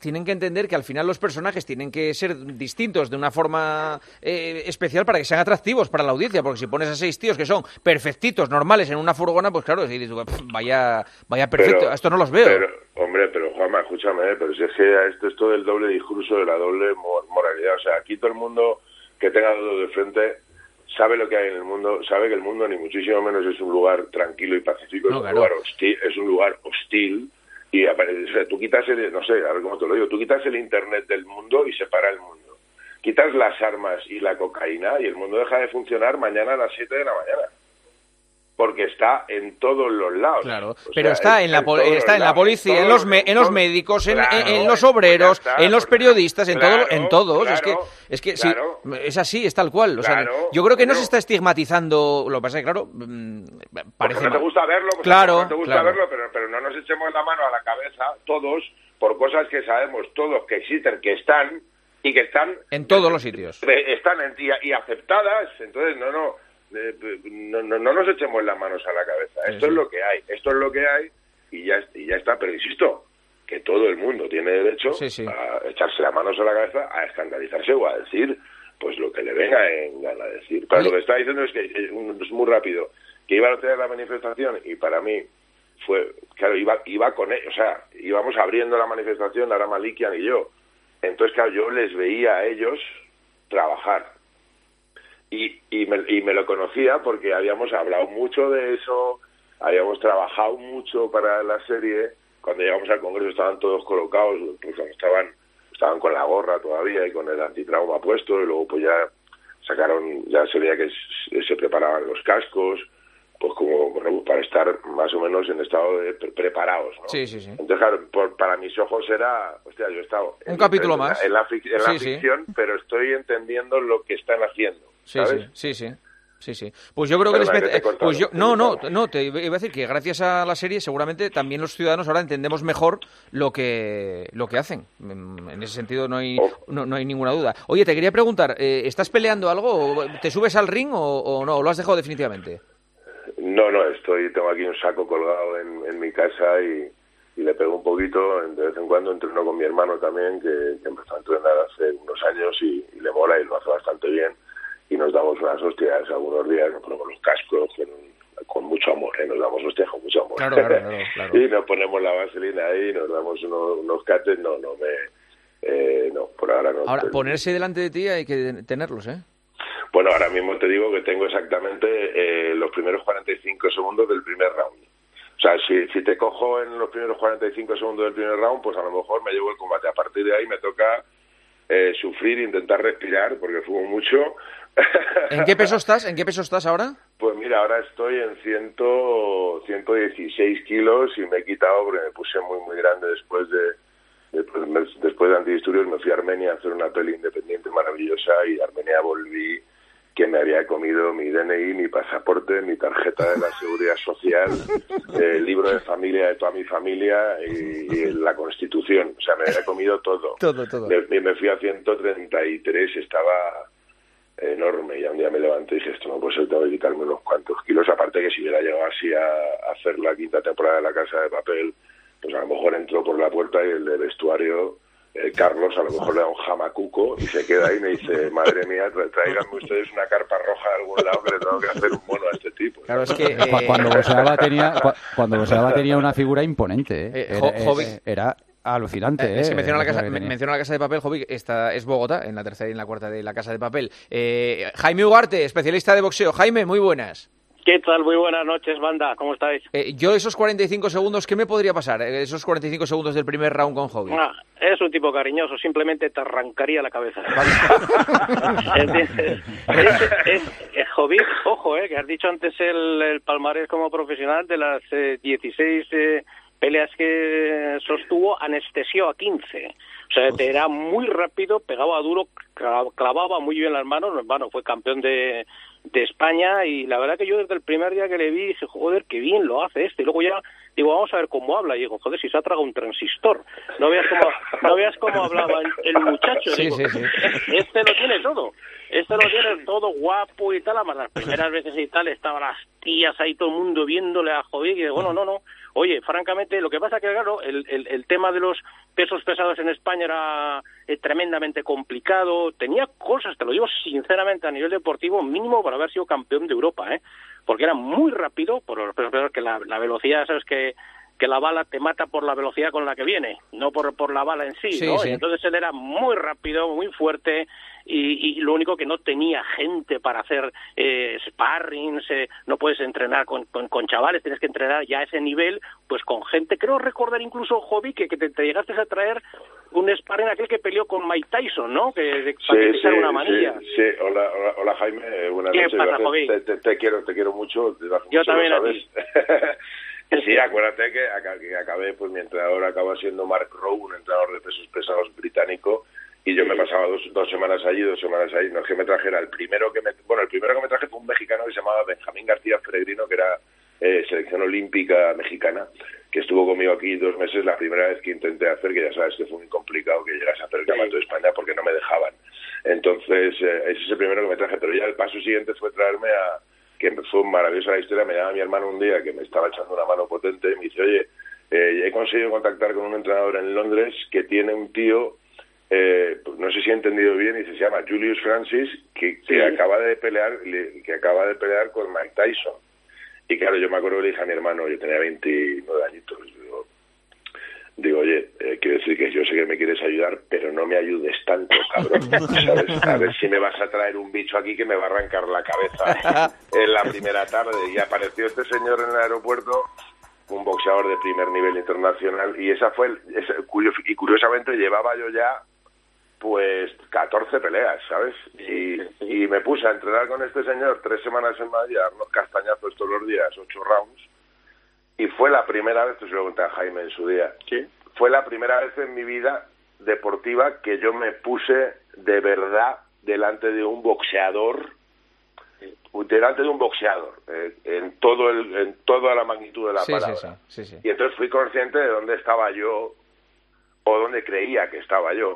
tienen que entender que al final los personajes tienen que ser distintos de una forma eh, especial para que sean atractivos para la audiencia, porque si pones a seis tíos que son perfectitos, normales en una furgona, pues claro, si dices, vaya, vaya perfecto, pero, esto no los veo. Pero, hombre, pero Juanma, escúchame, pero si es que esto es todo el doble discurso de la doble moralidad. O sea, aquí todo el mundo que tenga dos de frente sabe lo que hay en el mundo, sabe que el mundo ni muchísimo menos es un lugar tranquilo y pacífico, no, es un claro. lugar hostil, es un lugar hostil. Y aparece, o sea, tú quitas el, no sé, a ver cómo te lo digo, tú quitas el internet del mundo y separa el mundo. Quitas las armas y la cocaína y el mundo deja de funcionar mañana a las siete de la mañana. Porque está en todos los lados. Claro, o pero sea, está en, en la pol- está en la policía, en, en los me- en los médicos, en, claro, en, en los obreros, pues está, en los periodistas, en claro, todo, en todos. Claro, es que es que claro, sí, es así, es tal cual. O sea, claro, yo creo que no, no se está estigmatizando. Lo que pasa es que, claro, parece porque no te gusta verlo, pues claro, no te gusta claro. verlo, pero, pero no nos echemos la mano a la cabeza todos por cosas que sabemos todos que existen, que están y que están en todos los sitios. Están en, y, y aceptadas. Entonces, no, no. No, no, no nos echemos las manos a la cabeza. Esto sí, es lo que hay, esto es lo que hay y ya, y ya está. Pero insisto, que todo el mundo tiene derecho sí, sí. a echarse las manos a la cabeza, a escandalizarse o a decir pues lo que le venga en gana decir. Pero lo que está diciendo es que es muy rápido, que iba a tener la manifestación y para mí fue, claro, iba, iba con ellos, o sea, íbamos abriendo la manifestación, Lara Malikian y yo. Entonces, claro, yo les veía a ellos trabajar. Y, y, me, y me lo conocía porque habíamos hablado mucho de eso, habíamos trabajado mucho para la serie. Cuando llegamos al Congreso estaban todos colocados, pues estaban estaban con la gorra todavía y con el antitrauma puesto, y luego pues ya sacaron, ya se veía que se preparaban los cascos, pues como para estar más o menos en estado de pre- preparados, ¿no? Sí, sí, sí. Entonces, claro, por, para mis ojos era, hostia, yo he estado... Un en, capítulo en, más. En la, en la, en sí, la ficción, sí. Pero estoy entendiendo lo que están haciendo, sí, ¿sabes? Sí, sí, sí. Sí, sí. Pues yo creo que, Perdona, les... que te pues yo no, no, no, te iba a decir que gracias a la serie seguramente también los ciudadanos ahora entendemos mejor lo que lo que hacen. En ese sentido no hay oh. no, no hay ninguna duda. Oye, te quería preguntar, eh, ¿estás peleando algo? ¿Te subes al ring o, o no? ¿O lo has dejado definitivamente? No, no, estoy tengo aquí un saco colgado en, en mi casa y, y le pego un poquito de vez en cuando. Entreno con mi hermano también, que, que empezó a entrenar hace unos años y, y le mola y lo hace bastante bien. Y nos damos unas hostias algunos días, nos ponemos los cascos con, con mucho amor, ¿eh? Nos damos hostias con mucho amor. Claro, claro, claro, claro. Y nos ponemos la vaselina ahí, nos damos unos, unos cates, no, no me... Eh, no, por ahora no. Ahora, ponerse delante de ti hay que tenerlos, ¿eh? Bueno, ahora mismo te digo que tengo exactamente eh, los primeros cuarenta y cinco segundos del primer round. O sea, si, si te cojo en los primeros cuarenta y cinco segundos del primer round, pues a lo mejor me llevo el combate. A partir de ahí me toca eh, sufrir, intentar respirar, porque fumo mucho. ¿En qué peso estás? ¿En qué peso estás ahora? Pues mira, ahora estoy en ciento dieciséis kilos y me he quitado porque me puse muy, muy grande después de... Después, después de Antidisturbios me fui a Armenia a hacer una peli independiente maravillosa y de Armenia volví que me había comido mi D N I, mi pasaporte, mi tarjeta de la Seguridad Social, el libro de familia de toda mi familia y, y la Constitución. O sea, me había comido todo. Todo, todo. Me, me fui a ciento treinta y tres, estaba enorme. Y un día me levanté y dije, esto no puede ser, tengo que quitarme unos cuantos kilos. Aparte que si hubiera llegado así a, a hacer la quinta temporada de La Casa de Papel, pues a lo mejor entró por la puerta y el de vestuario, eh, Carlos, a lo mejor le da un jamacuco y se queda ahí y me dice, madre mía, tra- tráiganme ustedes una carpa roja de algún lado que le tengo que hacer un mono a este tipo. Claro, es que... Eh... Cuando boxeaba tenía, cuando boxeaba tenía una figura imponente, ¿eh? eh era, Jovic... era alucinante, ¿eh? eh se menciona la, casa, menciona la Casa de Papel, Jovic, esta es Bogotá, en la tercera y en la cuarta de La Casa de Papel. Eh, Jaime Ugarte, especialista de boxeo. Jaime, muy buenas. ¿Qué tal? Muy buenas noches, banda. ¿Cómo estáis? Eh, yo esos cuarenta y cinco segundos, ¿qué me podría pasar? Eh, esos cuarenta y cinco segundos del primer round con Jovic. Ah, es un tipo cariñoso, simplemente te arrancaría la cabeza. ¿Entiendes? es, es, es Jovic, ojo, eh, que has dicho antes el, el palmarés como profesional de las eh, dieciséis eh, peleas que sostuvo, anestesió a quince. O sea, te era muy rápido, pegaba duro, clavaba muy bien las manos. Bueno, fue campeón de, de España y la verdad que yo desde el primer día que le vi dije, joder, qué bien lo hace este. Y luego ya digo, vamos a ver cómo habla. Y digo, joder, si se ha tragado un transistor. No veas cómo, no veas cómo hablaba el, el muchacho. Sí, digo, sí, sí. Este lo tiene todo. Este lo tiene todo guapo y tal. Además, las primeras veces y tal estaban las tías ahí, todo el mundo viéndole a Jovic. Y digo, bueno, no, no. Oye, francamente, lo que pasa que, claro, el, el, el tema de los pesos pesados en España era eh, tremendamente complicado. Tenía cosas, te lo digo sinceramente, a nivel deportivo, mínimo para haber sido campeón de Europa, ¿eh? Porque era muy rápido, por los pesos pesados, que la, la velocidad, sabes que que la bala te mata por la velocidad con la que viene, no por por la bala en sí, sí ¿no? Sí. Y entonces él era muy rápido, muy fuerte, y, y lo único que no tenía gente para hacer eh, sparrings, eh, no puedes entrenar con, con, con chavales, tienes que entrenar ya a ese nivel, pues con gente. Creo recordar incluso, Jovi, que, que te, te llegaste a traer un sparring aquel que peleó con Mike Tyson, ¿no? Que, de, para Sí, que pisara sí, una manilla. sí, sí. Hola, hola, hola, Jaime, eh, buenas ¿Qué noches. pasa, Gracias. Jovi? Te, te, te quiero, te quiero mucho. Desde hace Yo mucho, también lo a sabes. Sí, acuérdate que, acá- que acabé, pues mi entrenador acaba siendo Mark Rowe, un entrenador de pesos pesados británico, y yo me pasaba dos, dos semanas allí, dos semanas allí. No es que me trajera, el primero que me, bueno, el primero que me traje fue un mexicano que se llamaba Benjamín García Peregrino, que era eh, selección olímpica mexicana, que estuvo conmigo aquí dos meses, la primera vez que intenté hacer, que ya sabes que fue muy complicado que llegase a hacer el campeonato de España porque no me dejaban. Entonces, eh, ese es el primero que me traje, pero ya el paso siguiente fue traerme a, que fue maravillosa la historia. Me llama mi hermano un día que me estaba echando una mano potente y me dice, oye, eh, he conseguido contactar con un entrenador en Londres que tiene un tío, eh, pues no sé si he entendido bien, y se llama Julius Francis, que, que Sí. acaba de pelear le- que acaba de pelear con Mike Tyson. Y claro, yo me acuerdo que le dije a mi hermano, yo tenía veintinueve añitos, digo, digo oye, eh, quiero decir que yo sé que me quieres ayudar, pero no me ayudes tanto, cabrón, ¿sabes? A ver si me vas a traer un bicho aquí que me va a arrancar la cabeza en la primera tarde. Y apareció este señor en el aeropuerto, un boxeador de primer nivel internacional, y esa fue, el, ese, curio, y curiosamente llevaba yo ya pues catorce peleas, ¿sabes? Y, y me puse a entrenar con este señor tres semanas en Madrid, a darnos castañazos todos los días, ocho rounds, y fue la primera vez, te se lo conté a Jaime en su día, Sí. fue la primera vez en mi vida deportiva que yo me puse de verdad delante de un boxeador, delante de un boxeador, eh, en todo el, en toda la magnitud de la Sí, palabra. sí, sí, sí, sí. Y entonces fui consciente de dónde estaba yo, o dónde creía que estaba yo,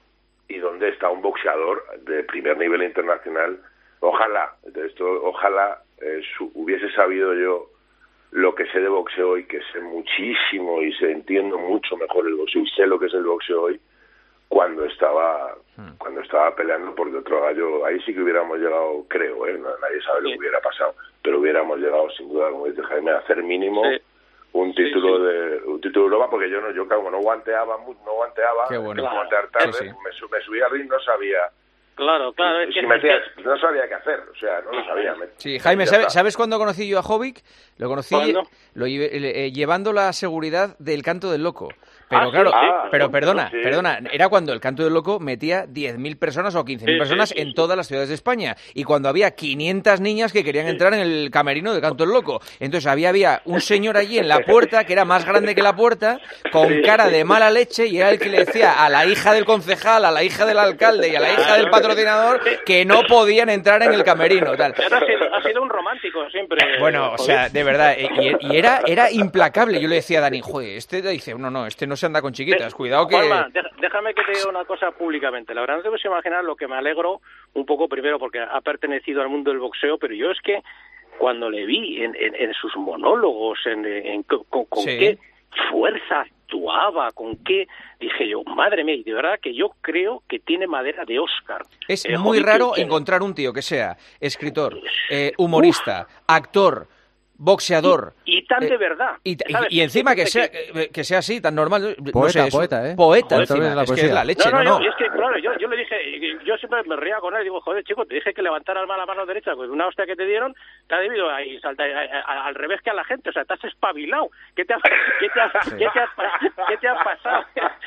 y dónde está un boxeador de primer nivel internacional. Ojalá, de esto, ojalá eh, su, hubiese sabido yo lo que sé de boxeo hoy, que sé muchísimo y sé, entiendo mucho mejor el boxeo, y sé lo que es el boxeo hoy, cuando estaba hmm. cuando estaba peleando, porque otro gallo, ahí sí que hubiéramos llegado, creo, ¿eh? No, nadie sabe lo que hubiera pasado, pero hubiéramos llegado sin duda, como dice Jaime, a hacer mínimo sí. un título sí, sí. de un título de Europa, porque yo no, yo como no guanteaba, no guanteaba, Qué bueno. no guantear tarde, sí, sí. Me, me subía al ring, no sabía. Claro, claro. Es si que, me decías, es que... no sabía qué hacer, o sea, no lo sabía. Me, sí, Jaime, ¿sabes, ¿sabes cuándo conocí yo a Jovic? Lo conocí lo, eh, llevando la seguridad del Canto del Loco. Pero ah, claro, sí, ah, pero perdona, sí. perdona, era cuando el Canto del Loco metía diez mil personas o quince mil sí, personas sí, sí, en sí. todas las ciudades de España. Y cuando había quinientas niñas que querían sí. entrar en el camerino del Canto del Loco. Entonces había, había un señor allí en la puerta, que era más grande que la puerta, con cara de mala leche, y era el que le decía a la hija del concejal, a la hija del alcalde y a la hija del patrocinador que no podían entrar en el camerino. Tal. Ha sido, ha sido un romántico siempre. Bueno, o sea, de verdad, y, y era, era implacable. Yo le decía a Dani, joder, este dice, no, no, este no se anda con chiquitas, cuidado que... Juanma, déjame que te diga una cosa públicamente. La verdad no te puedes imaginar lo que me alegro un poco, primero porque ha pertenecido al mundo del boxeo, pero yo es que cuando le vi en, en, en sus monólogos, en, en, con, con sí. qué fuerza actuaba, con qué... Dije yo, madre mía, y de verdad que yo creo que tiene madera de Oscar. Es eh, muy raro que... encontrar un tío que sea escritor, eh, humorista, Uf. actor, boxeador. Y, y tan de verdad. Y, y, y encima que sea, que, que sea así, tan normal. Poeta, no sé, poeta, ¿eh? Poeta, poeta encima, la es que es la leche, no, no, no. no. Yo, es que, claro, yo, yo le dije, yo siempre me reía con él, digo, joder, chico, te dije que levantaras la mano derecha, pues una hostia que te dieron, te ha debido ahí saltar al revés que a la gente, o sea, te has espabilado. ¿Qué te ha, qué te ha, sí. qué te ha, qué te ha pasado?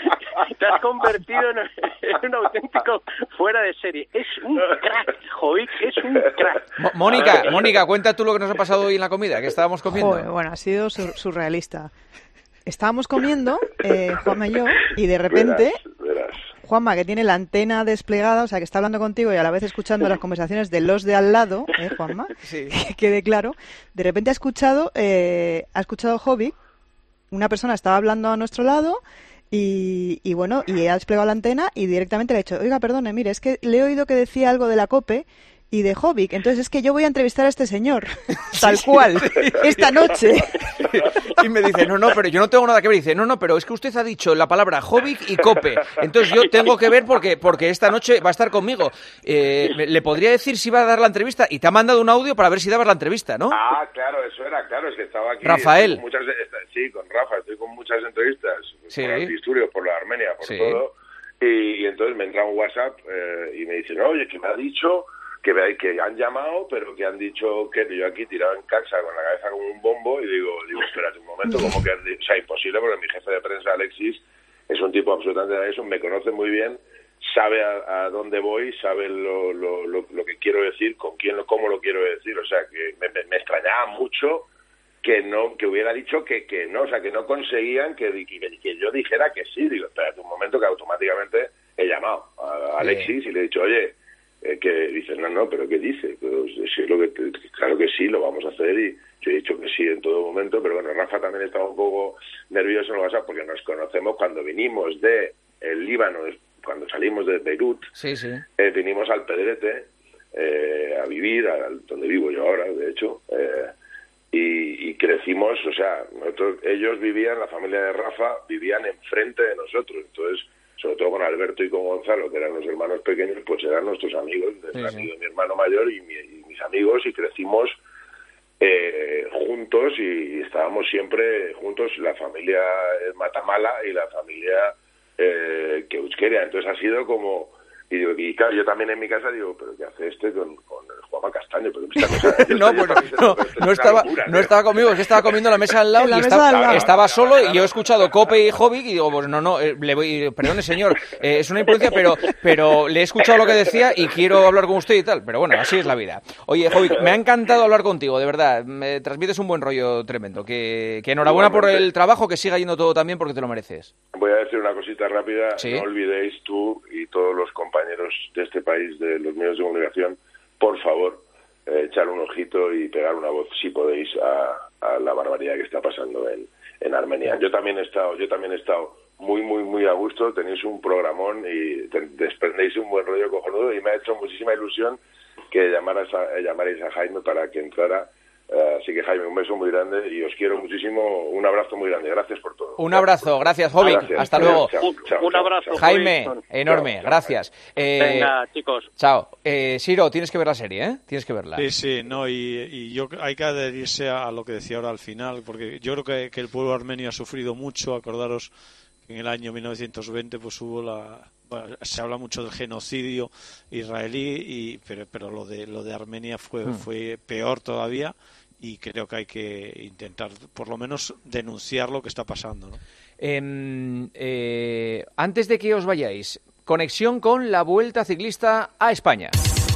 Te has convertido en, en un auténtico fuera de serie. Es un crack, Jovic, es un crack. Mo- Mónica, Mónica, cuenta tú lo que nos ha pasado hoy en la comida, que estábamos comiendo. Joder, bueno, ha sido sur- surrealista. Estábamos comiendo, eh, Juanma y yo, y de repente, verás, verás. Juanma, que tiene la antena desplegada, o sea, que está hablando contigo y a la vez escuchando las conversaciones de los de al lado, ¿eh, Juanma? Sí. Que quede claro. De repente ha escuchado, eh, ha escuchado Jovic, una persona estaba hablando a nuestro lado, y, y bueno, y ha desplegado la antena y directamente le ha dicho, oiga, perdone, mire, es que le he oído que decía algo de la COPE, y de Jovic. Entonces es que yo voy a entrevistar a este señor, tal cual, esta noche. Y me dice, no, no, pero yo no tengo nada que ver. Y dice, no, no, pero es que usted ha dicho la palabra Jovic y Cope. Entonces yo tengo que ver porque, porque esta noche va a estar conmigo. Eh, ¿Le podría decir si va a dar la entrevista? Y te ha mandado un audio para ver si dabas la entrevista, ¿no? Ah, claro, eso era, claro, es que estaba aquí. Rafael. Con muchas, sí, con Rafa, estoy con muchas entrevistas. Sí. Por Antidisturbios, por la Armenia, por sí. todo. Y, y entonces me entra un WhatsApp eh, y me dice, no, oye, que me ha dicho que, me, que han llamado, pero que han dicho que yo aquí tirado en casa con la cabeza como un bombo. Y digo, digo, espérate un momento, como que han dicho? O sea, imposible, porque mi jefe de prensa, Alexis, es un tipo absolutamente de eso, me conoce muy bien, sabe a, a dónde voy, sabe lo, lo, lo, lo que quiero decir, con quién, cómo lo quiero decir. O sea, que me, me, me extrañaba mucho que no, que hubiera dicho que, que no, o sea, que no conseguían que, que, que yo dijera que sí. Digo, espérate un momento, que automáticamente he llamado a Alexis y le he dicho, oye, eh, que dice, no, no, pero ¿qué dice? Pues, sí, lo que te, claro que sí, lo vamos a hacer, y yo he dicho que sí en todo momento, pero bueno, Rafa también estaba un poco nervioso en el WhatsApp porque nos conocemos cuando vinimos de el Líbano, cuando salimos de Beirut, sí, sí. Eh, vinimos al Pedrete eh, a vivir, a, donde vivo yo ahora, de hecho, eh, Y, y crecimos, o sea, nosotros, ellos vivían, la familia de Rafa, vivían enfrente de nosotros. Entonces, sobre todo con Alberto y con Gonzalo, que eran los hermanos pequeños, pues eran nuestros amigos, sí, sí. Amigo, mi hermano mayor y, mi, y mis amigos, y crecimos eh, juntos y, y estábamos siempre juntos, la familia Matamala y la familia eh, Euskera. Entonces ha sido como... Y, digo, y claro, yo también en mi casa digo, pero ¿qué hace este con, con el Juanma Castaño? Pero esta cosa, no, pues no, no, no, estaba, locura, no estaba conmigo, es que estaba comiendo en la mesa al lado y estaba, al lado. estaba solo, y yo he escuchado Cope y Jovic y digo, pues no, no, eh, le voy, perdone señor, eh, es una imprudencia, pero, pero le he escuchado lo que decía y quiero hablar con usted y tal, pero bueno, así es la vida. Oye, Jovic, me ha encantado hablar contigo, de verdad, me transmites un buen rollo tremendo, que, que enhorabuena por el trabajo, que siga yendo todo también porque te lo mereces. Voy a decir una cosita rápida, ¿sí? No olvidéis tú y todos los compañeros de este país, de los medios de comunicación, por favor, eh, echar un ojito y pegar una voz, si podéis, a, a la barbaridad que está pasando en, en Armenia. Yo también he estado, yo también he estado muy, muy, muy a gusto. Tenéis un programón y te, desprendéis un buen rollo cojonudo, y me ha hecho muchísima ilusión que llamaras a, llamarais a Jaime para que entrara. Uh, así que, Jaime, un beso muy grande y os quiero muchísimo. Un abrazo muy grande. Gracias por todo. Un abrazo. Gracias, Jovic. Gracias. Hasta luego. Chao, un, chao, un abrazo. Chao. Jaime, Jovic. Enorme. Chao, gracias. Eh, Venga, chicos. Chao. Eh, Siro, tienes que ver la serie, ¿eh? Tienes que verla. Sí, sí. No, y, y yo hay que adherirse a lo que decía ahora al final, porque yo creo que, que el pueblo armenio ha sufrido mucho. Acordaros que en el año mil novecientos veinte pues hubo la... Bueno, se habla mucho del genocidio israelí, y pero, pero lo de lo de Armenia fue, hmm. fue peor todavía. Y creo que hay que intentar, por lo menos, denunciar lo que está pasando, ¿no? Eh, eh, antes de que os vayáis, conexión con la Vuelta Ciclista a España.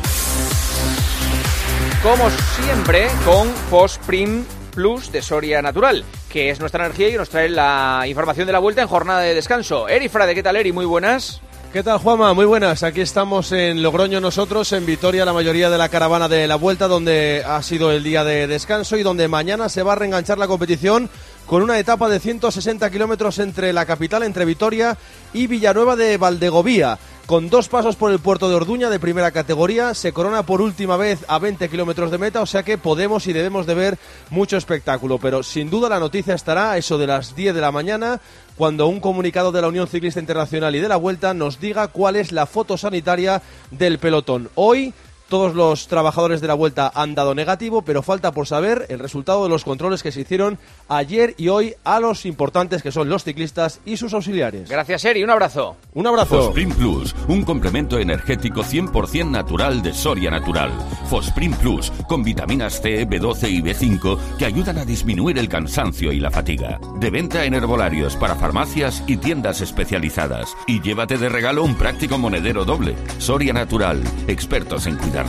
Como siempre, con Fosprin Plus de Soria Natural, que es nuestra energía y nos trae la información de la Vuelta en jornada de descanso. Eri Frade, ¿qué tal, Eri? Muy buenas. ¿Qué tal, Juanma? Muy buenas. Aquí estamos en Logroño nosotros, en Vitoria, la mayoría de la caravana de la Vuelta, donde ha sido el día de descanso y donde mañana se va a reenganchar la competición con una etapa de ciento sesenta kilómetros entre la capital, entre Vitoria y Villanueva de Valdegovía. Con dos pasos por el puerto de Orduña de primera categoría, se corona por última vez a veinte kilómetros de meta, o sea que podemos y debemos de ver mucho espectáculo. Pero sin duda la noticia estará a eso de las diez de la mañana, cuando un comunicado de la Unión Ciclista Internacional y de la Vuelta nos diga cuál es la foto sanitaria del pelotón. Hoy todos los trabajadores de la Vuelta han dado negativo, pero falta por saber el resultado de los controles que se hicieron ayer y hoy a los importantes que son los ciclistas y sus auxiliares. Gracias, Eri. Un abrazo. Un abrazo. Fosprin Plus, un complemento energético cien por ciento natural de Soria Natural. Fosprin Plus, con vitaminas C, B doce y B cinco que ayudan a disminuir el cansancio y la fatiga. De venta en herbolarios, para farmacias y tiendas especializadas. Y llévate de regalo un práctico monedero doble. Soria Natural, expertos en cuidarte.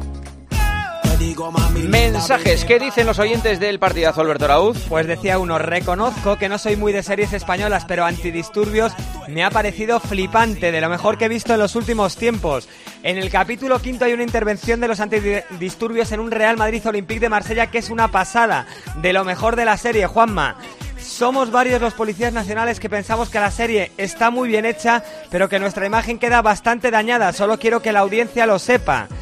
Mensajes, ¿qué dicen los oyentes del partidazo, Alberto Arauz? Pues decía uno, reconozco que no soy muy de series españolas, pero Antidisturbios me ha parecido flipante, de lo mejor que he visto en los últimos tiempos. En el capítulo quinto hay una intervención de los Antidisturbios en un Real Madrid Olympique de Marsella que es una pasada, de lo mejor de la serie, Juanma. Somos varios los policías nacionales que pensamos que la serie está muy bien hecha, pero que nuestra imagen queda bastante dañada, solo quiero que la audiencia lo sepa.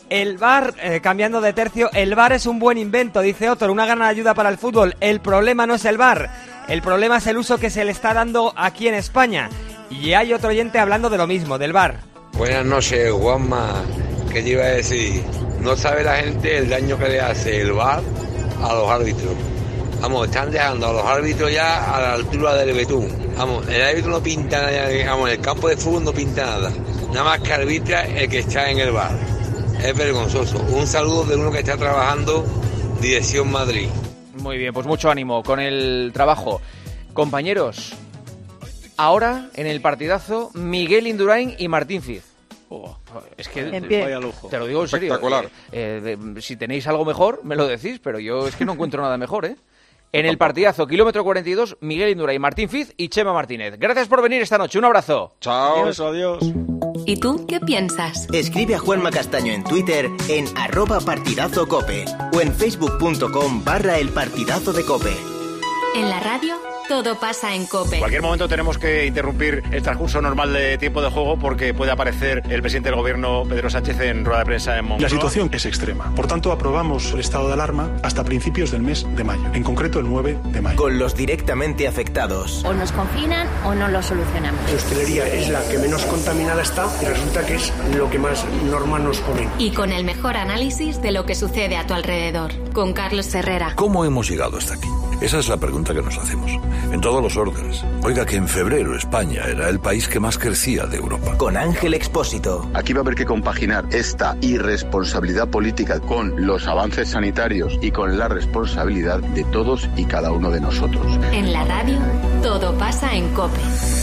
El V A R, eh, cambiando de tercio, el V A R es un buen invento, dice otro, una gran ayuda para el fútbol. El problema no es el V A R, el problema es el uso que se le está dando aquí en España. Y hay otro oyente hablando de lo mismo, del V A R. Buenas noches, Juanma. ¿Qué te iba a decir? No sabe la gente el daño que le hace el V A R a los árbitros. Vamos, están dejando a los árbitros ya a la altura del betún. Vamos, el árbitro no pinta nada, vamos, el campo de fútbol no pinta nada. Nada más que arbitra el que está en el V A R. Es vergonzoso. Un saludo de uno que está trabajando Dirección Madrid. Muy bien, pues mucho ánimo con el trabajo. Compañeros, ahora en el partidazo, Miguel Indurain y Martín Fiz. Oh, es que vaya lujo. Te lo digo en serio. Espectacular. Eh, eh, si tenéis algo mejor, me lo decís, pero yo es que no encuentro nada mejor, ¿eh? En el partidazo, kilómetro cuarenta y dos, Miguel Indurain, Martín Fiz y Chema Martínez. Gracias por venir esta noche. Un abrazo. Chao. Adiós, adiós. ¿Y tú qué piensas? Escribe a Juanma Castaño en Twitter en arroba partidazo cope o en facebook.com barra el partidazo de cope. En la radio, todo pasa en COPE. En cualquier momento tenemos que interrumpir el transcurso normal de tiempo de juego porque puede aparecer el presidente del gobierno, Pedro Sánchez, en rueda de prensa en Moncloa. La situación es extrema. Por tanto, aprobamos el estado de alarma hasta principios del mes de mayo, en concreto el nueve de mayo. Con los directamente afectados. O nos confinan o no lo solucionamos. La hostelería es la que menos contaminada está y resulta que es lo que más normal nos pone. Y con el mejor análisis de lo que sucede a tu alrededor. Con Carlos Herrera. ¿Cómo hemos llegado hasta aquí? Esa es la pregunta que nos hacemos, en todos los órdenes. Oiga, que en febrero España era el país que más crecía de Europa. Con Ángel Expósito. Aquí va a haber que compaginar esta irresponsabilidad política con los avances sanitarios y con la responsabilidad de todos y cada uno de nosotros. En la radio, todo pasa en COPE.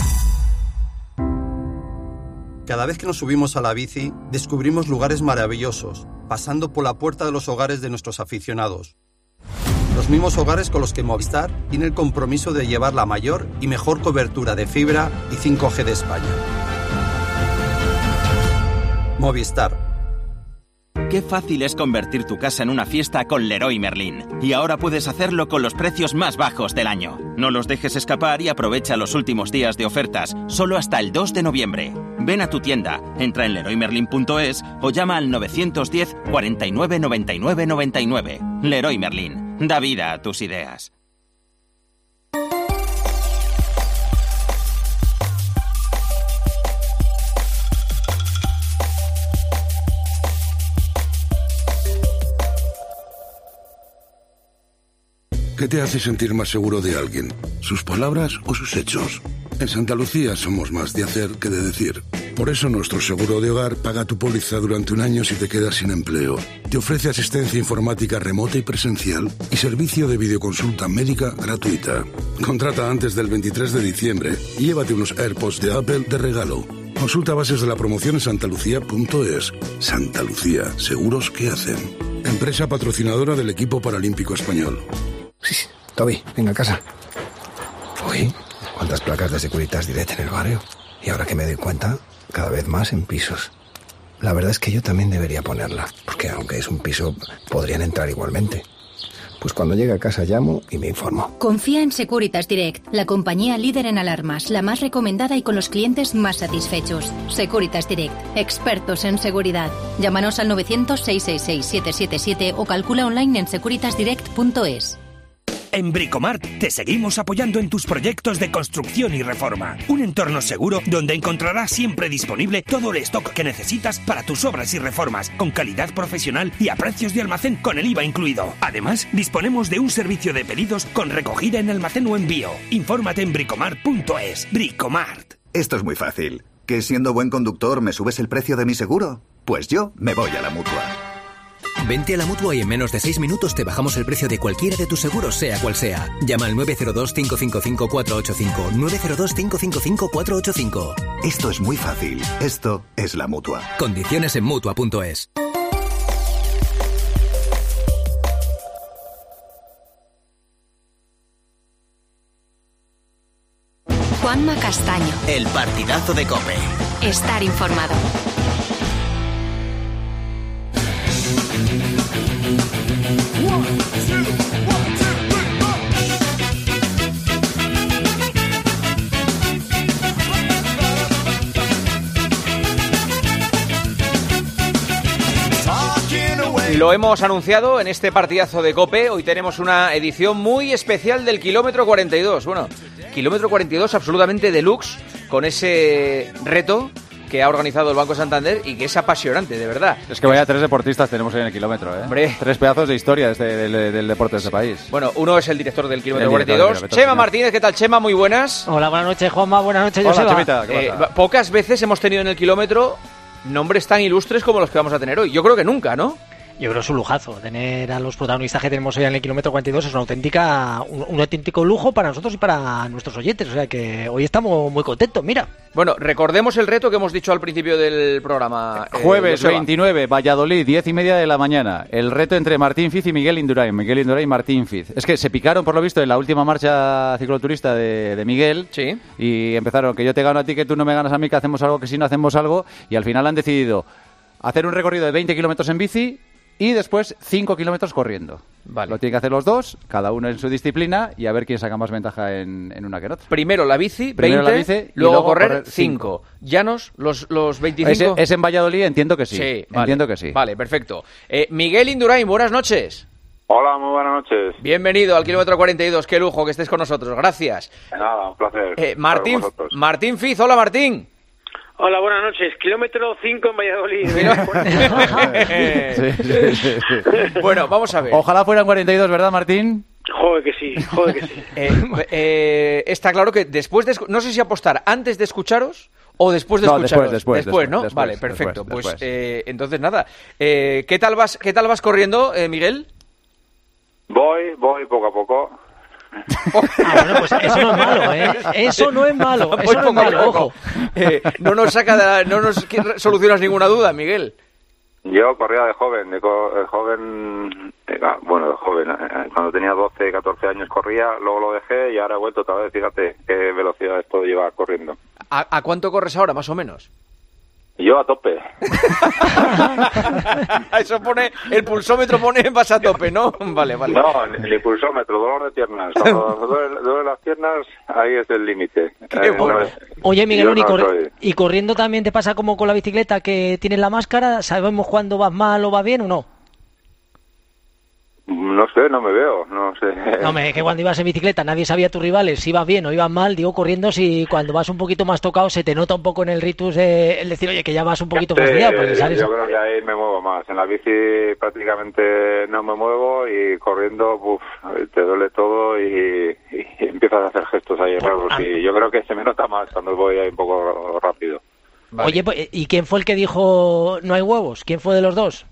Cada vez que nos subimos a la bici, descubrimos lugares maravillosos, pasando por la puerta de los hogares de nuestros aficionados. Los mismos hogares con los que Movistar tiene el compromiso de llevar la mayor y mejor cobertura de fibra y cinco G de España. Movistar. Qué fácil es convertir tu casa en una fiesta con Leroy Merlin. Y ahora puedes hacerlo con los precios más bajos del año. No los dejes escapar y aprovecha los últimos días de ofertas, solo hasta el dos de noviembre. Ven a tu tienda, entra en leroy merlin punto es o llama al nueve uno cero, cuarenta y nueve, noventa y nueve, noventa y nueve. Leroy Merlin. Da vida a tus ideas. ¿Qué te hace sentir más seguro de alguien? ¿Sus palabras o sus hechos? En Santa Lucía somos más de hacer que de decir. Por eso nuestro seguro de hogar paga tu póliza durante un año si te quedas sin empleo. Te ofrece asistencia informática remota y presencial y servicio de videoconsulta médica gratuita. Contrata antes del veintitrés de diciembre y llévate unos AirPods de Apple de regalo. Consulta bases de la promoción en santalucía punto es. Santa Lucía, seguros que hacen. Empresa patrocinadora del equipo paralímpico español. Sí, Toby, venga a casa. Uy, cuántas placas de Securitas Direct en el barrio. Y ahora que me doy cuenta, cada vez más en pisos. La verdad es que yo también debería ponerla, porque aunque es un piso, podrían entrar igualmente. Pues cuando llegue a casa llamo y me informo. Confía en Securitas Direct, la compañía líder en alarmas, la más recomendada y con los clientes más satisfechos. Securitas Direct, expertos en seguridad. Llámanos al novecientos, seiscientos sesenta y seis, siete siete siete o calcula online en securitas direct punto es. En Bricomart te seguimos apoyando en tus proyectos de construcción y reforma. Un entorno seguro donde encontrarás siempre disponible todo el stock que necesitas para tus obras y reformas, con calidad profesional y a precios de almacén con el I V A incluido. Además, disponemos de un servicio de pedidos con recogida en almacén o envío. Infórmate en bricomart punto es. Bricomart. Esto es muy fácil. ¿Que siendo buen conductor me subes el precio de mi seguro? Pues yo me voy a la Mutua. Vente a la Mutua y en menos de seis minutos te bajamos el precio de cualquiera de tus seguros, sea cual sea. Llama al nueve cero dos, cinco cinco cinco, cuatro ocho cinco, nueve cero dos, cinco cinco cinco, cuatro ocho cinco. Esto es muy fácil. Esto es la Mutua. Condiciones en mutua punto es. Juanma Castaño. El partidazo de COPE. Estar informado. Talk Lo hemos anunciado en este partidazo de COPE. Hoy tenemos una edición muy especial del kilómetro cuarenta y dos. Bueno, kilómetro cuarenta y dos absolutamente deluxe, con ese reto que ha organizado el Banco Santander y que es apasionante, de verdad. Es que vaya tres deportistas tenemos en el kilómetro, ¿eh? Hombre. Tres pedazos de historia este, del, del deporte de este país. Bueno, uno es el director del kilómetro El cuarenta y director dos, del kilómetro Chema final. Martínez. ¿Qué tal, Chema? Muy buenas. Hola, buenas noches, Juanma. Buenas noches, Hola, Joseba. Chemita, ¿qué Eh, pasa? pocas veces hemos tenido en el kilómetro nombres tan ilustres como los que vamos a tener hoy. Yo creo que nunca, ¿no? Yo creo que es un lujazo. Tener a los protagonistas que tenemos hoy en el kilómetro cuarenta y dos es una auténtica, un, un auténtico lujo para nosotros y para nuestros oyentes. O sea que hoy estamos muy contentos, mira. Bueno, recordemos el reto que hemos dicho al principio del programa. eh, Jueves Joseba. veintinueve, Valladolid, diez y media de la mañana. El reto entre Martín Fiz y Miguel Indurain. Miguel Indurain y Martín Fiz. Es que se picaron, por lo visto, en la última marcha cicloturista de, de Miguel. Sí. Y empezaron, que yo te gano a ti, que tú no me ganas a mí, que hacemos algo, que si no hacemos algo. Y al final han decidido hacer un recorrido de veinte kilómetros en bici y después cinco kilómetros corriendo. Vale. Lo tienen que hacer los dos, cada uno en su disciplina, y a ver quién saca más ventaja en, en una que en otra. Primero la bici, Primero veinte, la bici y luego, luego correr, correr cinco. ¿Llanos los, los veinticinco? ¿Es, es en Valladolid? Entiendo que sí. Sí, vale. Entiendo que sí. Vale, perfecto. Eh, Miguel Indurain, buenas noches. Hola, muy buenas noches. Bienvenido al kilómetro cuarenta y dos. Qué lujo que estés con nosotros. Gracias. Nada, un placer. Eh, estar Martín, con vosotros. Martín Fiz, hola Martín. Hola, buenas noches. Kilómetro cinco en Valladolid. Sí, sí, sí, sí. Bueno, vamos a ver. Ojalá fueran cuarenta y dos, ¿verdad, Martín? Joder que sí, joder que sí. Eh, eh, está claro que después de... escu- No sé si apostar antes de escucharos o después de No, escucharos. después, después, ¿no? después, Vale, después, perfecto. después. Pues eh, entonces nada. Eh, ¿qué tal vas, qué tal vas corriendo, eh, Miguel? Voy, voy poco a poco. Ah, bueno, pues eso no es malo, ¿eh? Eso no es malo, Voy eso no es poco a malo, poco. ojo. Eh, no nos saca, de- no nos que- solucionas ninguna duda, Miguel. Yo corría de joven, de, co- de joven, eh, bueno, de joven, eh, cuando tenía doce, catorce años corría, luego lo dejé y ahora he vuelto otra vez, fíjate qué velocidad puedo llevar corriendo. ¿A, a cuánto corres ahora, más o menos? Yo a tope. Eso pone, el pulsómetro pone vas a tope, ¿no? Vale, vale. No, ni ni pulsómetro, dolor de piernas. Cuando duele, duele las piernas, ahí es el límite. Qué bueno. no- Oye, Miguel, yo y, no cor- soy- y corriendo también te pasa como con la bicicleta, que tienes la máscara, ¿sabemos cuándo vas mal o vas bien o no? No sé, no me veo, no sé. No, hombre, que cuando ibas en bicicleta nadie sabía tus rivales, si ibas bien o ibas mal. Digo, corriendo, si cuando vas un poquito más tocado se te nota un poco en el ritus eh, el decir, oye, que ya vas un poquito Sí, fastidiado. Porque sales... yo creo que ahí me muevo más. En la bici prácticamente no me muevo y corriendo, uf, te duele todo y, y empiezas a hacer gestos ahí raros. Y yo creo que se me nota más cuando voy ahí un poco rápido. Oye, pues, ¿y quién fue el que dijo no hay huevos? ¿Quién fue de los dos?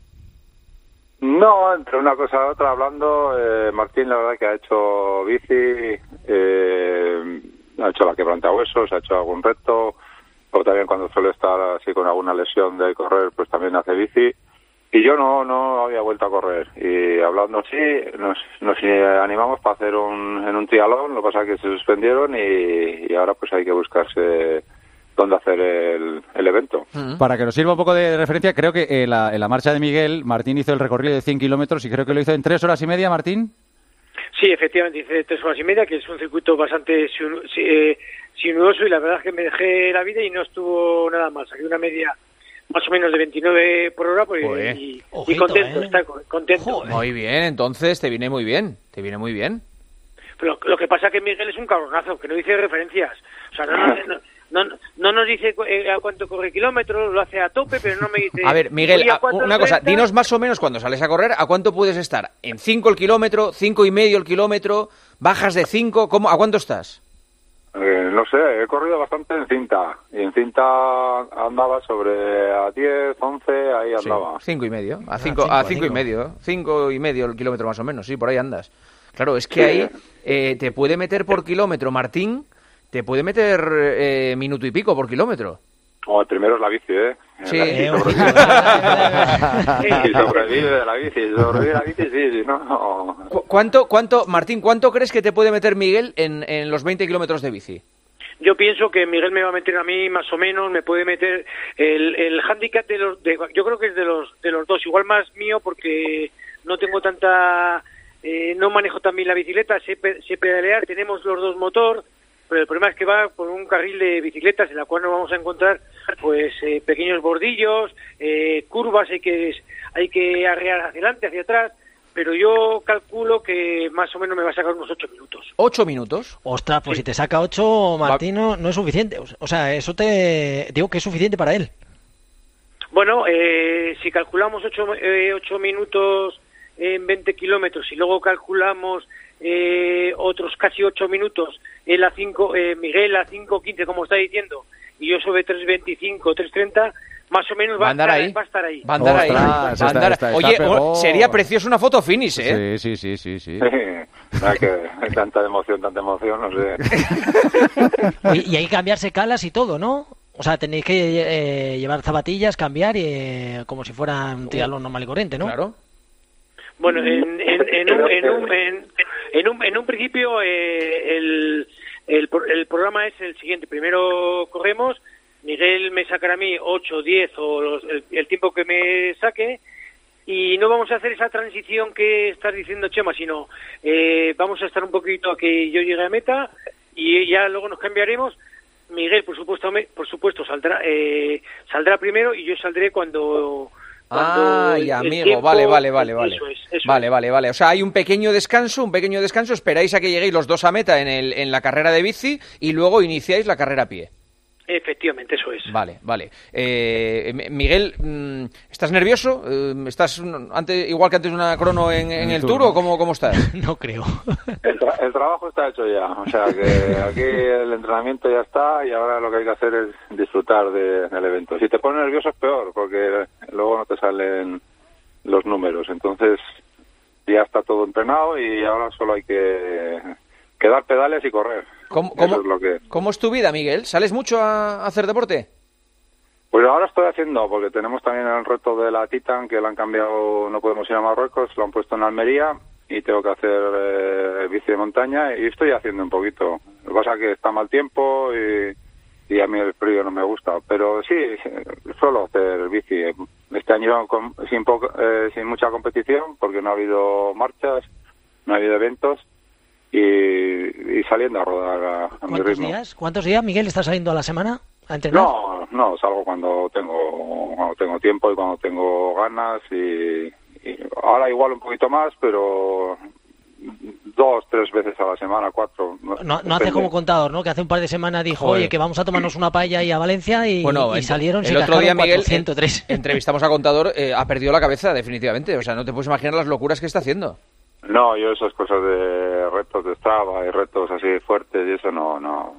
No, entre una cosa y otra hablando, eh, Martín la verdad que ha hecho bici, eh, ha hecho la quebrantahuesos, ha hecho algún reto, o también cuando suele estar así con alguna lesión de correr, pues también hace bici. Y yo no no había vuelto a correr. Y hablando así, nos, nos animamos para hacer un, en un triatlón, lo que pasa es que se suspendieron y, y ahora pues hay que buscarse dónde hacer el, el evento. Para que nos sirva un poco de referencia, creo que eh, la, en la marcha de Miguel, Martín hizo el recorrido de cien kilómetros y creo que lo hizo en tres horas y media, Martín. Sí, efectivamente, hice tres horas y media, que es un circuito bastante sinu- si- eh, sinuoso y la verdad es que me dejé la vida y no estuvo nada mal. Saqué una media más o menos de veintinueve por hora pues, Joder. y, y Ojito, contento, ¿eh? está co- contento. Muy bien, entonces te viene muy bien, te viene muy bien. Pero lo que pasa es que Miguel es un cabronazo, que no dice referencias. O sea, no, no, no, no, no nos dice eh, a cuánto corre kilómetros, lo hace a tope, pero no me dice... A ver, Miguel, voy a a- cuatro una cosa, treinta. dinos más o menos cuando sales a correr, ¿a cuánto puedes estar? ¿En cinco el kilómetro, cinco y medio el kilómetro, bajas de cinco? ¿Cómo, ¿A cuánto estás? Eh, no sé, he corrido bastante en cinta. Y en cinta andaba sobre a diez, once, ahí andaba. Cinco y medio, a Ah, cinco, cinco, a cinco y cinco. medio, cinco y medio el kilómetro más o menos, sí, por ahí andas. Claro, es que ahí eh, te puede meter por kilómetro, Martín, te puede meter eh, minuto y pico por kilómetro. O el primero es la bici, ¿eh? Sí. La bici sobrevive. Y sobrevive de la bici, sobrevive de la bici, sí, sí, no. ¿Cu- ¿Cuánto, cuánto, Martín, cuánto crees que te puede meter Miguel en, en los veinte kilómetros de bici? Yo pienso que Miguel me va a meter a mí más o menos, me puede meter el, el hándicap de los... De, yo creo que es de los de los dos, igual más mío porque no tengo tanta... Eh, no manejo también la bicicleta, sé, pe- sé pedalear, tenemos los dos motor, pero el problema es que va por un carril de bicicletas en la cual nos vamos a encontrar pues eh, pequeños bordillos, eh, curvas, hay que hay que arrear hacia adelante, hacia atrás, pero yo calculo que más o menos me va a sacar unos ocho minutos. ¿Ocho minutos? Ostras, pues sí. Si te saca ocho, Martín, no, no es suficiente. O sea, eso te digo que es suficiente para él. Bueno, eh, si calculamos ocho, eh, ocho minutos en veinte kilómetros y luego calculamos eh, otros casi ocho minutos, él a cinco, eh, Miguel a cinco quince, como está diciendo, y yo sobre tres veinticinco, tres treinta, más o menos va, va, a, estar, ahí. va a estar ahí. Va a andar ahí. Va a andar. Está, está, Oye, está oh, sería precioso una foto finish, ¿eh? Sí, sí, sí, sí. sí. Hay que hay tanta emoción, tanta emoción, no sé. y, y hay que cambiarse calas y todo, ¿no? O sea, tenéis que eh, llevar zapatillas, cambiar, y, eh, como si fuera un triatlón normal y corriente, ¿no? Claro. Bueno, en, en, en, un, en, un, en, en, un, en un principio eh, el, el, el programa es el siguiente. Primero corremos, Miguel me sacará a mí ocho, diez o los, el, el tiempo que me saque, y no vamos a hacer esa transición que estás diciendo, Chema, sino eh, vamos a estar un poquito a que yo llegue a meta y ya luego nos cambiaremos. Miguel, por supuesto, por supuesto saldrá eh, saldrá primero y yo saldré cuando... Ay, amigo, tiempo, vale, vale, vale, vale. Eso es, eso vale, es. vale, vale. O sea, hay un pequeño descanso, un pequeño descanso, esperáis a que lleguéis los dos a meta en, el, en la carrera de bici y luego iniciáis la carrera a pie. Efectivamente, eso es. Vale, vale. Eh, Miguel, ¿estás nervioso? ¿Estás antes, igual que antes de una crono en, en el Tour, o cómo, cómo estás? No creo. El, tra el trabajo está hecho ya, o sea que aquí el entrenamiento ya está y ahora lo que hay que hacer es disfrutar de, del evento. Si te pones nervioso es peor, porque luego no te salen los números. Entonces ya está todo entrenado y ahora solo hay que, que dar pedales y correr. ¿Cómo, cómo, es lo que... ¿Cómo es tu vida, Miguel? ¿Sales mucho a hacer deporte? Pues ahora estoy haciendo, porque tenemos también el reto de la Titan, que lo han cambiado, no podemos ir a Marruecos, lo han puesto en Almería y tengo que hacer eh, bici de montaña y estoy haciendo un poquito. Lo que pasa es que está mal tiempo y, y a mí el frío no me gusta, pero sí, suelo hacer bici. Este año con, sin, poco, eh, sin mucha competición, porque no ha habido marchas, no ha habido eventos. Y, y saliendo a rodar a, a mi ritmo. Días? ¿Cuántos días, Miguel, estás saliendo a la semana a entrenar? No, no, salgo cuando tengo cuando tengo tiempo y cuando tengo ganas y, y ahora igual un poquito más, pero dos, tres veces a la semana, cuatro. No, no, no hace como Contador, ¿no? Que hace un par de semanas dijo, Joder. oye, que vamos a tomarnos una paella ahí a Valencia y, bueno, y salieron, el se otro día, Miguel, cuatrocientos tres. Entrevistamos a Contador, eh, ha perdido la cabeza, definitivamente. O sea, no te puedes imaginar las locuras que está haciendo. No, yo esas cosas de retos de Strava y retos así fuertes y eso no, no.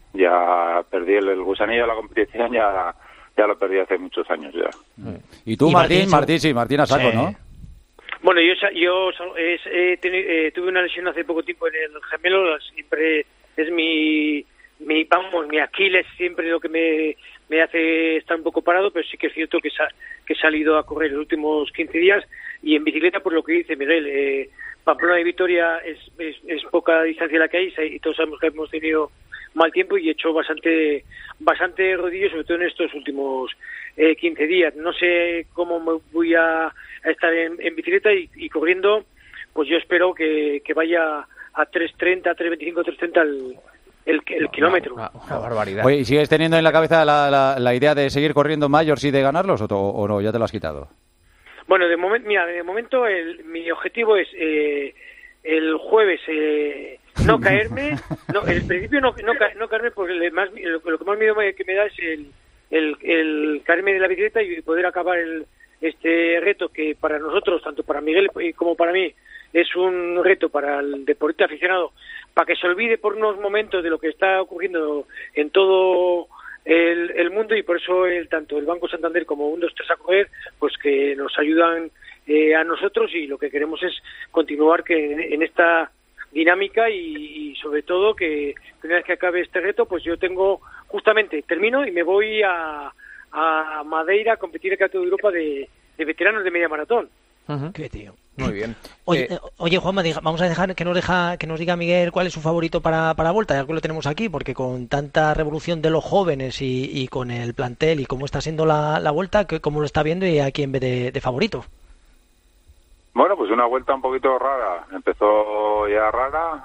Ya perdí el, el gusanillo de la competición, ya ya lo perdí hace muchos años ya. ¿Y tú, y Martín? Martín, Martín, sí, Martín a saco, sí. ¿no? Bueno, yo yo es, eh, ten, eh, tuve una lesión hace poco tiempo en el gemelo, siempre es mi, mi vamos, mi Aquiles, siempre lo que me, me hace estar un poco parado, pero sí que es cierto que, sa, que he salido a correr los últimos quince días y en bicicleta, por lo que dice Miguel, eh, Pamplona y Vitoria es, es, es poca distancia la que hay y todos sabemos que hemos tenido mal tiempo y he hecho bastante bastante rodillo, sobre todo en estos últimos eh, quince días. No sé cómo me voy a, a estar en, en bicicleta y, y corriendo, pues yo espero que, que vaya a tres treinta, tres veinticinco, tres treinta el, el, el no, kilómetro. Una, una barbaridad. Oye, ¿y sigues teniendo en la cabeza la, la, la idea de seguir corriendo Majors y de ganarlos o, o no? ¿Ya te lo has quitado? Bueno, de momento, mira, de momento el, mi objetivo es eh, el jueves eh, no caerme, no, en el principio no, no, no caerme porque le más, lo, lo que más miedo me, que me da es el, el, el caerme de la bicicleta y poder acabar el, este reto que para nosotros, tanto para Miguel como para mí, es un reto para el deportista aficionado, para que se olvide por unos momentos de lo que está ocurriendo en todo El, el mundo y por eso el, tanto el Banco Santander como uno dos tres a correr pues que nos ayudan eh, a nosotros y lo que queremos es continuar que en, en esta dinámica y, y sobre todo que una vez que acabe este reto pues yo tengo justamente termino y me voy a, a Madeira a competir en el Campeonato de Europa de, de veteranos de media maratón. Uh-huh. Qué tío. Muy bien. Oye, eh, oye Juanma, vamos a dejar que nos deja que nos diga Miguel cuál es su favorito para, para la Vuelta, ya que lo tenemos aquí, porque con tanta revolución de los jóvenes y, y con el plantel y cómo está siendo la, la Vuelta, cómo lo está viendo y a quién ve de, de favorito. Bueno, pues una vuelta un poquito rara. Empezó ya rara,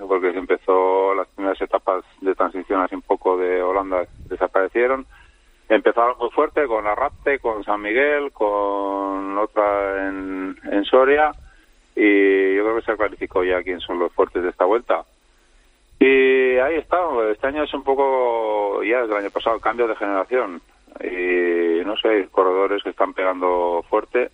porque se empezó las primeras etapas de transición así un poco de Holanda, desaparecieron. Empezaron muy fuerte con Arrate, con San Miguel, con otra en, en Soria, y yo creo que se clarificó ya quién son los fuertes de esta vuelta. Y ahí está, este año es un poco, ya desde el año pasado, cambio de generación. Y no sé, corredores que están pegando fuerte.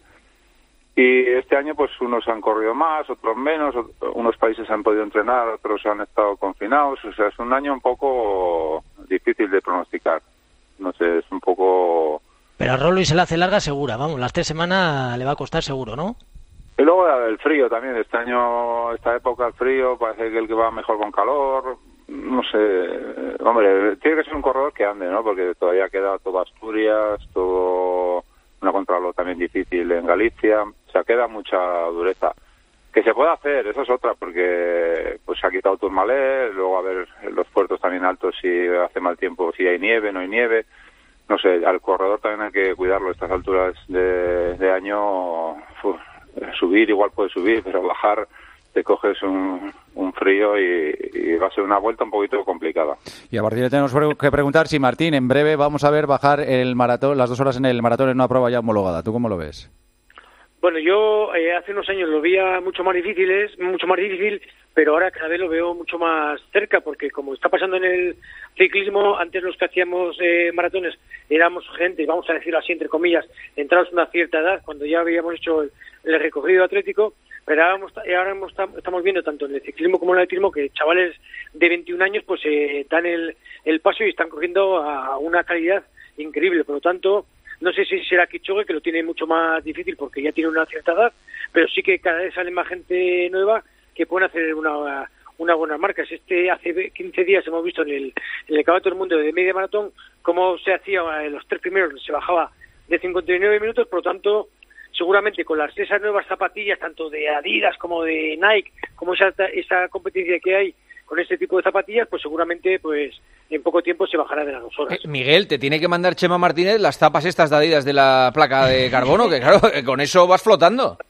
Y este año pues unos han corrido más, otros menos, unos países han podido entrenar, otros han estado confinados. O sea, es un año un poco difícil de pronosticar. No sé, es un poco... Pero a Rolo y se la hace larga segura, vamos, las tres semanas le va a costar seguro, ¿no? Y luego el frío también, este año, esta época el frío, parece que el que va mejor con calor, no sé, hombre, tiene que ser un corredor que ande, ¿no? Porque todavía queda todo Asturias, todo una contrarreloj también difícil en Galicia, o sea, queda mucha dureza. Que se puede hacer, eso es otra, porque pues se ha quitado Tourmalet, luego a ver los puertos también altos si hace mal tiempo, si hay nieve, no hay nieve. No sé, al corredor también hay que cuidarlo a estas alturas de, de año. Uf, subir igual puede subir, pero bajar te coges un, un frío y, y va a ser una vuelta un poquito complicada. Y a partir de ahí tenemos que preguntar si Martín, en breve vamos a ver bajar el maratón, las dos horas en el maratón en una prueba ya homologada. ¿Tú cómo lo ves? Bueno, yo eh, hace unos años lo veía mucho más difícil, es mucho más difícil, pero ahora cada vez lo veo mucho más cerca, porque como está pasando en el ciclismo, antes los que hacíamos eh, maratones éramos gente, vamos a decirlo así entre comillas, entrados a una cierta edad, cuando ya habíamos hecho el, el recorrido atlético, pero ahora, ahora estamos viendo tanto en el ciclismo como en el atletismo que chavales de veintiún años pues eh, dan el, el paso y están corriendo a una calidad increíble, por lo tanto... No sé si será Kipchoge, que lo tiene mucho más difícil porque ya tiene una cierta edad, pero sí que cada vez sale más gente nueva que pueden hacer una, una buena marca. Este hace quince días hemos visto en el, en el Campeonato del Mundo de media maratón cómo se hacía en los tres primeros, se bajaba de cincuenta y nueve minutos, por lo tanto, seguramente con las esas nuevas zapatillas, tanto de Adidas como de Nike, como esa, esa competencia que hay con este tipo de zapatillas, pues seguramente pues en poco tiempo se bajará de las dos horas. Eh, Miguel, te tiene que mandar Chema Martínez las zapas estas de Adidas de la placa de carbono, que claro, con eso vas flotando.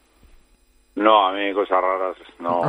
No, a mí cosas raras, no.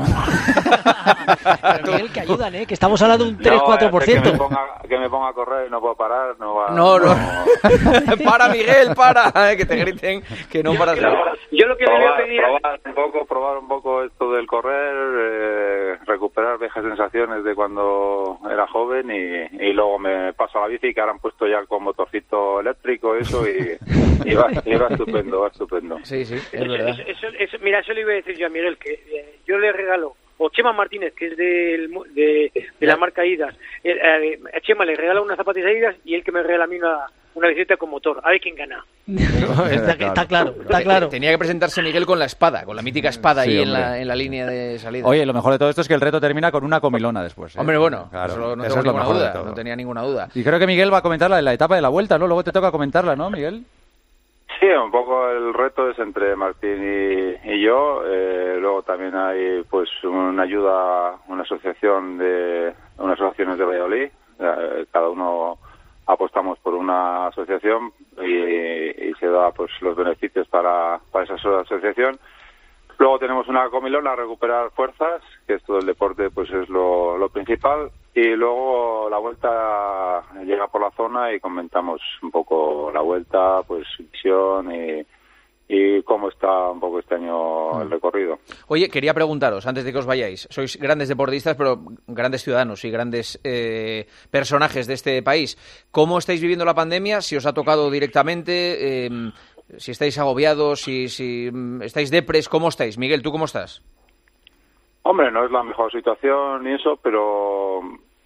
Pero Miguel, que ayudan, ¿eh? Que estamos hablando de un tres cuatro por ciento. No, que, me ponga, que me ponga a correr y no puedo parar, no va. No, no. no. Para, Miguel, para, eh, que te griten que no paras. Yo lo que le voy a pedir... Probar un poco, probar un poco esto del correr, eh, recuperar viejas sensaciones de cuando era joven y, y luego me paso a la bici, que ahora han puesto ya con motorcito eléctrico eso y, y, va, y va estupendo, va estupendo. Sí, sí, es verdad. Eso, eso, eso, mira, eso le iba a decir yo a Miguel, que eh, yo le regalo, o Chema Martínez, que es del, de, de la marca Adidas, eh, eh, a Chema le regala unas zapatillas Adidas y él que me regala a mí una, una bicicleta con motor, a ver quién gana. está, está claro, está claro. Tenía que presentarse Miguel con la espada, con la mítica espada sí, ahí en hombre. la, en la línea de salida. Oye, lo mejor de todo esto es que el reto termina con una comilona después, ¿eh? Hombre, bueno, claro, eso no, eso tengo es lo ninguna mejor de duda, todo. no tenía ninguna duda. Y creo que Miguel va a comentar la de la etapa de la vuelta, ¿no? Luego te toca comentarla, ¿no, Miguel? Sí, un poco el reto es entre Martín y, y yo. Eh, luego también hay pues una ayuda, una asociación de unas asociaciones de Valladolid. Eh, cada uno apostamos por una asociación y, y se da pues los beneficios para, para esa asociación. Luego tenemos una comilona a recuperar fuerzas, que esto del deporte pues es lo, lo principal. Y luego la vuelta llega por la zona y comentamos un poco la vuelta, pues visión y, y cómo está un poco este año el recorrido. Oye, quería preguntaros, antes de que os vayáis, sois grandes deportistas, pero grandes ciudadanos y grandes eh, personajes de este país. ¿Cómo estáis viviendo la pandemia? Si os ha tocado directamente, eh, si estáis agobiados, si, si estáis depres, ¿cómo estáis? Miguel, ¿tú cómo estás? Hombre, no es la mejor situación ni eso, pero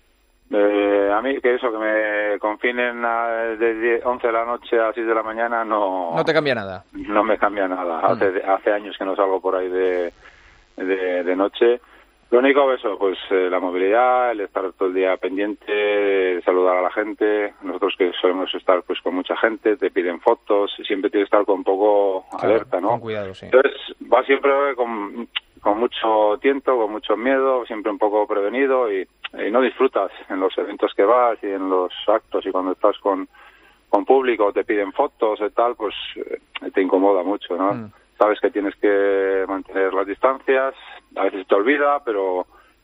eh, a mí que eso, que me confinen a, de once de la noche a seis de la mañana no... No te cambia nada. No me cambia nada. Mm. Hace, hace años que no salgo por ahí de, de, de noche. Lo único eso, pues eh, la movilidad, el estar todo el día pendiente, saludar a la gente. Nosotros que solemos estar pues con mucha gente, te piden fotos, siempre tienes que estar con un poco claro, alerta, ¿no? Con cuidado, sí. Entonces va siempre con... con mucho tiento, con mucho miedo, siempre un poco prevenido y, y no disfrutas en los eventos que vas y en los actos y cuando estás con, con público te piden fotos y tal, pues eh, te incomoda mucho, ¿no? Mm. Sabes que tienes que mantener las distancias, a veces te olvida, pero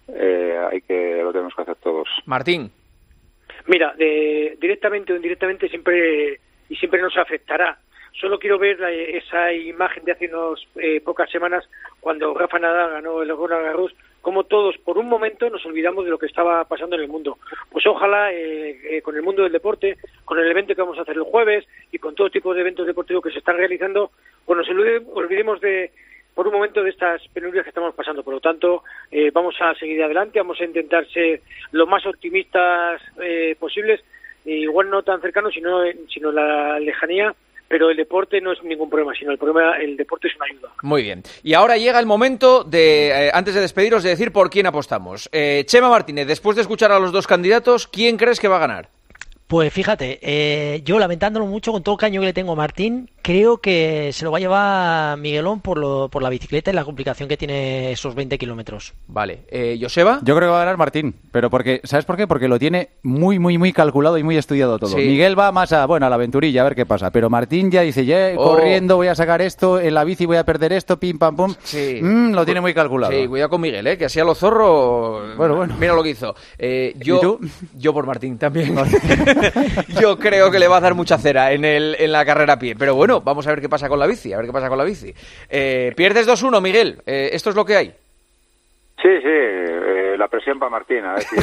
eh, hay que lo tenemos que hacer todos. Martín. Mira, de, directamente o indirectamente siempre y siempre nos afectará. Solo quiero ver la, esa imagen de hace unas eh, pocas semanas cuando Rafa Nadal ganó el Roland Garros, como todos por un momento nos olvidamos de lo que estaba pasando en el mundo. Pues ojalá eh, eh, con el mundo del deporte, con el evento que vamos a hacer el jueves y con todo tipo de eventos deportivos que se están realizando, pues nos olvidemos de por un momento de estas penurias que estamos pasando. Por lo tanto, eh, vamos a seguir adelante, vamos a intentar ser lo más optimistas eh, posibles, e igual no tan cercanos, sino, sino la lejanía, pero el deporte no es ningún problema, sino el problema, el deporte es una ayuda. Muy bien. Y ahora llega el momento de, eh, antes de despediros, de decir por quién apostamos. Eh, Chema Martínez, después de escuchar a los dos candidatos, ¿quién crees que va a ganar? Pues fíjate, eh, yo lamentándolo mucho con todo el caño que le tengo a Martín, creo que se lo va a llevar Miguelón por, lo, por la bicicleta y la complicación que tiene esos veinte kilómetros. Vale. Eh, ¿Joseba? Yo creo que va a ganar Martín, pero porque, ¿sabes por qué? Porque lo tiene muy, muy, muy calculado y muy estudiado todo. Sí. Miguel va más a, bueno, a la aventurilla, a ver qué pasa, pero Martín ya dice, ya oh. corriendo voy a sacar esto, en la bici voy a perder esto, pim, pam, pum. Sí. Mm, lo tiene muy calculado. Sí, cuidado con Miguel, ¿eh? Que así a lo zorro... Bueno, bueno. Mira lo que hizo. Eh, yo, ¿Y tú? Yo por Martín también. Yo creo que le va a dar mucha cera en, el, en la carrera a pie. Pero bueno, vamos a ver qué pasa con la bici, a ver qué pasa con la bici. Eh, pierdes dos uno, Miguel. Eh, ¿Esto es lo que hay? Sí, sí, eh, la presión para Martín. A ver si... sí,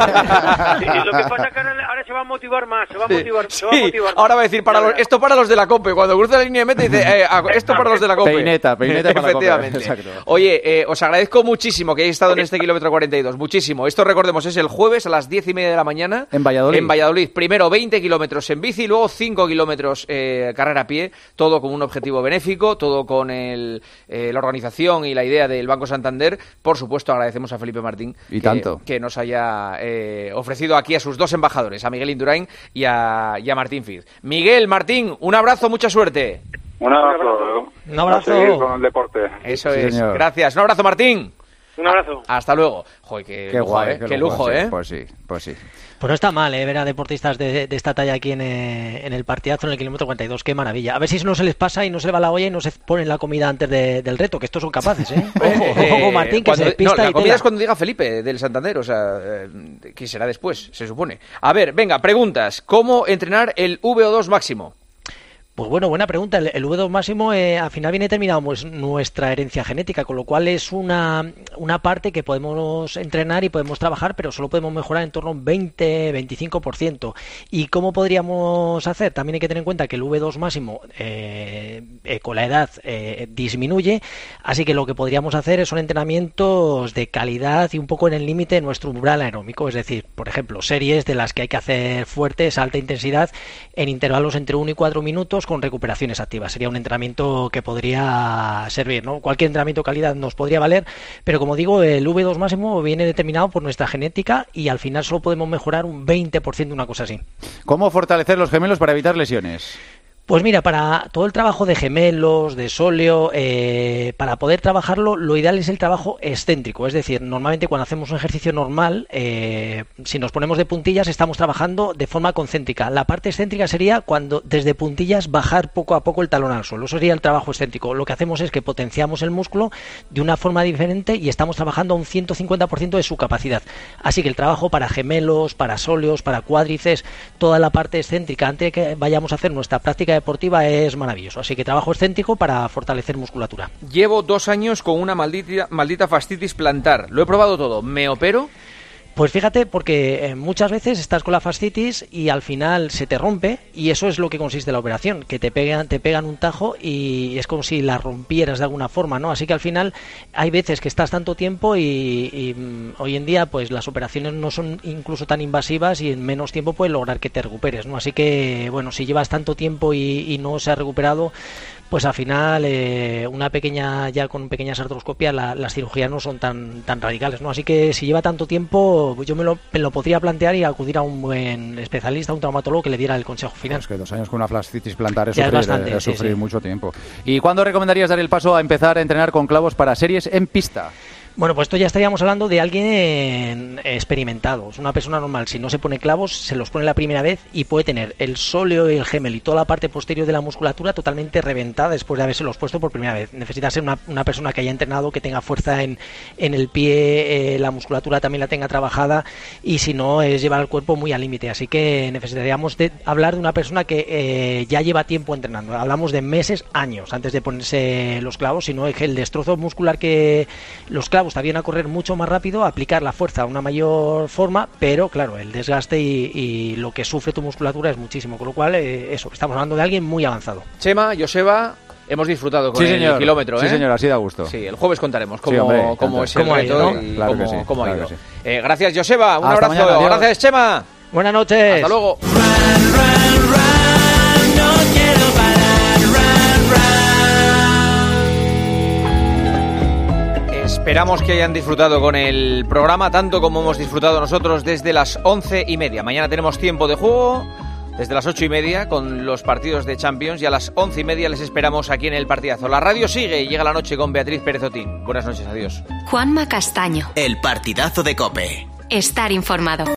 lo que pasa es que ahora, ahora se va a motivar más, se va a motivar, sí, se va a motivar ahora va a decir, para los, esto para los de la COPE. Cuando cruza la línea de meta dice, eh, esto para los de la COPE. Peineta, peineta para Efectivamente. La COPE. Oye, eh, os agradezco muchísimo que hayáis estado en este kilómetro cuarenta y dos, muchísimo. Esto, recordemos, es el jueves a las diez y media de la mañana. En Valladolid. En Valladolid. Primero veinte kilómetros en bici, luego cinco kilómetros eh, carrera a pie, todo con un objetivo benéfico, todo con el, eh, la organización y la idea del Banco Santander. Por supuesto, agradecemos a Felipe Martín y que, tanto. que nos haya eh, ofrecido aquí a sus dos embajadores, a Miguel Indurain y a, y a Martín Fiz. Miguel, Martín, un abrazo, mucha suerte. Un abrazo. Un abrazo. A seguir con el deporte. Eso sí, es. Señor. Gracias. Un abrazo, Martín. Un abrazo. Hasta luego. Joder, qué, qué lujo, guay, ¿eh? qué, qué lujo, lujo, ¿eh? Sí, pues sí, pues sí. Pues no está mal, ¿eh? Ver a deportistas de, de esta talla aquí en, eh, en el partidazo en el kilómetro cuarenta y dos. Qué maravilla. A ver si no se les pasa y no se le va la olla y no se ponen la comida antes de, del reto, que estos son capaces, ¿eh? Ojo, ojo Martín, que cuando, se despista no, la y comida tela. es cuando diga Felipe del Santander, o sea, eh, que será después, se supone. A ver, venga, preguntas. ¿Cómo entrenar el V O dos máximo? Pues bueno, buena pregunta. El, el V dos máximo eh, al final viene determinado pues, nuestra herencia genética, con lo cual es una, una parte que podemos entrenar y podemos trabajar, pero solo podemos mejorar en torno a un veinte a veinticinco por ciento. ¿Y cómo podríamos hacer? También hay que tener en cuenta que el V dos máximo eh, eh, con la edad eh, disminuye, así que lo que podríamos hacer son entrenamientos de calidad y un poco en el límite de nuestro umbral aeróbico, es decir, por ejemplo, series de las que hay que hacer fuertes, alta intensidad, en intervalos entre uno y cuatro minutos, con recuperaciones activas. Sería un entrenamiento que podría servir, ¿no? Cualquier entrenamiento de calidad nos podría valer, pero como digo, el V dos máximo viene determinado por nuestra genética y al final solo podemos mejorar un veinte por ciento, una cosa así. ¿Cómo fortalecer los gemelos para evitar lesiones? Pues mira, para todo el trabajo de gemelos, de sóleo, eh, para poder trabajarlo, lo ideal es el trabajo excéntrico. Es decir, normalmente cuando hacemos un ejercicio normal, eh, si nos ponemos de puntillas, estamos trabajando de forma concéntrica. La parte excéntrica sería cuando desde puntillas bajar poco a poco el talón al suelo. Eso sería el trabajo excéntrico. Lo que hacemos es que potenciamos el músculo de una forma diferente y estamos trabajando a un ciento cincuenta por ciento de su capacidad. Así que el trabajo para gemelos, para sóleos, para cuádriceps, toda la parte excéntrica, antes de que vayamos a hacer nuestra práctica deportiva, es maravilloso. Así que trabajo excéntrico para fortalecer musculatura. Llevo dos años con una maldita, maldita fascitis plantar. Lo he probado todo. ¿Me opero? Pues fíjate, porque muchas veces estás con la fascitis y al final se te rompe, y eso es lo que consiste la operación, que te pegan, te pegan un tajo y es como si la rompieras de alguna forma, ¿no? Así que al final hay veces que estás tanto tiempo y, y hoy en día pues las operaciones no son incluso tan invasivas y en menos tiempo puedes lograr que te recuperes, ¿no? Así que, bueno, si llevas tanto tiempo y, y no se ha recuperado, pues al final eh, una pequeña, ya con pequeñas artroscopias la, las cirugías no son tan tan radicales, ¿no? Así que si lleva tanto tiempo, pues yo me lo, me lo podría plantear y acudir a un buen especialista, un traumatólogo que le diera el consejo final. Es que dos años con una fascitis plantar es ya sufrir, es bastante, es sí, sufrir sí. mucho tiempo. ¿Y cuándo recomendarías dar el paso a empezar a entrenar con clavos para series en pista? Bueno, pues esto ya estaríamos hablando de alguien experimentado. Es una persona normal. Si no se pone clavos, se los pone la primera vez y puede tener el sóleo y el gemelo y toda la parte posterior de la musculatura totalmente reventada después de haberse los puesto por primera vez. Necesita ser una, una persona que haya entrenado, que tenga fuerza en, en el pie, eh, la musculatura también la tenga trabajada, y si no, es llevar el cuerpo muy al límite. Así que necesitaríamos de hablar de una persona que eh, ya lleva tiempo entrenando. Hablamos de meses, años, antes de ponerse los clavos, sino el destrozo muscular que los clavos estarían a correr mucho más rápido, a aplicar la fuerza a una mayor forma, pero claro, el desgaste y, y lo que sufre tu musculatura es muchísimo, con lo cual eh, eso, estamos hablando de alguien muy avanzado. Chema, Joseba, hemos disfrutado con sí, el señor. kilómetro, ¿eh? Sí, señor, así da gusto. Sí, el jueves contaremos cómo, sí, hombre, cómo es el ¿Cómo reto ha ido, y claro cómo, que sí, cómo ha claro ido. que sí. Eh, gracias, Joseba, un Hasta abrazo. mañana, Gracias, Chema. Buenas noches. Hasta luego. Esperamos que hayan disfrutado con el programa tanto como hemos disfrutado nosotros desde las once y media. Mañana tenemos tiempo de juego desde las ocho y media con los partidos de Champions, y a las once y media les esperamos aquí en el partidazo. La radio sigue y llega la noche con Beatriz Pérez Otín. Buenas noches, adiós. Juanma Castaño. El partidazo de COPE. Estar informado.